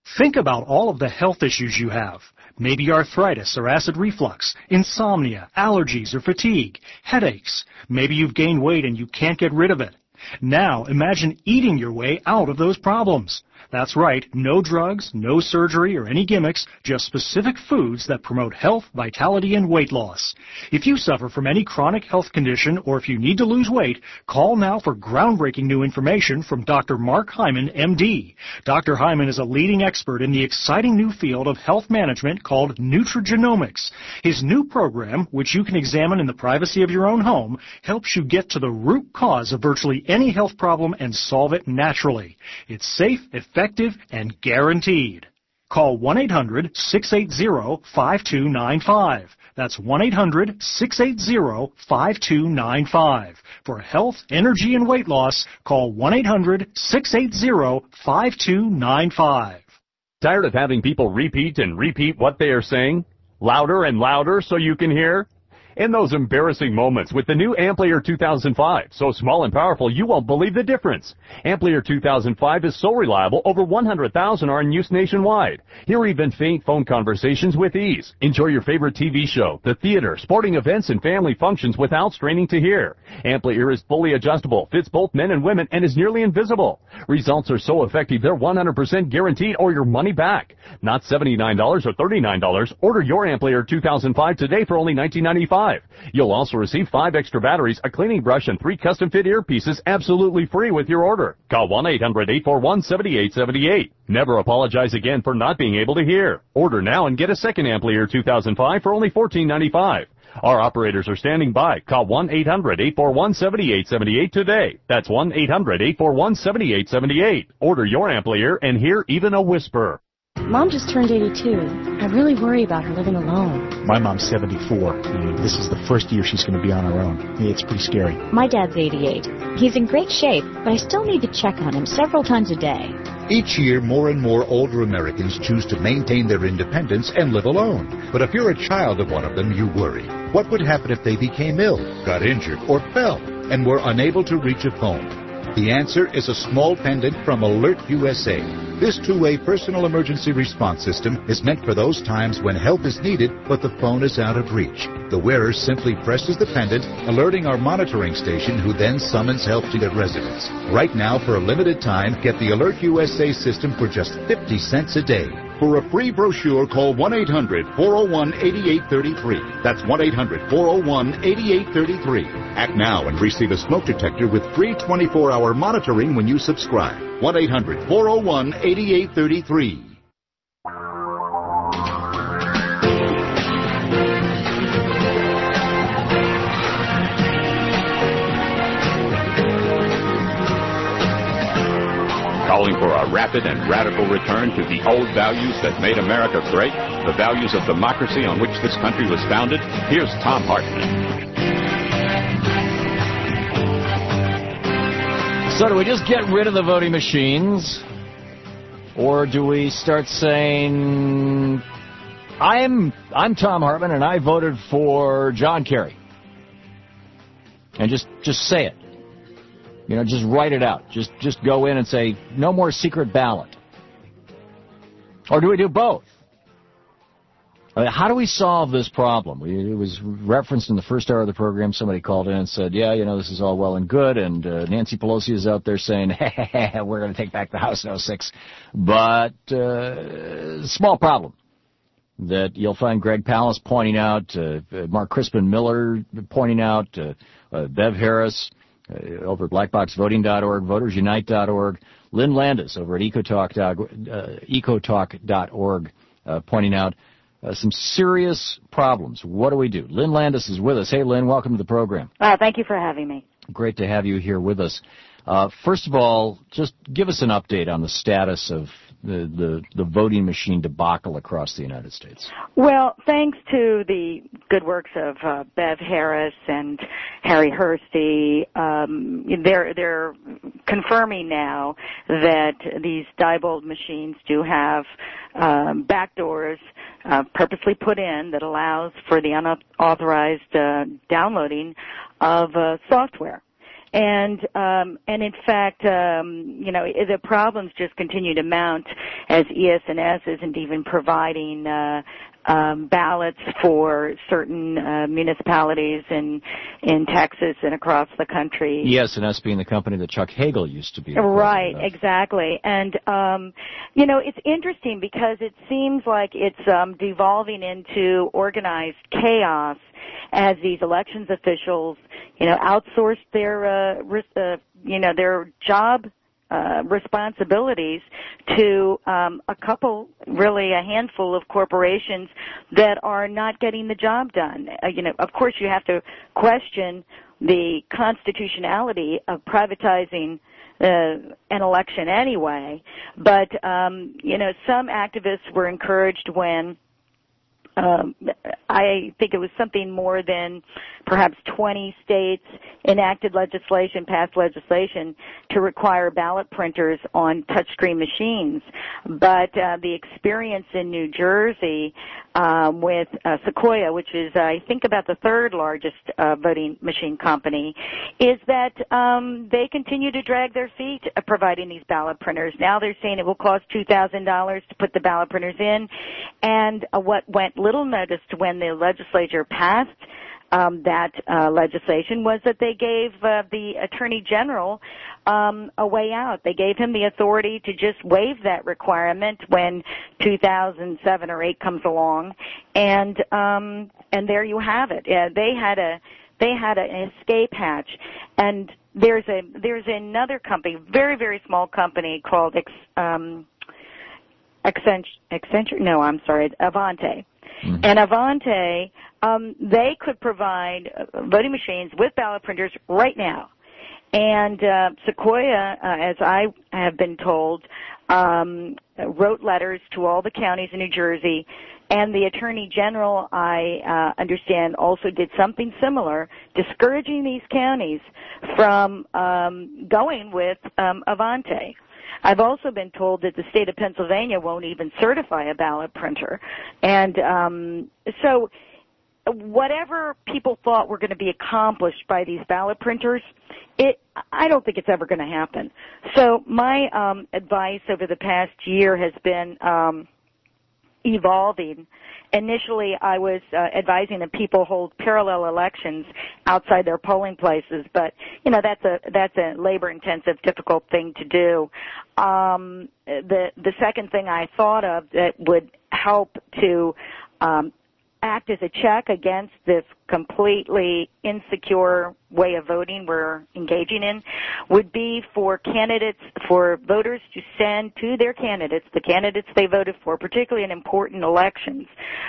Think about all of the health issues you have. Maybe arthritis or acid reflux, insomnia, allergies or fatigue, headaches. Maybe you've gained weight and you can't get rid of it. Now imagine eating your way out of those problems. That's right, no drugs, no surgery or any gimmicks, just specific foods that promote health, vitality, and weight loss. If you suffer from any chronic health condition or if you need to lose weight, call now for groundbreaking new information from Dr. Mark Hyman, MD. Dr. Hyman is a leading expert in the exciting new field of health management called nutrigenomics. His new program, which you can examine in the privacy of your own home, helps you get to the root cause of virtually any health problem and solve it naturally. It's safe, effective, and guaranteed. Call 1-800-680-5295. That's 1-800-680-5295. For health, energy, and weight loss, call 1-800-680-5295. Tired of having people repeat and repeat what they are saying? Louder and louder so you can hear? In those embarrassing moments with the new Amplier 2005, so small and powerful you won't believe the difference. Amplier 2005 is so reliable, over 100,000 are in use nationwide. Hear even faint phone conversations with ease. Enjoy your favorite TV show, the theater, sporting events, and family functions without straining to hear. Amplier is fully adjustable, fits both men and women, and is nearly invisible. Results are so effective they're 100% guaranteed or your money back. Not $79 or $39. Order your Amplier 2005 today for only $19.95. You'll also receive 5 extra batteries, a cleaning brush, and 3 custom-fit earpieces absolutely free with your order. Call 1-800-841-7878. Never apologize again for not being able to hear. Order now and get a second Amplier 2005 for only $14.95. Our operators are standing by. Call 1-800-841-7878 today. That's 1-800-841-7878. Order your Amplier and hear even a whisper. Mom just turned 82. I really worry about her living alone. My mom's 74. This is the first year she's going to be on her own. It's pretty scary. My dad's 88. He's in great shape, but I still need to check on him several times a day. Each year, more and more older Americans choose to maintain their independence and live alone. But if you're a child of one of them, you worry. What would happen if they became ill, got injured, or fell, and were unable to reach a phone? The answer is a small pendant from Alert USA. This two-way personal emergency response system is meant for those times when help is needed, but the phone is out of reach. The wearer simply presses the pendant, alerting our monitoring station, who then summons help to the residents. Right now, for a limited time, get the Alert USA system for just 50 cents a day. For a free brochure, call 1-800-401-8833. That's 1-800-401-8833. Act now and receive a smoke detector with free 24-hour monitoring when you subscribe. 1-800-401-8833. Calling for a rapid and radical return to the old values that made America great, the values of democracy on which this country was founded. Here's Thom Hartmann. So do we just get rid of the voting machines? Or do we start saying, I'm Thom Hartmann and I voted for John Kerry? And just say it. You know, just write it out. Just go in and say, no more secret ballot. Or do we do both? How do we solve this problem? It was referenced in the first hour of the program. Somebody called in and said, yeah, you know, this is all well and good. And Nancy Pelosi is out there saying, hey, we're going to take back the House in 06. But small problem that you'll find Greg Palast pointing out, Mark Crispin Miller pointing out, Bev Harris, over at blackboxvoting.org, votersunite.org, Lynn Landis over at ecotalk.org pointing out some serious problems. What do we do? Lynn Landis is with us. Hey, Lynn, welcome to the program. Thank you for having me. Great to have you here with us. First of all, just give us an update on the status of the voting machine debacle across the United States. Well, thanks to the good works of Bev Harris and Harry Hursti, they're confirming now that these Diebold machines do have backdoors purposely put in that allows for the unauthorized downloading of software. And in fact, the problems just continue to mount as ES&S isn't even providing ballots for certain municipalities in Texas and across the country. ES&S being the company that Chuck Hagel used to be. Right, exactly. And, it's interesting because it seems like it's devolving into organized chaos as these elections officials, outsource their job responsibilities to a handful of corporations that are not getting the job done. Of course, you have to question the constitutionality of privatizing an election anyway, but some activists were encouraged when I think it was something more than perhaps 20 states passed legislation to require ballot printers on touchscreen machines. But the experience in New Jersey with Sequoia, which is, I think, about the third largest voting machine company, is that they continue to drag their feet providing these ballot printers. Now they're saying it will cost $2,000 to put the ballot printers in, and what went little noticed when the legislature passed that legislation was that they gave the Attorney General a way out. They gave him the authority to just waive that requirement when 2007 or 8 comes along, and there you have it. They had an escape hatch, and there's another company, very, very small company called Avante. Mm-hmm. And Avante, they could provide voting machines with ballot printers right now. And Sequoia, as I have been told, wrote letters to all the counties in New Jersey, and the Attorney General, I understand, also did something similar, discouraging these counties from going with Avante. I've also been told that the state of Pennsylvania won't even certify a ballot printer. And so whatever people thought were going to be accomplished by these ballot printers, I don't think it's ever going to happen. So my advice over the past year has been evolving. Initially, I was advising that people hold parallel elections outside their polling places, but that's a labor-intensive, difficult thing to do. The second thing I thought of that would help to act as a check against this completely insecure way of voting we're engaging in would be for voters to send to their candidates, the candidates they voted for, particularly in important elections,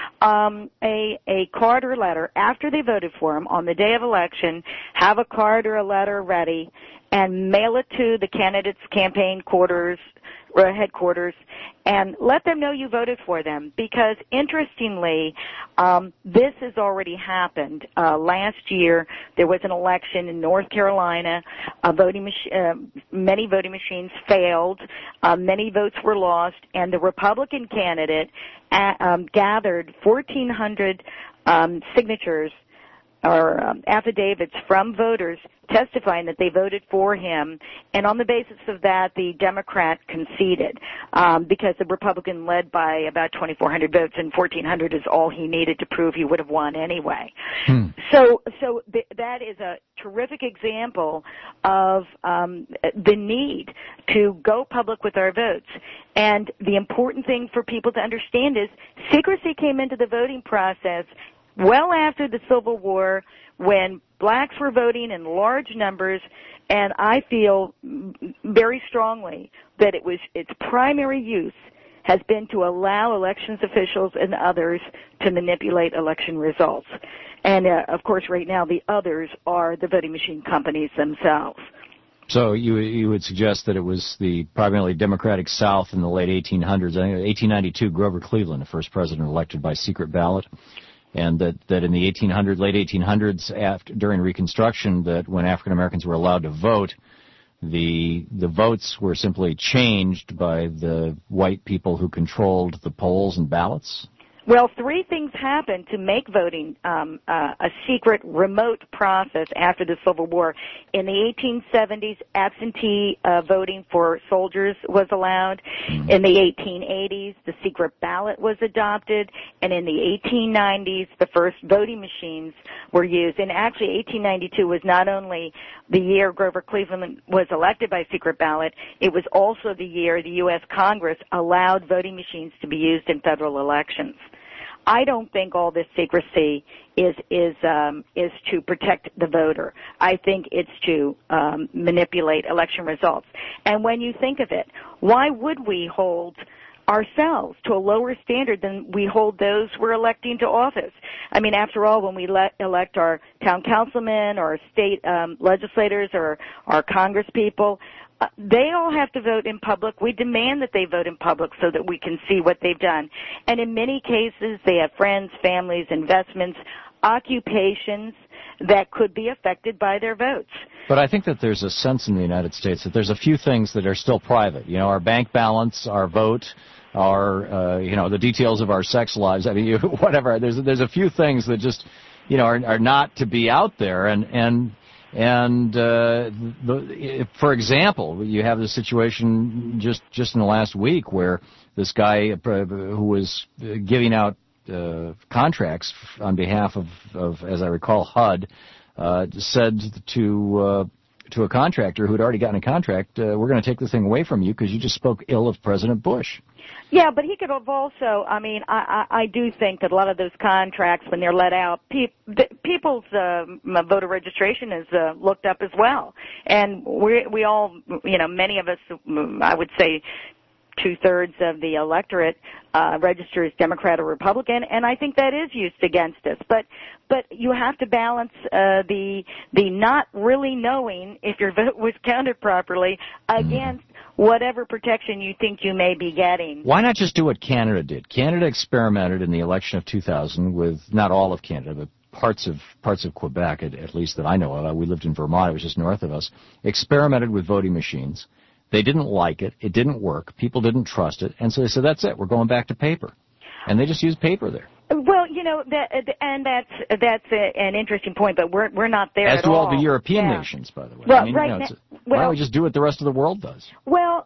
a card or letter after they voted for them on the day of election, have a card or a letter ready, and mail it to the candidates' campaign headquarters, and let them know you voted for them. Because interestingly, this has already happened. Last year, there was an election in North Carolina. Many voting machines failed. Many votes were lost, and the Republican candidate gathered 1,400 signatures or affidavits from voters testifying that they voted for him, and on the basis of that, the Democrat conceded because the Republican led by about 2,400 votes, and 1,400 is all he needed to prove he would have won anyway. So that is a terrific example of the need to go public with our votes. And the important thing for people to understand is secrecy came into the voting process well after the Civil War, when blacks were voting in large numbers, and I feel very strongly that its primary use has been to allow elections officials and others to manipulate election results. And, of course, right now the others are the voting machine companies themselves. So you would suggest that it was the primarily Democratic South in the late 1800s. I think 1892, Grover Cleveland, the first president elected by secret ballot. And that in the late 1800s, during Reconstruction, that when African Americans were allowed to vote, the votes were simply changed by the white people who controlled the polls and ballots? Well, three things happened to make voting a secret, remote process after the Civil War. In the 1870s, absentee voting for soldiers was allowed. In the 1880s, the secret ballot was adopted. And in the 1890s, the first voting machines were used. And actually, 1892 was not only the year Grover Cleveland was elected by secret ballot, it was also the year the U.S. Congress allowed voting machines to be used in federal elections. I don't think all this secrecy is to protect the voter. I think it's to manipulate election results. And when you think of it, why would we hold ourselves to a lower standard than we hold those we're electing to office? I mean, after all, when we elect our town councilmen or state legislators or our Congress people, they all have to vote in public. We demand that they vote in public so that we can see what they've done. And in many cases, they have friends, families, investments, occupations that could be affected by their votes. But I think that there's a sense in the United States that there's a few things that are still private. You know, our bank balance, our vote, our, the details of our sex lives. I mean, whatever. There's a few things that just, are not to be out there. For example, you have the situation just in the last week where this guy who was giving out contracts on behalf of, as I recall, HUD, said to a contractor who had already gotten a contract, we're going to take this thing away from you because you just spoke ill of President Bush. Yeah, but he could have also, I do think that a lot of those contracts, when they're let out, people's voter registration is looked up as well. And we all, many of us, I would say 2/3 of the electorate registers Democrat or Republican, and I think that is used against us. But you have to balance the not really knowing if your vote was counted properly against whatever protection you think you may be getting. Why not just do what Canada did? Canada experimented in the election of 2000 with not all of Canada, but parts of Quebec, at least that I know of. We lived in Vermont. It was just north of us. Experimented with voting machines. They didn't like it. It didn't work. People didn't trust it. And so they said, that's it. We're going back to paper. And they just used paper there. Well, that's an interesting point, but we're not there as at do all. all the European nations, by the way. Well, why don't we just do what the rest of the world does? Well,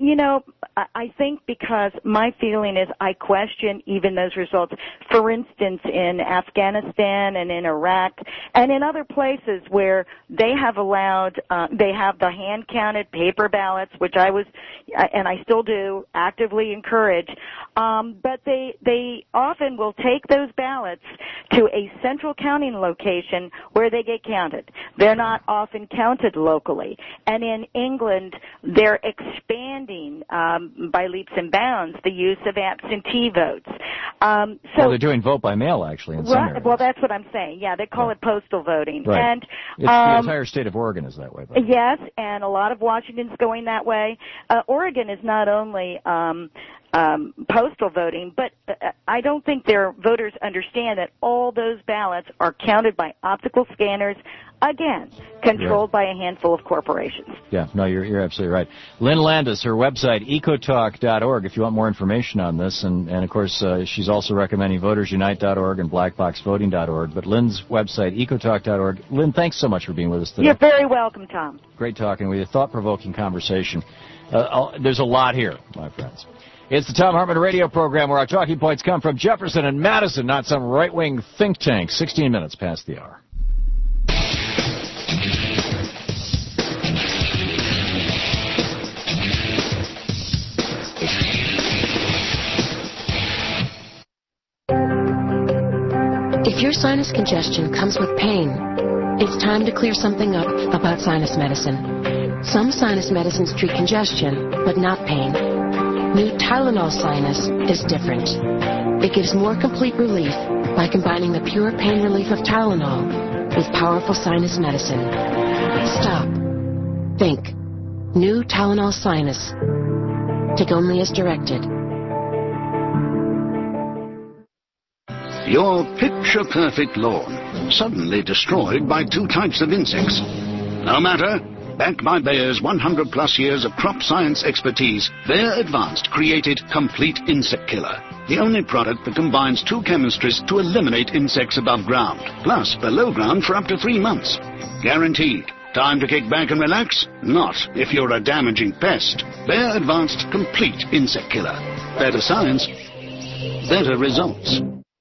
I think because my feeling is I question even those results. For instance, in Afghanistan and in Iraq and in other places where they have allowed, they have the hand-counted paper ballots, which I was, and I still do, actively encourage. But they often will take those ballots to a central counting location where they get counted. They're not often counted locally. And in England, they're expanding by leaps and bounds the use of absentee votes. Well, they're doing vote by mail, actually, in some areas. Well, that's what I'm saying. Yeah, they call it postal voting. Right. And the entire state of Oregon is that way. Yes, and a lot of Washington's going that way. Oregon is not only postal voting, but I don't think their voters understand that all those ballots are counted by optical scanners, again, controlled by a handful of corporations. Yeah, no, you're absolutely right. Lynn Landis, her website, ecotalk.org, if you want more information on this. And of course, she's also recommending votersunite.org and blackboxvoting.org. But Lynn's website, ecotalk.org. Lynn, thanks so much for being with us today. You're very welcome, Tom. Great talking with you. Thought-provoking conversation. There's a lot here, my friends. It's the Thom Hartmann radio program where our talking points come from Jefferson and Madison, not some right-wing think tank. 16 minutes past the hour. If your sinus congestion comes with pain, it's time to clear something up about sinus medicine. Some sinus medicines treat congestion, but not pain. New Tylenol Sinus is different. It gives more complete relief by combining the pure pain relief of Tylenol with powerful sinus medicine. Stop. Think. New Tylenol Sinus. Take only as directed. Your picture-perfect lawn, suddenly destroyed by two types of insects. No matter. Backed by Bayer's 100-plus years of crop science expertise, Bayer Advanced created Complete Insect Killer, the only product that combines two chemistries to eliminate insects above ground, plus below ground for up to 3 months. Guaranteed. Time to kick back and relax? Not if you're a damaging pest. Bayer Advanced Complete Insect Killer. Better science, better results.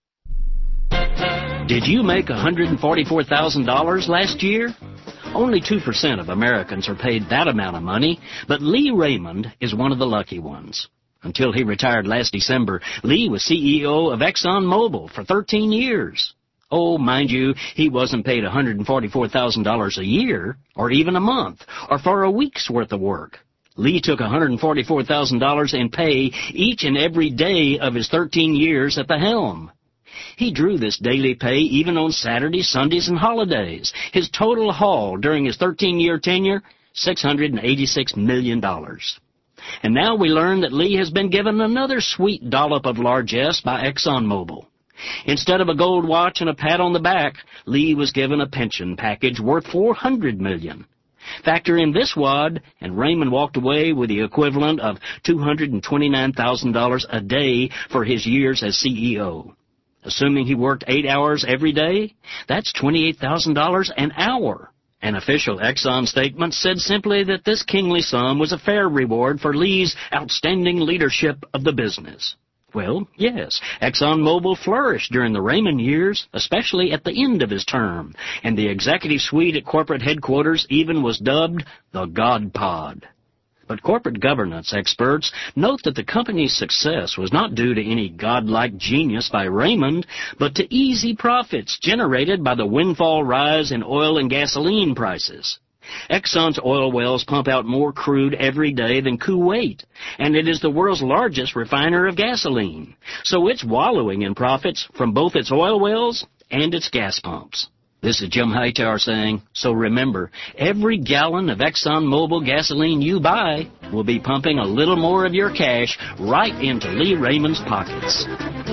Did you make $144,000 last year? Only 2% of Americans are paid that amount of money, but Lee Raymond is one of the lucky ones. Until he retired last December, Lee was CEO of ExxonMobil for 13 years. Oh, mind you, he wasn't paid $144,000 a year, or even a month, or for a week's worth of work. Lee took $144,000 in pay each and every day of his 13 years at the helm. He drew this daily pay even on Saturdays, Sundays, and holidays. His total haul during his 13-year tenure, $686 million. And now we learn that Lee has been given another sweet dollop of largesse by ExxonMobil. Instead of a gold watch and a pat on the back, Lee was given a pension package worth $400 million. Factor in this wad, and Raymond walked away with the equivalent of $229,000 a day for his years as CEO. Assuming he worked 8 hours every day, that's $28,000 an hour. An official Exxon statement said simply that this kingly sum was a fair reward for Lee's outstanding leadership of the business. Well, yes, ExxonMobil flourished during the Raymond years, especially at the end of his term, and the executive suite at corporate headquarters even was dubbed the God Pod. But corporate governance experts note that the company's success was not due to any godlike genius by Raymond, but to easy profits generated by the windfall rise in oil and gasoline prices. Exxon's oil wells pump out more crude every day than Kuwait, and it is the world's largest refiner of gasoline. So it's wallowing in profits from both its oil wells and its gas pumps. This is Jim Hightower saying, so remember, every gallon of ExxonMobil gasoline you buy will be pumping a little more of your cash right into Lee Raymond's pockets.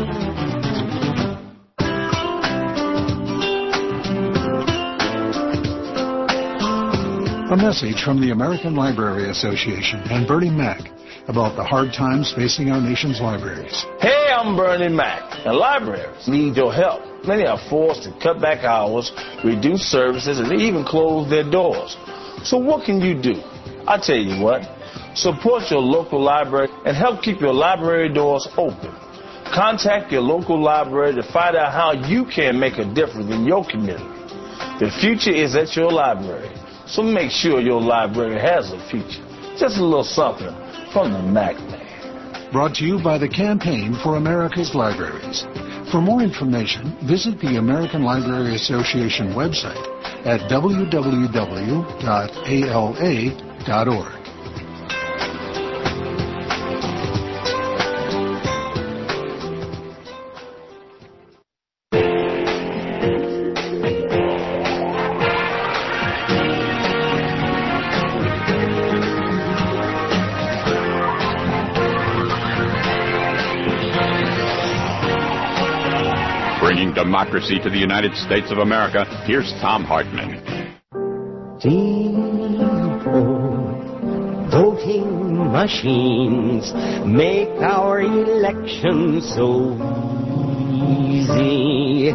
A message from the American Library Association and Bernie Mac about the hard times facing our nation's libraries. Hey, I'm Bernie Mac. The libraries need your help. Many are forced to cut back hours, reduce services, and even close their doors. So what can you do? I tell you what, support your local library and help keep your library doors open. Contact your local library to find out how you can make a difference in your community. The future is at your library, so make sure your library has a future. Just a little something from the Mac Man. Brought to you by the Campaign for America's Libraries. For more information, visit the American Library Association website at www.ala.org. Bringing democracy to the United States of America, here's Tom Hartman. Voting machines make our elections so easy.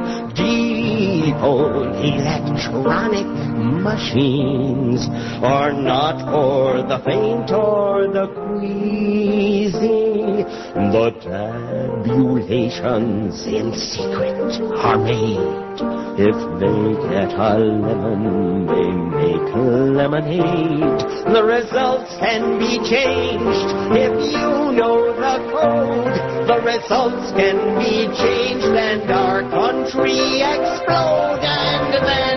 Electronic machines are not for the faint or the queasy. The tabulations in secret are made. If they get a lemon, they make lemonade. The results can be changed if you know the code. The results can be changed and our country explode. And then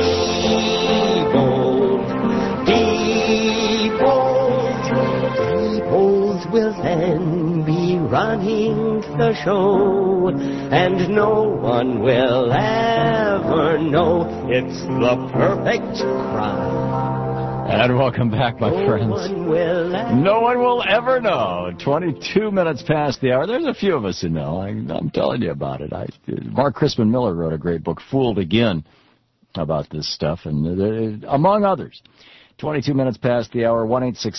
depots will then be running the show, and no one will ever know it's the perfect crime. And welcome back, my friends. No one will ever know. 22 minutes past the hour. There's a few of us who know. I'm telling you about it. Mark Crispin Miller wrote a great book, Fooled Again, about this stuff, and among others. 22 minutes past the hour,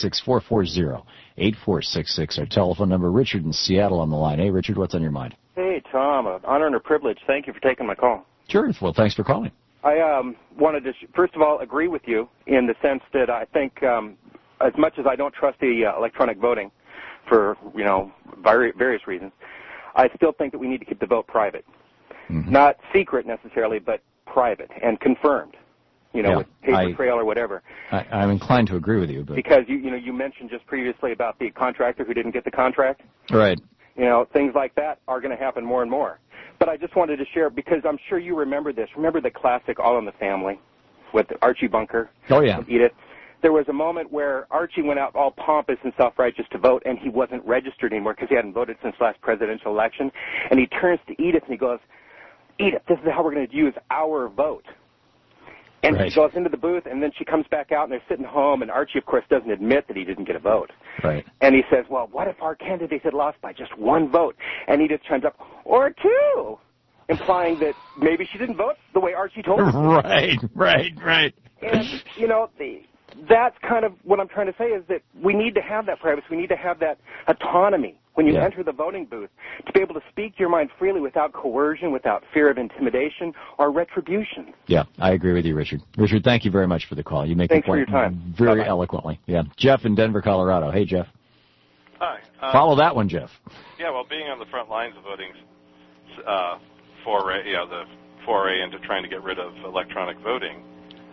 1-866-440-8466, our telephone number. Richard in Seattle on the line. Hey, Richard, what's on your mind? Hey, Tom, an honor and a privilege. Thank you for taking my call. Sure. Well, thanks for calling. I wanted to, first of all, agree with you in the sense that I think as much as I don't trust the electronic voting for, various reasons, I still think that we need to keep the vote private. Mm-hmm. Not secret necessarily, but private and confirmed, with paper trail or whatever. I'm inclined to agree with you. But because, you mentioned just previously about the contractor who didn't get the contract. Right. Things like that are going to happen more and more. But I just wanted to share, because I'm sure you remember this. Remember the classic All in the Family with Archie Bunker? Oh, yeah. And Edith? There was a moment where Archie went out all pompous and self-righteous to vote, and he wasn't registered anymore because he hadn't voted since last presidential election. And he turns to Edith and he goes, Edith, this is how we're going to use our vote. And right. She goes into the booth, and then she comes back out, and they're sitting home, and Archie, of course, doesn't admit that he didn't get a vote. Right. And he says, well, what if our candidate had lost by just one vote? And Edith chimes up, or two, implying that maybe she didn't vote the way Archie told her. Right. And, that's kind of what I'm trying to say is that we need to have that privacy. We need to have that autonomy when you enter the voting booth to be able to speak your mind freely without coercion, without fear of intimidation or retribution. Yeah, I agree with you, Richard. Richard, thank you very much for the call. You make Thanks the point for your time. very eloquently. Yeah. Jeff in Denver, Colorado. Hey, Jeff. Hi. Follow that one, Jeff. Yeah, well, being on the front lines of voting, the foray into trying to get rid of electronic voting,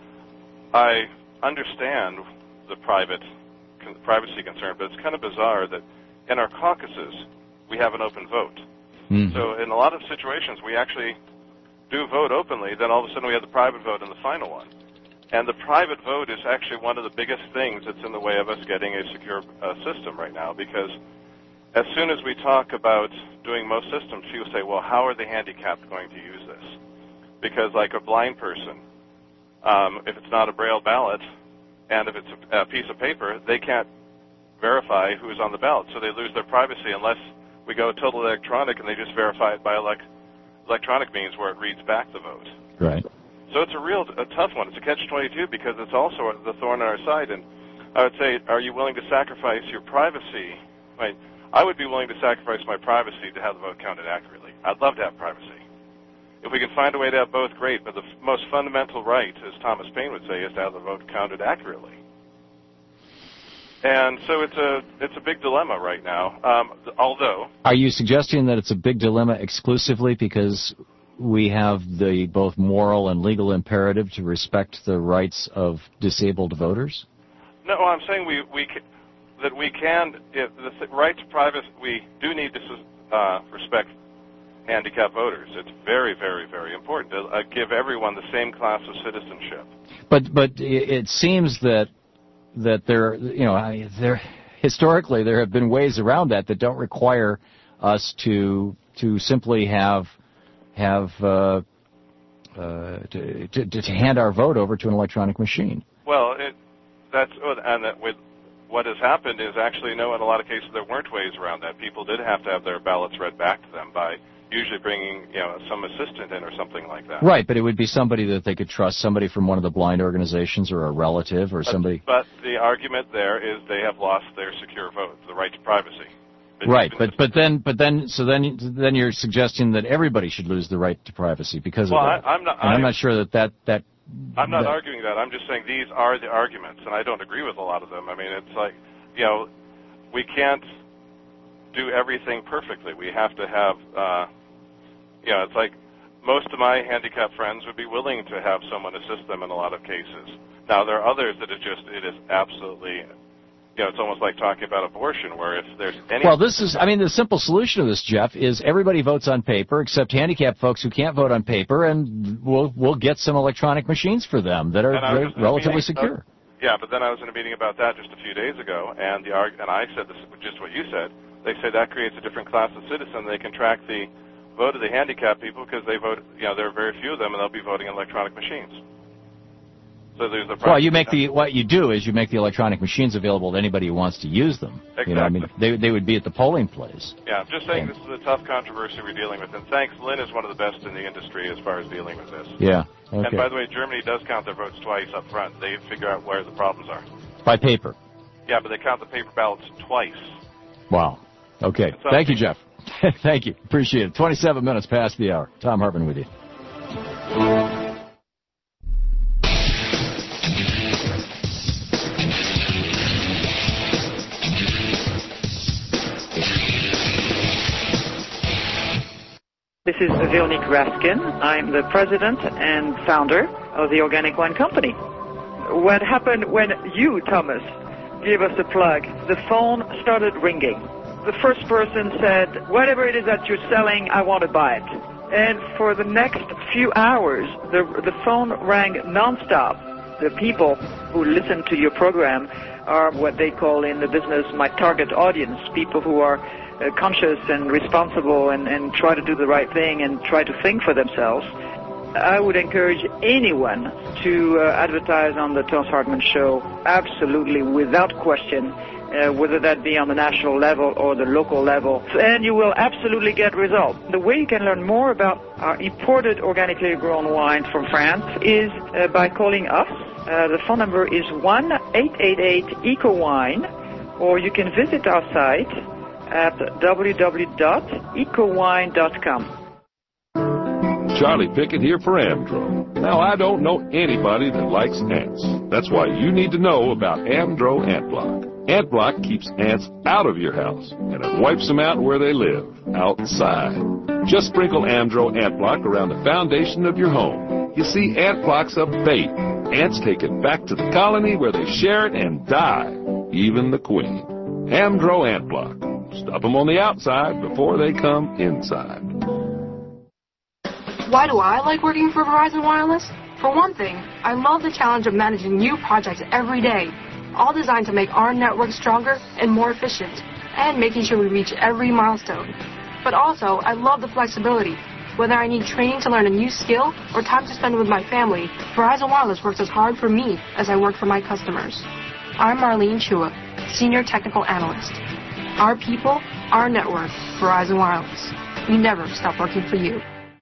I understand the privacy concern, but it's kind of bizarre that in our caucuses we have an open vote. Mm. So in a lot of situations we actually do vote openly, then all of a sudden we have the private vote in the final one. And the private vote is actually one of the biggest things that's in the way of us getting a secure system right now, because as soon as we talk about doing most systems, people say, well, how are the handicapped going to use this? Because like a blind person, if it's not a Braille ballot, and if it's a piece of paper, they can't verify who's on the ballot, so they lose their privacy unless we go totally electronic and they just verify it by electronic means where it reads back the vote. Right. So it's a tough one. It's a catch-22 because it's also the thorn in our side. And I would say, are you willing to sacrifice your privacy? I would be willing to sacrifice my privacy to have the vote counted accurately. I'd love to have privacy. If we can find a way to have both, great, but the most fundamental right, as Thomas Paine would say, is to have the vote counted accurately. And so it's a big dilemma right now, although... Are you suggesting that it's a big dilemma exclusively because we have the both moral and legal imperative to respect the rights of disabled voters? No, I'm saying the right to privacy, we do need to respect handicapped voters. It's very, very, very important to give everyone the same class of citizenship. But it seems that there historically there have been ways around that don't require us to simply to hand our vote over to an electronic machine. Well, what has happened is actually, in a lot of cases there weren't ways around that. People did have to have their ballots read back to them by usually bringing some assistant in or something like that. Right, but it would be somebody that they could trust, somebody from one of the blind organizations or a relative or somebody. But the argument there is they have lost their secure vote, the right to privacy. Right, but then you're suggesting that everybody should lose the right to privacy because of that. I'm not sure that. I'm not arguing that. I'm just saying these are the arguments, and I don't agree with a lot of them. I mean, it's like, we can't do everything perfectly. We have to have, it's like most of my handicapped friends would be willing to have someone assist them in a lot of cases. Now, there are others that it is absolutely, it's almost like talking about abortion, where if there's any... Well, the simple solution to this, Jeff, is everybody votes on paper except handicapped folks who can't vote on paper, and we'll get some electronic machines for them that are relatively secure. Yeah, but then I was in a meeting about that just a few days ago, and I said this, just what you said. They say that creates a different class of citizen. They can track the vote of the handicapped people because they vote, there are very few of them, and they'll be voting in electronic machines. So there's a Well, what you do is you make the electronic machines available to anybody who wants to use them. Exactly. You know, I mean, they would be at the polling place. Yeah, I'm just saying this is a tough controversy we're dealing with, and thanks, Lynn is one of the best in the industry as far as dealing with this. Yeah. Okay. And by the way, Germany does count their votes twice up front. They figure out where the problems are. By paper. Yeah, but they count the paper ballots twice. Wow. Okay. Thank you, Jeff. Thank you. Appreciate it. 27 minutes past the hour. Tom Hartman with you. This is Veronique Raskin. I'm the president and founder of the Organic Wine Company. What happened when you, Thomas, gave us a plug, the phone started ringing. The first person said, whatever it is that you're selling, I want to buy it. And for the next few hours, the phone rang nonstop. The people who listen to your program are what they call in the business my target audience, people who are conscious and responsible and try to do the right thing and try to think for themselves. I would encourage anyone to advertise on the Thomas Hartman Show, absolutely, without question, whether that be on the national level or the local level, and you will absolutely get results. The way you can learn more about our imported organically grown wines from France is by calling us. The phone number is 1-888-ECO-WINE, or you can visit our site at www.ecowine.com. Charlie Pickett here for Amdro. Now, I don't know anybody that likes ants. That's why you need to know about Amdro Ant Block. Ant Block keeps ants out of your house, and it wipes them out where they live, outside. Just sprinkle Amdro Ant Block around the foundation of your home. You see, Ant Block's a bait. Ants take it back to the colony where they share it and die, even the queen. Amdro Ant Block. Stop them on the outside before they come inside. Why do I like working for Verizon Wireless? For one thing, I love the challenge of managing new projects every day, all designed to make our network stronger and more efficient, and making sure we reach every milestone. But also, I love the flexibility. Whether I need training to learn a new skill or time to spend with my family, Verizon Wireless works as hard for me as I work for my customers. I'm Marlene Chua, Senior Technical Analyst. Our people, our network, Verizon Wireless. We never stop working for you.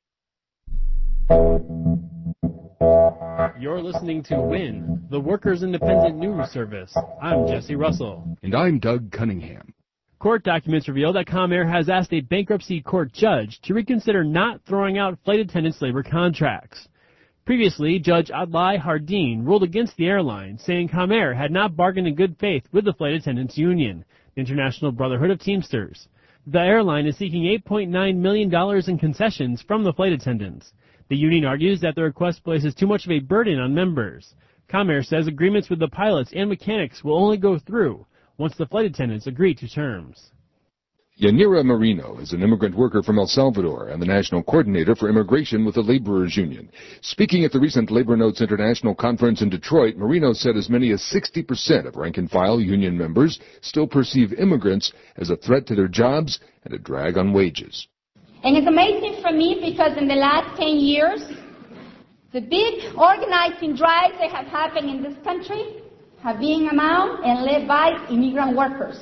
You're listening to WIN, the Workers' Independent News Service. I'm Jesse Russell. And I'm Doug Cunningham. Court documents reveal that Comair has asked a bankruptcy court judge to reconsider not throwing out flight attendants' labor contracts. Previously, Judge Adlai Hardeen ruled against the airline, saying Comair had not bargained in good faith with the flight attendants' union, the International Brotherhood of Teamsters. The airline is seeking $8.9 million in concessions from the flight attendants. The union argues that the request places too much of a burden on members. Comair says agreements with the pilots and mechanics will only go through once the flight attendants agree to terms. Yanira Marino is an immigrant worker from El Salvador and the national coordinator for immigration with the Laborers Union. Speaking at the recent Labor Notes International Conference in Detroit, Marino said as many as 60% of rank-and-file union members still perceive immigrants as a threat to their jobs and a drag on wages. And it's amazing for me because in the last 10 years, the big organizing drives that have happened in this country have been among and led by immigrant workers.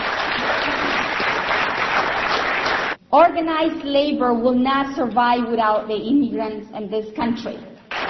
Organized labor will not survive without the immigrants in this country.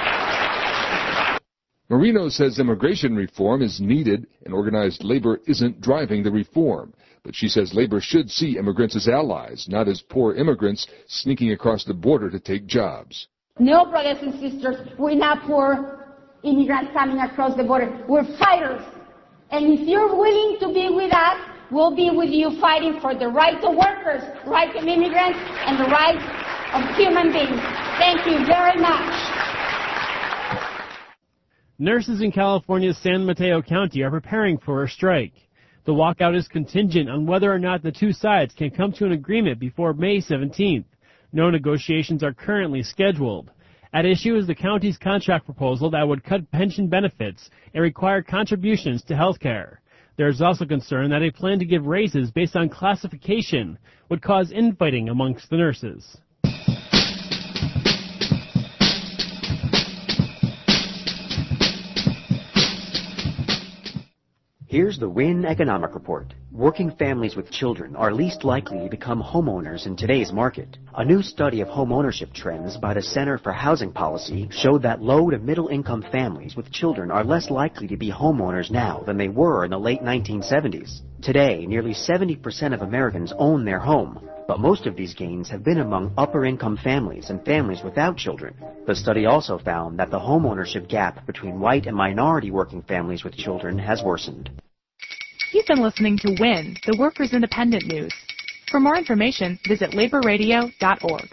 Marino says immigration reform is needed and organized labor isn't driving the reform. But she says labor should see immigrants as allies, not as poor immigrants sneaking across the border to take jobs. No, brothers and sisters, we're not poor immigrants coming across the border. We're fighters. And if you're willing to be with us, we'll be with you fighting for the rights of workers, rights of immigrants, and the rights of human beings. Thank you very much. Nurses in California's San Mateo County are preparing for a strike. The walkout is contingent on whether or not the two sides can come to an agreement before May 17th. No negotiations are currently scheduled. At issue is the county's contract proposal that would cut pension benefits and require contributions to health care. There is also concern that a plan to give raises based on classification would cause infighting amongst the nurses. Here's the WIN Economic Report. Working families with children are least likely to become homeowners in today's market. A new study of home ownership trends by the Center for Housing Policy showed that low to middle income families with children are less likely to be homeowners now than they were in the late 1970s. Today, nearly 70% of Americans own their home, but most of these gains have been among upper income families and families without children. The study also found that the home ownership gap between white and minority working families with children has worsened. You've been listening to WIN, the Workers' Independent News. For more information, visit laborradio.org.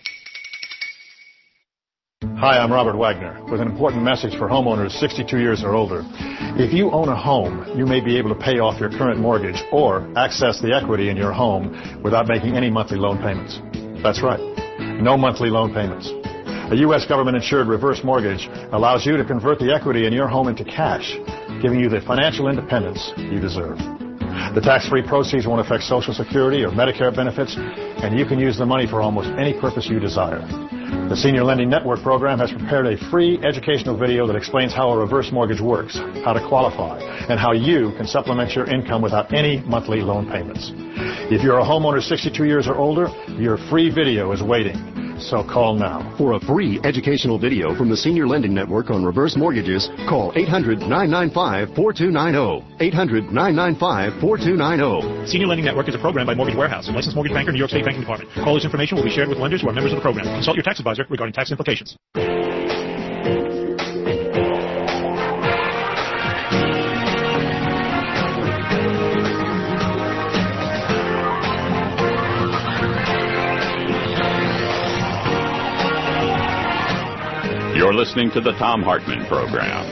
Hi, I'm Robert Wagner with an important message for homeowners 62 years or older. If you own a home, you may be able to pay off your current mortgage or access the equity in your home without making any monthly loan payments. That's right, no monthly loan payments. A U.S. government-insured reverse mortgage allows you to convert the equity in your home into cash, giving you the financial independence you deserve. The tax-free proceeds won't affect Social Security or Medicare benefits, and you can use the money for almost any purpose you desire. The Senior Lending Network program has prepared a free educational video that explains how a reverse mortgage works, how to qualify, and how you can supplement your income without any monthly loan payments. If you're a homeowner 62 years or older, your free video is waiting. So call now. For a free educational video from the Senior Lending Network on reverse mortgages, call 800-995-4290. 800-995-4290. Senior Lending Network is a program by Mortgage Warehouse, a licensed mortgage banker, New York State Banking Department. Callers' information will be shared with lenders who are members of the program. Consult your tax advisor regarding tax implications. You're listening to the Thom Hartmann Program.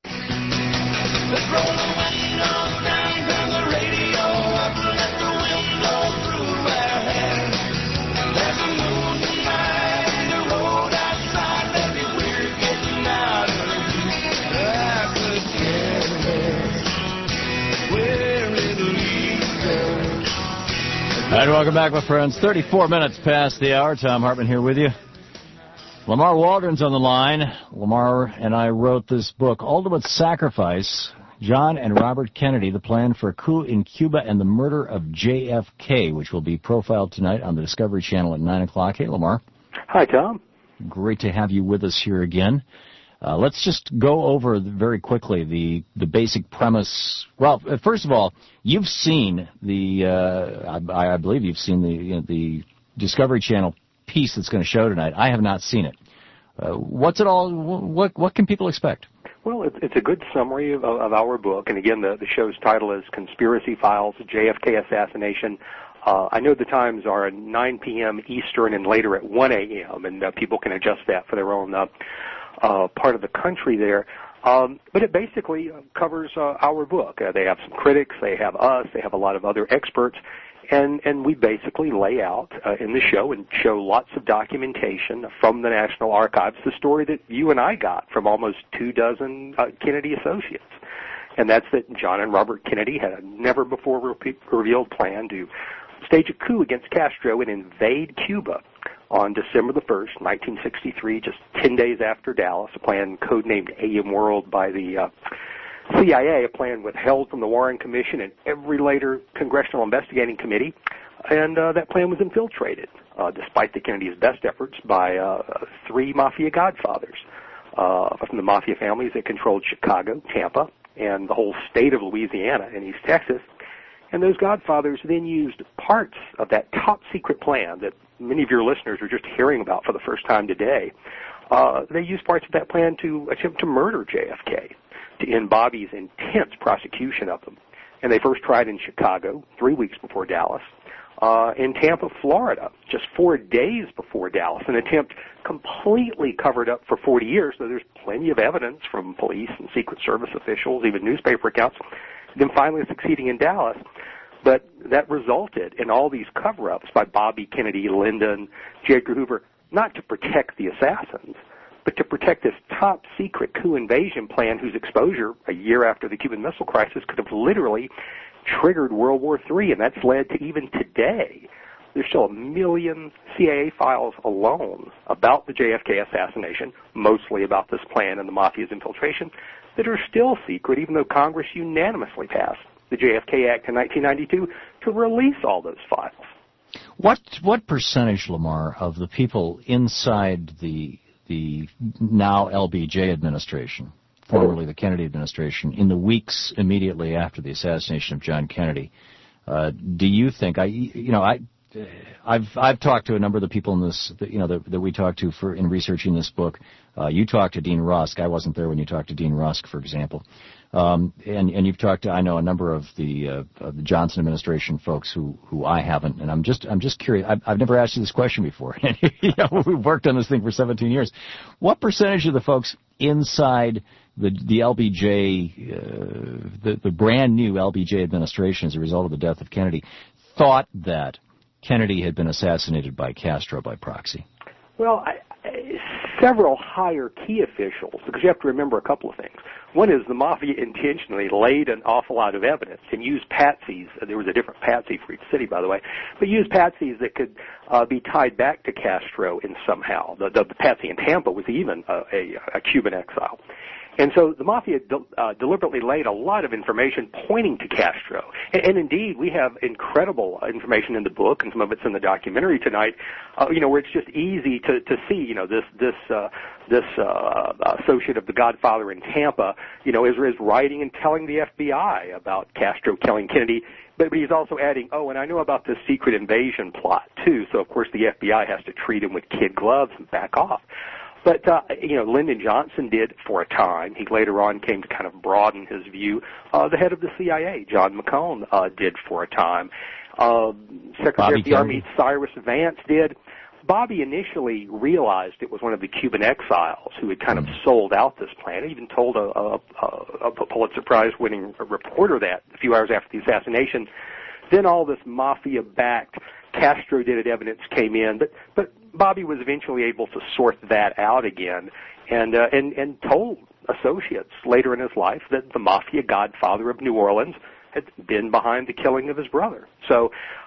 And welcome back, my friends. 34 minutes past the hour. Thom Hartmann here with you. Lamar Waldron's on the line. Lamar and I wrote this book, Ultimate Sacrifice, John and Robert Kennedy, the plan for a coup in Cuba and the murder of JFK, which will be profiled tonight on the Discovery Channel at 9 o'clock. Hey, Lamar. Hi, Tom. Great to have you with us here again. Let's just go over very quickly the basic premise. Well, first of all, you've seen I believe you've seen the Discovery Channel piece that's going to show tonight. I have not seen it. What's it all? What can people expect? Well, it's a good summary of our book, and again, the show's title is Conspiracy Files: JFK Assassination. I know the times are at 9 p.m. Eastern and later at 1 a.m., and people can adjust that for their own part of the country there. But it basically covers our book. They have some critics, they have us, they have a lot of other experts, and we basically lay out in the show and show lots of documentation from the National Archives the story that you and I got from almost 24 Kennedy associates. And that's that John and Robert Kennedy had a never-before-revealed plan to stage a coup against Castro and invade Cuba on December the 1st, 1963, just 10 days after Dallas, a plan codenamed AM World by the CIA, a plan withheld from the Warren Commission and every later Congressional Investigating Committee, and that plan was infiltrated, despite the Kennedys' best efforts, by 3 mafia godfathers from the mafia families that controlled Chicago, Tampa, and the whole state of Louisiana and East Texas. And those godfathers then used parts of that top-secret plan that many of your listeners are just hearing about for the first time today. They used parts of that plan to attempt to murder JFK, to end Bobby's intense prosecution of them. And they first tried in Chicago, 3 weeks before Dallas, in Tampa, Florida, just 4 days before Dallas, an attempt completely covered up for 40 years, so there's plenty of evidence from police and Secret Service officials, even newspaper accounts, then finally succeeding in Dallas. But that resulted in all these cover-ups by Bobby Kennedy, Lyndon, J. Edgar Hoover, not to protect the assassins, but to protect this top-secret coup invasion plan whose exposure a year after the Cuban Missile Crisis could have literally triggered World War III, and that's led to even today. There's still 1 million CIA files alone about the JFK assassination, mostly about this plan and the mafia's infiltration, that are still secret, even though Congress unanimously passed the JFK Act in 1992 to release all those files. What percentage, Lamar, of the people inside the now LBJ administration, formerly the Kennedy administration, in the weeks immediately after the assassination of John Kennedy, do you think? I've talked to a number of the people in this, that we talked to in researching this book. You talked to Dean Rusk. I wasn't there when you talked to Dean Rusk, for example. And you've talked to, I know, a number of the Johnson administration folks who I haven't. And I'm just curious. I've never asked you this question before. We've worked on this thing for 17 years. What percentage of the folks inside the LBJ, the brand new LBJ administration as a result of the death of Kennedy, thought that Kennedy had been assassinated by Castro by proxy? Well, several higher key officials, because you have to remember a couple of things. One is the Mafia intentionally laid an awful lot of evidence and used patsies. There was a different patsy for each city, by the way, but used patsies that could be tied back to Castro in somehow. The patsy in Tampa was even a Cuban exile. And so the Mafia deliberately laid a lot of information pointing to Castro. And indeed, we have incredible information in the book, and some of it's in the documentary tonight, where it's just easy to see, this associate of the Godfather in Tampa, is writing and telling the FBI about Castro killing Kennedy. But he's also adding, and I know about this secret invasion plot, too. So, of course, the FBI has to treat him with kid gloves and back off. But, Lyndon Johnson did for a time. He later on came to kind of broaden his view. The head of the CIA, John McCone, did for a time. Secretary of the Army Cyrus Vance did. Bobby initially realized it was one of the Cuban exiles who had kind of sold out this plan. He even told a Pulitzer Prize-winning reporter that a few hours after the assassination. Then all this Mafia-backed Castro-did evidence came in, but Bobby was eventually able to sort that out again, and told associates later in his life that the Mafia Godfather of New Orleans had been behind the killing of his brother. So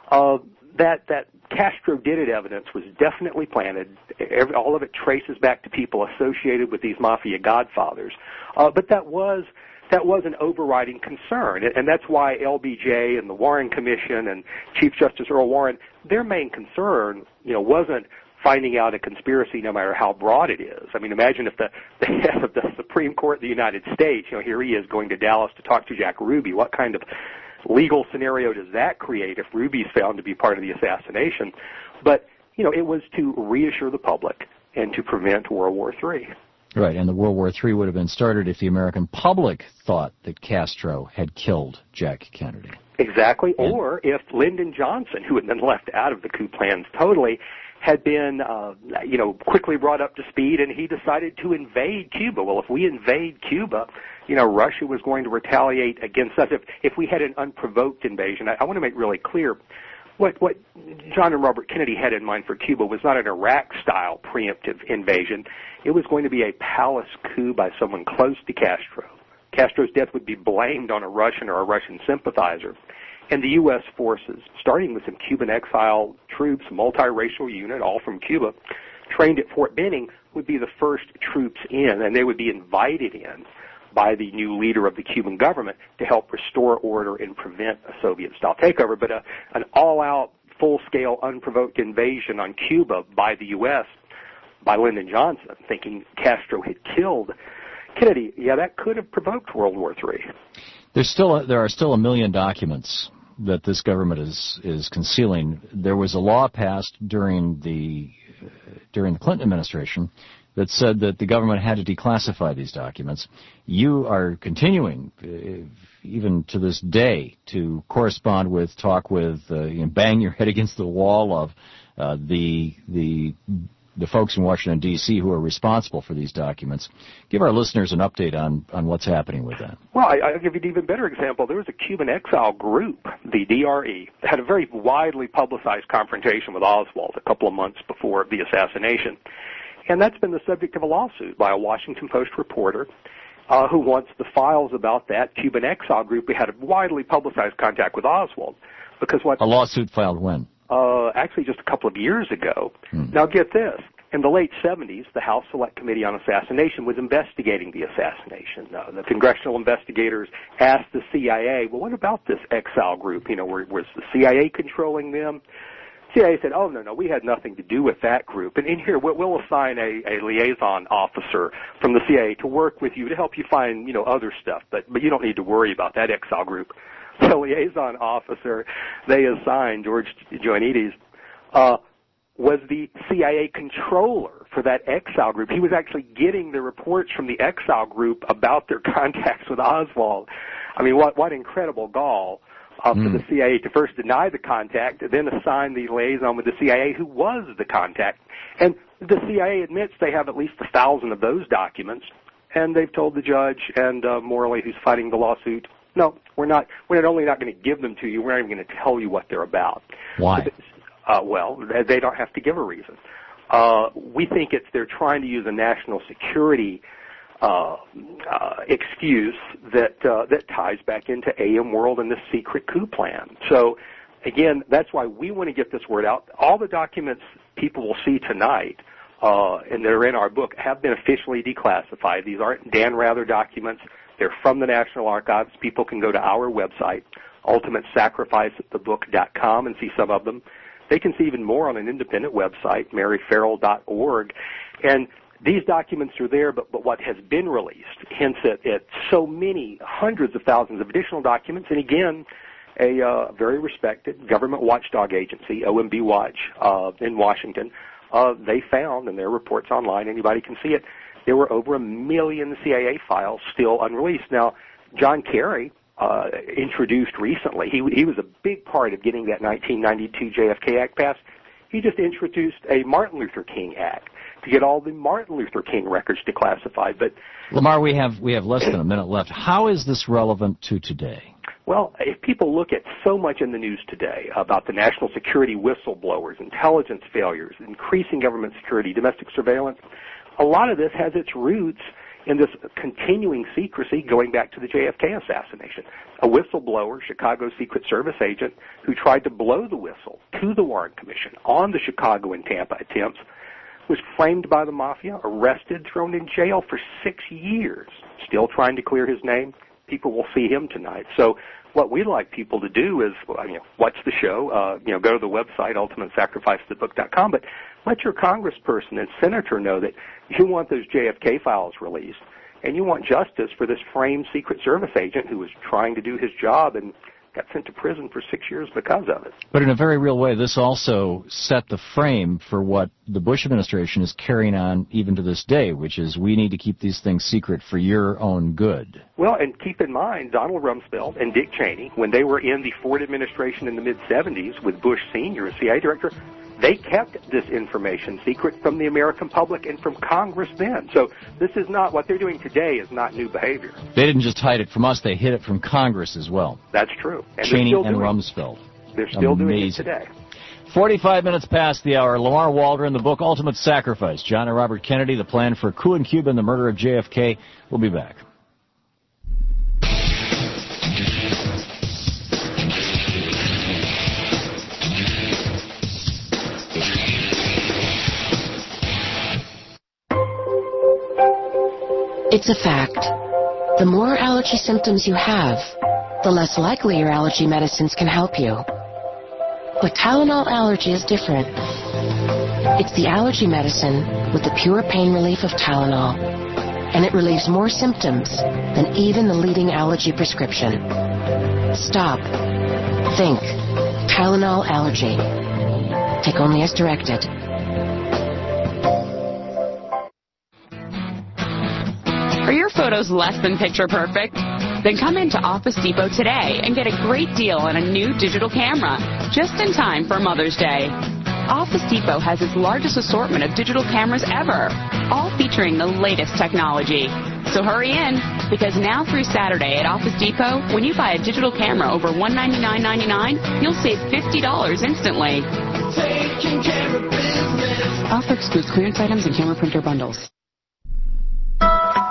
that Castro-did evidence was definitely planted. All of it traces back to people associated with these Mafia Godfathers, but that was an overriding concern, and that's why LBJ and the Warren Commission and Chief Justice Earl Warren, their main concern, wasn't finding out a conspiracy no matter how broad it is. I mean, imagine if the head of the Supreme Court of the United States, here he is going to Dallas to talk to Jack Ruby. What kind of legal scenario does that create if Ruby's found to be part of the assassination? But, it was to reassure the public and to prevent World War III. Right, and the World War III would have been started if the American public thought that Castro had killed Jack Kennedy. Exactly, or if Lyndon Johnson, who had been left out of the coup plans totally, had been, quickly brought up to speed, and he decided to invade Cuba. Well, if we invade Cuba, Russia was going to retaliate against us. If we had an unprovoked invasion, I want to make really clear, what John and Robert Kennedy had in mind for Cuba was not an Iraq-style preemptive invasion. It was going to be a palace coup by someone close to Castro. Castro's death would be blamed on a Russian or a Russian sympathizer. And the U.S. forces, starting with some Cuban exile troops, multiracial unit, all from Cuba, trained at Fort Benning, would be the first troops in, and they would be invited in by the new leader of the Cuban government to help restore order and prevent a Soviet-style takeover. But an all-out, full-scale, unprovoked invasion on Cuba by the U.S., by Lyndon Johnson, thinking Castro had killed Kennedy, that could have provoked World War III. There are still a million documents that this government is concealing. There was a law passed during the Clinton administration that said that the government had to declassify these documents. You are continuing, even to this day, to correspond with, talk with, bang your head against the wall of the folks in Washington, D.C. who are responsible for these documents. Give our listeners an update on what's happening with that. Well, I'll give you an even better example. There was a Cuban exile group, the DRE, that had a very widely publicized confrontation with Oswald a couple of months before the assassination. And that's been the subject of a lawsuit by a Washington Post reporter who wants the files about that Cuban exile group. We had a widely publicized contact with Oswald. Because what? A lawsuit filed when? Actually just a couple of years ago. Now get this, In the late 70s, the House Select Committee on Assassination was investigating the assassination. The congressional investigators asked the CIA, well, what about this Exile group? Was the CIA controlling them? CIA said, oh, no, we had nothing to do with that group. And in here, we'll assign a liaison officer from the CIA to work with you to help you find, other stuff. But you don't need to worry about that Exile group. The liaison officer they assigned, George Ioannidis, was the CIA controller for that Exile group. He was actually getting the reports from the Exile group about their contacts with Oswald. I mean, what incredible gall for the CIA to first deny the contact, then assign the liaison with the CIA who was the contact. And the CIA admits they have at least 1,000 of those documents, and they've told the judge and Morley, who's fighting the lawsuit, no, we're not only not going to give them to you, we're not even going to tell you what they're about. Why? Well, they don't have to give a reason. We think they're trying to use a national security excuse that ties back into AM World and the secret coup plan. So, again, that's why we want to get this word out. All the documents people will see tonight, and they're in our book, have been officially declassified. These aren't Dan Rather documents. They're from the National Archives. People can go to our website, ultimatesacrificeatthebook.com, and see some of them. They can see even more on an independent website, maryfarrell.org. And these documents are there, but what has been released hints at so many hundreds of thousands of additional documents. And again, a very respected government watchdog agency, OMB Watch, in Washington, they found, in their reports online, anybody can see it, there were over 1 million CIA files still unreleased. Now, John Kerry introduced recently, he was a big part of getting that 1992 JFK Act passed. He just introduced a Martin Luther King Act to get all the Martin Luther King records declassified. But Lamar, we have less than a minute left. How is this relevant to today? Well, if people look at so much in the news today about the national security whistleblowers, intelligence failures, increasing government security, domestic surveillance, a lot of this has its roots in this continuing secrecy going back to the JFK assassination. A whistleblower, Chicago Secret Service agent, who tried to blow the whistle to the Warren Commission on the Chicago and Tampa attempts, was framed by the mafia, arrested, thrown in jail for 6 years, still trying to clear his name. People will see him tonight. So what we'd like people to do is, watch the show, go to the website, ultimatesacrificeatthebook.com, but let your congressperson and senator know that you want those JFK files released, and you want justice for this framed Secret Service agent who was trying to do his job and got sent to prison for 6 years because of it. But in a very real way, this also set the frame for what the Bush administration is carrying on even to this day, which is we need to keep these things secret for your own good. Well, and keep in mind, Donald Rumsfeld and Dick Cheney, when they were in the Ford administration in the mid-'70s with Bush Sr. as CIA director, they kept this information secret from the American public and from Congress then. So this is not, what they're doing today is not new behavior. They didn't just hide it from us, they hid it from Congress as well. That's true. And Cheney and Rumsfeld. They're still doing it today. 45 minutes past the hour. Lamar Waldron, the book Ultimate Sacrifice. John and Robert Kennedy, the plan for a coup in Cuba and the murder of JFK. We'll be back. It's a fact. The more allergy symptoms you have, the less likely your allergy medicines can help you. But Tylenol Allergy is different. It's the allergy medicine with the pure pain relief of Tylenol. And it relieves more symptoms than even the leading allergy prescription. Stop. Think. Tylenol Allergy. Take only as directed. Are your photos less than picture perfect? Then come into Office Depot today and get a great deal on a new digital camera, just in time for Mother's Day. Office Depot has its largest assortment of digital cameras ever, all featuring the latest technology. So hurry in, because now through Saturday at Office Depot, when you buy a digital camera over $199.99, you'll save $50 instantly. Taking care of business. Offer excludes clearance items and camera printer bundles.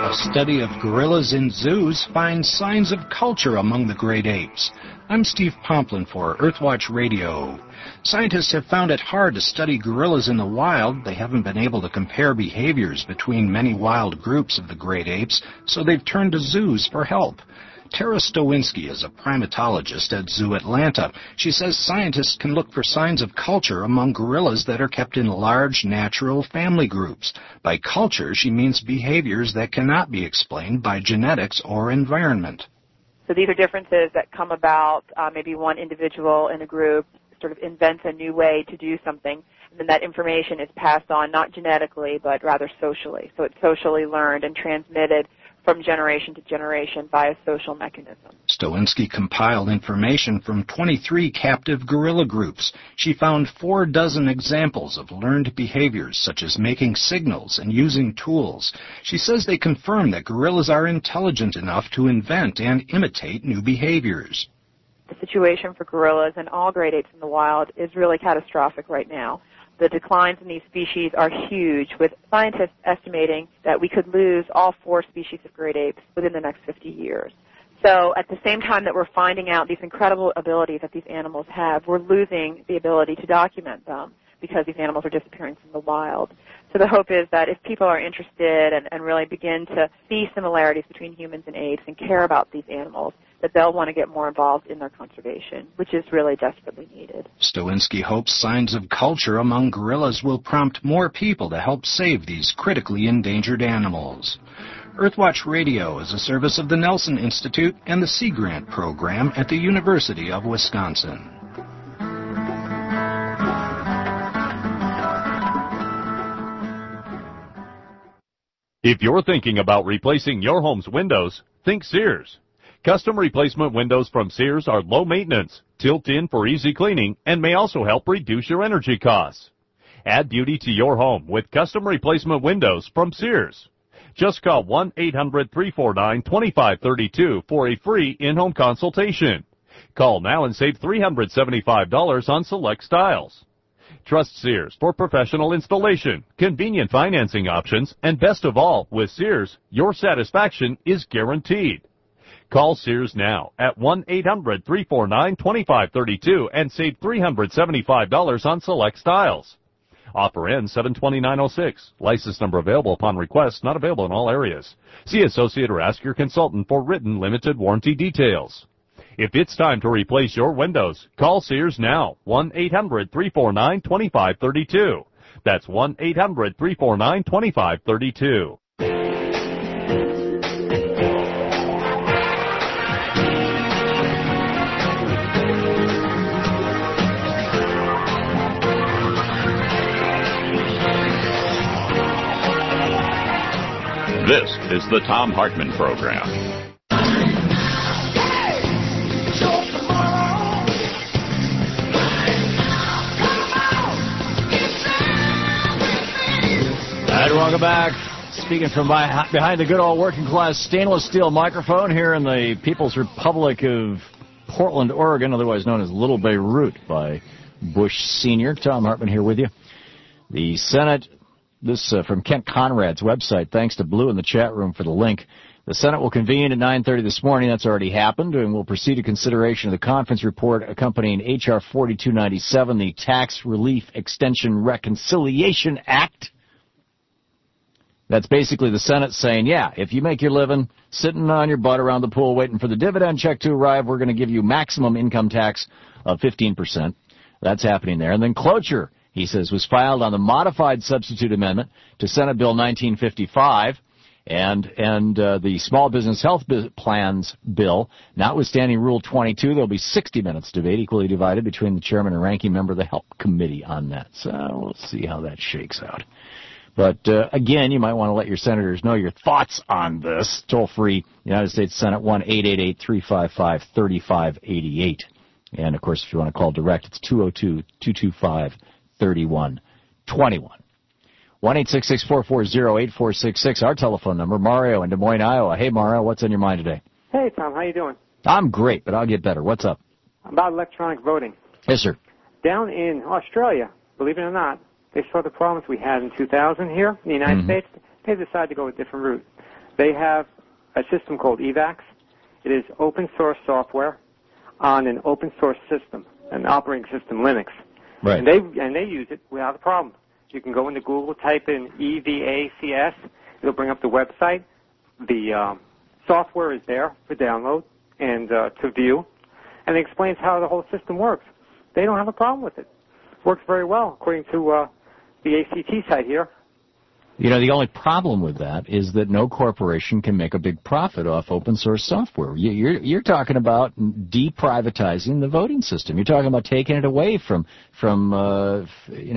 A study of gorillas in zoos finds signs of culture among the great apes. I'm Steve Pomplin for Earthwatch Radio. Scientists have found it hard to study gorillas in the wild. They haven't been able to compare behaviors between many wild groups of the great apes, so they've turned to zoos for help. Tara Stowinski is a primatologist at Zoo Atlanta. She says scientists can look for signs of culture among gorillas that are kept in large natural family groups. By culture, she means behaviors that cannot be explained by genetics or environment. So these are differences that come about, maybe one individual in a group sort of invents a new way to do something, and then that information is passed on not genetically but rather socially. So it's socially learned and transmitted from generation to generation by a social mechanism. Stowinski compiled information from 23 captive gorilla groups. She found 4 examples of learned behaviors, such as making signals and using tools. She says they confirm that gorillas are intelligent enough to invent and imitate new behaviors. The situation for gorillas and all great apes in the wild is really catastrophic right now. The declines in these species are huge, with scientists estimating that we could lose all 4 species of great apes within the next 50 years. So at the same time that we're finding out these incredible abilities that these animals have, we're losing the ability to document them because these animals are disappearing from the wild. So the hope is that if people are interested and really begin to see similarities between humans and apes and care about these animals, that they'll want to get more involved in their conservation, which is really desperately needed. Stowinski hopes signs of culture among gorillas will prompt more people to help save these critically endangered animals. Earthwatch Radio is a service of the Nelson Institute and the Sea Grant Program at the University of Wisconsin. If you're thinking about replacing your home's windows, think Sears. Custom replacement windows from Sears are low maintenance, tilt in for easy cleaning, and may also help reduce your energy costs. Add beauty to your home with custom replacement windows from Sears. Just call 1-800-349-2532 for a free in-home consultation. Call now and save $375 on select styles. Trust Sears for professional installation, convenient financing options, and best of all, with Sears, your satisfaction is guaranteed. Call Sears now at 1-800-349-2532 and save $375 on select styles. Offer ends 7/29/06. License number available upon request, not available in all areas. See associate or ask your consultant for written limited warranty details. If it's time to replace your windows, call Sears now, 1-800-349-2532. That's 1-800-349-2532. This is the Thom Hartmann Program. And welcome back. Speaking from behind the good old working class stainless steel microphone here in the People's Republic of Portland, Oregon, otherwise known as Little Beirut by Bush Sr. Thom Hartmann here with you. The Senate, this from Kent Conrad's website, thanks to Blue in the chat room for the link. The Senate will convene at 9:30 this morning. That's already happened, and will proceed to consideration of the conference report accompanying H.R. 4297, the Tax Relief Extension Reconciliation Act. That's basically the Senate saying, yeah, if you make your living sitting on your butt around the pool waiting for the dividend check to arrive, we're going to give you maximum income tax of 15%. That's happening there. And then cloture, he says, was filed on the modified substitute amendment to Senate Bill 1955 and the Small Business Health Plans Bill. Notwithstanding Rule 22, there'll be 60 minutes debate, equally divided between the chairman and ranking member of the Health Committee on that. So we'll see how that shakes out. But, again, you might want to let your senators know your thoughts on this. Toll-free, United States Senate, 1-888-355-3588. And, of course, if you want to call direct, it's 202-225-3121. 1-866-440-8466, our telephone number. Mario in Des Moines, Iowa. Hey, Mario, what's on your mind today? Hey, Tom, how you doing? I'm great, but I'll get better. What's up? About electronic voting. Yes, sir. Down in Australia, believe it or not, they saw the problems we had in 2000 here in the United States. They decided to go a different route. They have a system called EVAX. It is open source software on an open source system, an operating system, Linux. Right. And they use it without a problem. You can go into Google, type in EVACS. It'll bring up the website. The software is there for download and to view, and it explains how the whole system works. They don't have a problem with it. It works very well, according to the ACT site here. You know, the only problem with that is that no corporation can make a big profit off open source software. You're talking about deprivatizing the voting system. You're talking about taking it away from Diebold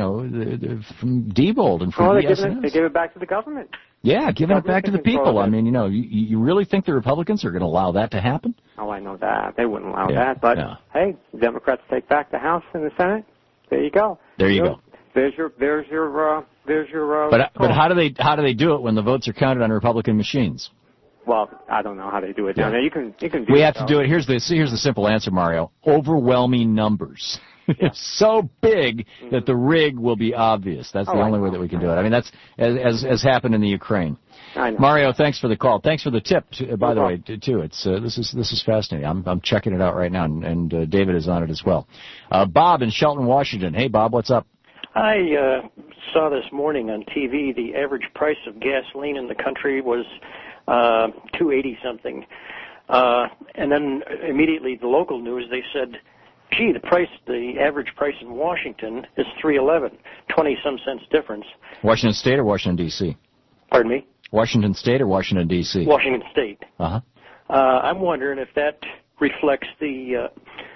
and from BSNS. They give it back to the government. Yeah, giving it back to the people. I mean, you really think the Republicans are going to allow that to happen? Oh, I know that. They wouldn't allow that. But, hey, the Democrats take back the House and the Senate. There you go. There you go. There's your But how do they do it when the votes are counted on Republican machines? Well, I don't know how they do it down there. You can do We have to do it. Here's the simple answer, Mario. Overwhelming numbers. It's so big that the rig will be obvious. That's the only way that we can do it. I mean, that's as happened in the Ukraine. I know. Mario, thanks for the call. Thanks for the tip, by the way, too. It's this is fascinating. I'm checking it out right now, and David is on it as well. Bob in Shelton, Washington. Hey, Bob, what's up? I saw this morning on TV the average price of gasoline in the country was $2.80 something, and then immediately the local news they said, "Gee, the average price in Washington is $3.11, 20-some cents difference." Washington State or Washington D.C.? Pardon me? Washington State or Washington D.C.? Washington State. Uh-huh. I'm wondering if that reflects the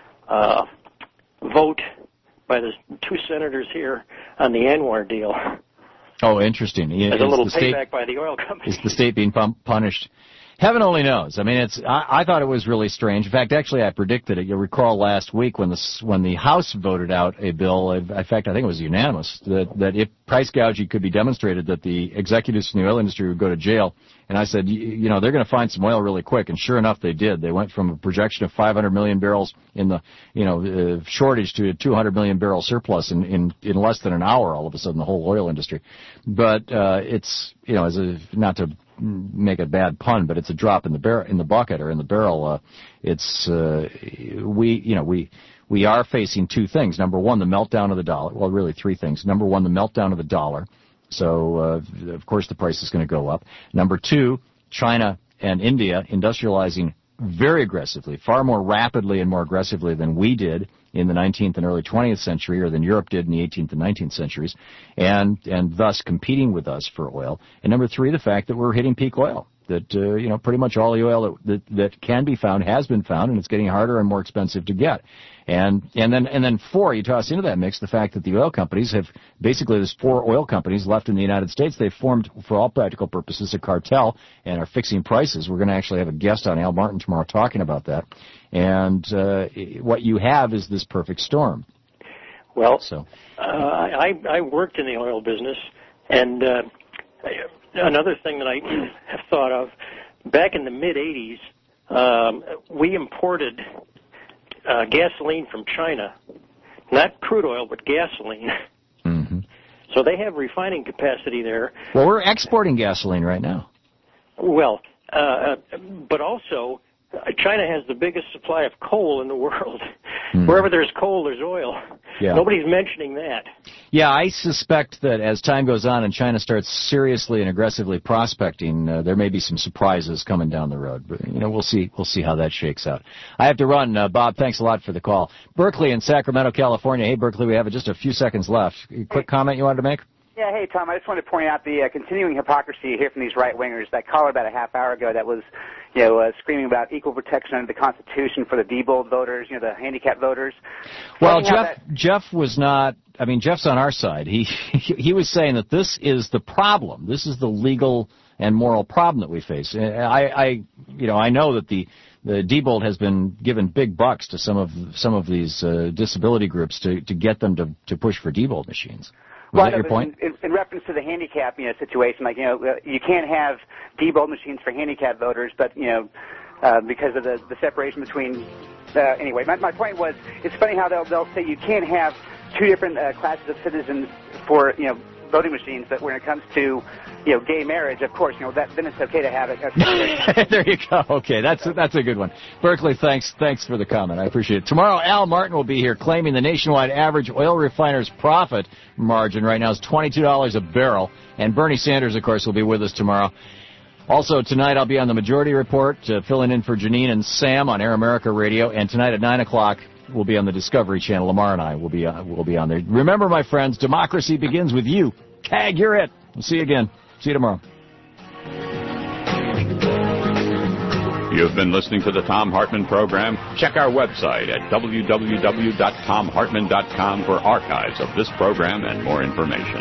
vote by the two senators here on the Anwar deal. Oh, interesting. As a little payback by the oil companies. Is the state being punished? Heaven only knows. I mean, I thought it was really strange. In fact, actually, I predicted it. You'll recall last week when the House voted out a bill. In fact, I think it was unanimous that if price gouging could be demonstrated, that the executives from the oil industry would go to jail. And I said, they're going to find some oil really quick. And sure enough, they did. They went from a projection of 500 million barrels in the shortage to a 200 million barrel surplus in less than an hour. All of a sudden, the whole oil industry. But it's not to make a bad pun, but it's a drop in the bucket or in the barrel. We are facing two things. Number one, the meltdown of the dollar. Well, really three things. Number one, the meltdown of the dollar. So, of course, the price is going to go up. Number two, China and India industrializing very aggressively, far more rapidly and more aggressively than we did in the 19th and early 20th century, or than Europe did in the 18th and 19th centuries, and thus competing with us for oil. And number three, the fact that we're hitting peak oil. That pretty much all the oil that can be found has been found, and it's getting harder and more expensive to get. And then four, you toss into that mix the fact that the oil companies have basically, there's 4 oil companies left in the United States. They've formed, for all practical purposes, a cartel and are fixing prices. We're going to actually have a guest on, Al Martin, tomorrow talking about that. And what you have is this perfect storm. Well, I worked in the oil business, and another thing that I have thought of, back in the mid-'80s, we imported gasoline from China, not crude oil, but gasoline. Mm-hmm. So they have refining capacity there. Well, we're exporting gasoline right now. Well, but also, China has the biggest supply of coal in the world. Mm. Wherever there's coal, there's oil. Yeah. Nobody's mentioning that. Yeah, I suspect that as time goes on and China starts seriously and aggressively prospecting, there may be some surprises coming down the road. But, we'll see how that shakes out. I have to run. Bob, thanks a lot for the call. Berkeley in Sacramento, California. Hey, Berkeley, we have just a few seconds left. Quick comment you wanted to make? Yeah, hey, Tom, I just wanted to point out the continuing hypocrisy you hear from these right-wingers. That caller about a half hour ago that was, screaming about equal protection under the Constitution for the Diebold voters, the handicapped voters. Well, Jeff was not, Jeff's on our side. He was saying that this is the problem. This is the legal and moral problem that we face. I know that the Diebold has been given big bucks to some of these disability groups to get them to push for Diebold machines. Was that your point? In reference to the handicap situation, you can't have Diebold machines for handicapped voters, but because of the separation between. Anyway, my point was, it's funny how they'll say you can't have two different classes of citizens for voting machines, but when it comes to, gay marriage, of course, then it's okay to have it. There you go. Okay, that's a good one. Berkeley, thanks for the comment. I appreciate it. Tomorrow, Al Martin will be here claiming the nationwide average oil refiner's profit margin right now is $22 a barrel. And Bernie Sanders, of course, will be with us tomorrow. Also, tonight I'll be on the Majority Report, filling in for Janine and Sam on Air America Radio. And tonight at 9 o'clock, we'll be on the Discovery Channel. Lamar and I will be on there. Remember, my friends, democracy begins with you. CAG, you're it. We'll see you again. See you tomorrow. You've been listening to the Thom Hartmann program. Check our website at www.thomhartmann.com for archives of this program and more information.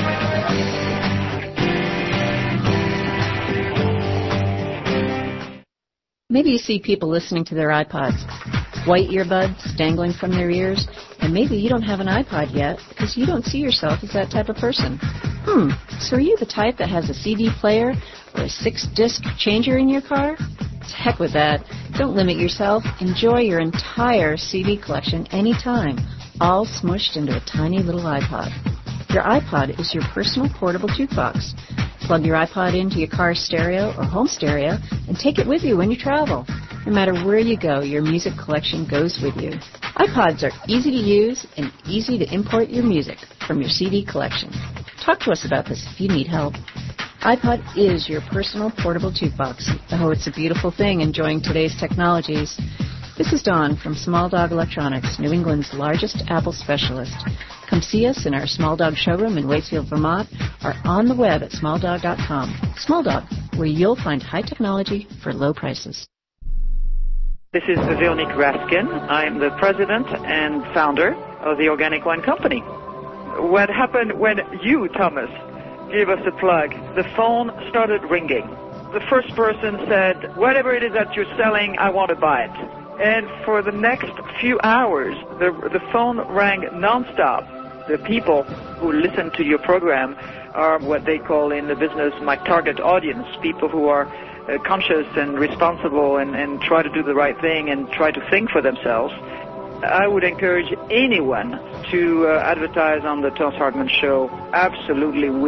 Maybe you see people listening to their iPods. White earbuds dangling from their ears, and maybe you don't have an iPod yet because you don't see yourself as that type of person. So are you the type that has a CD player or a 6-disc changer in your car? To heck with that. Don't limit yourself. Enjoy your entire CD collection anytime, all smushed into a tiny little iPod. Your iPod is your personal portable jukebox. Plug your iPod into your car stereo or home stereo and take it with you when you travel. No matter where you go, your music collection goes with you. iPods are easy to use and easy to import your music from your CD collection. Talk to us about this if you need help. iPod is your personal portable jukebox. Oh, it's a beautiful thing, enjoying today's technologies. This is Dawn from Small Dog Electronics, New England's largest Apple specialist. Come see us in our Small Dog showroom in Waitsfield, Vermont, or on the web at smalldog.com. Small Dog, where you'll find high technology for low prices. This is Veronique Raskin. I'm the president and founder of the Organic Wine Company. What happened when you, Thomas, gave us a plug? The phone started ringing. The first person said, whatever it is that you're selling, I want to buy it. And for the next few hours, the phone rang nonstop. The people who listen to your program are what they call in the business my target audience, people who are conscious and responsible and try to do the right thing and try to think for themselves. I would encourage anyone to advertise on the Thom Hartmann Show. Absolutely.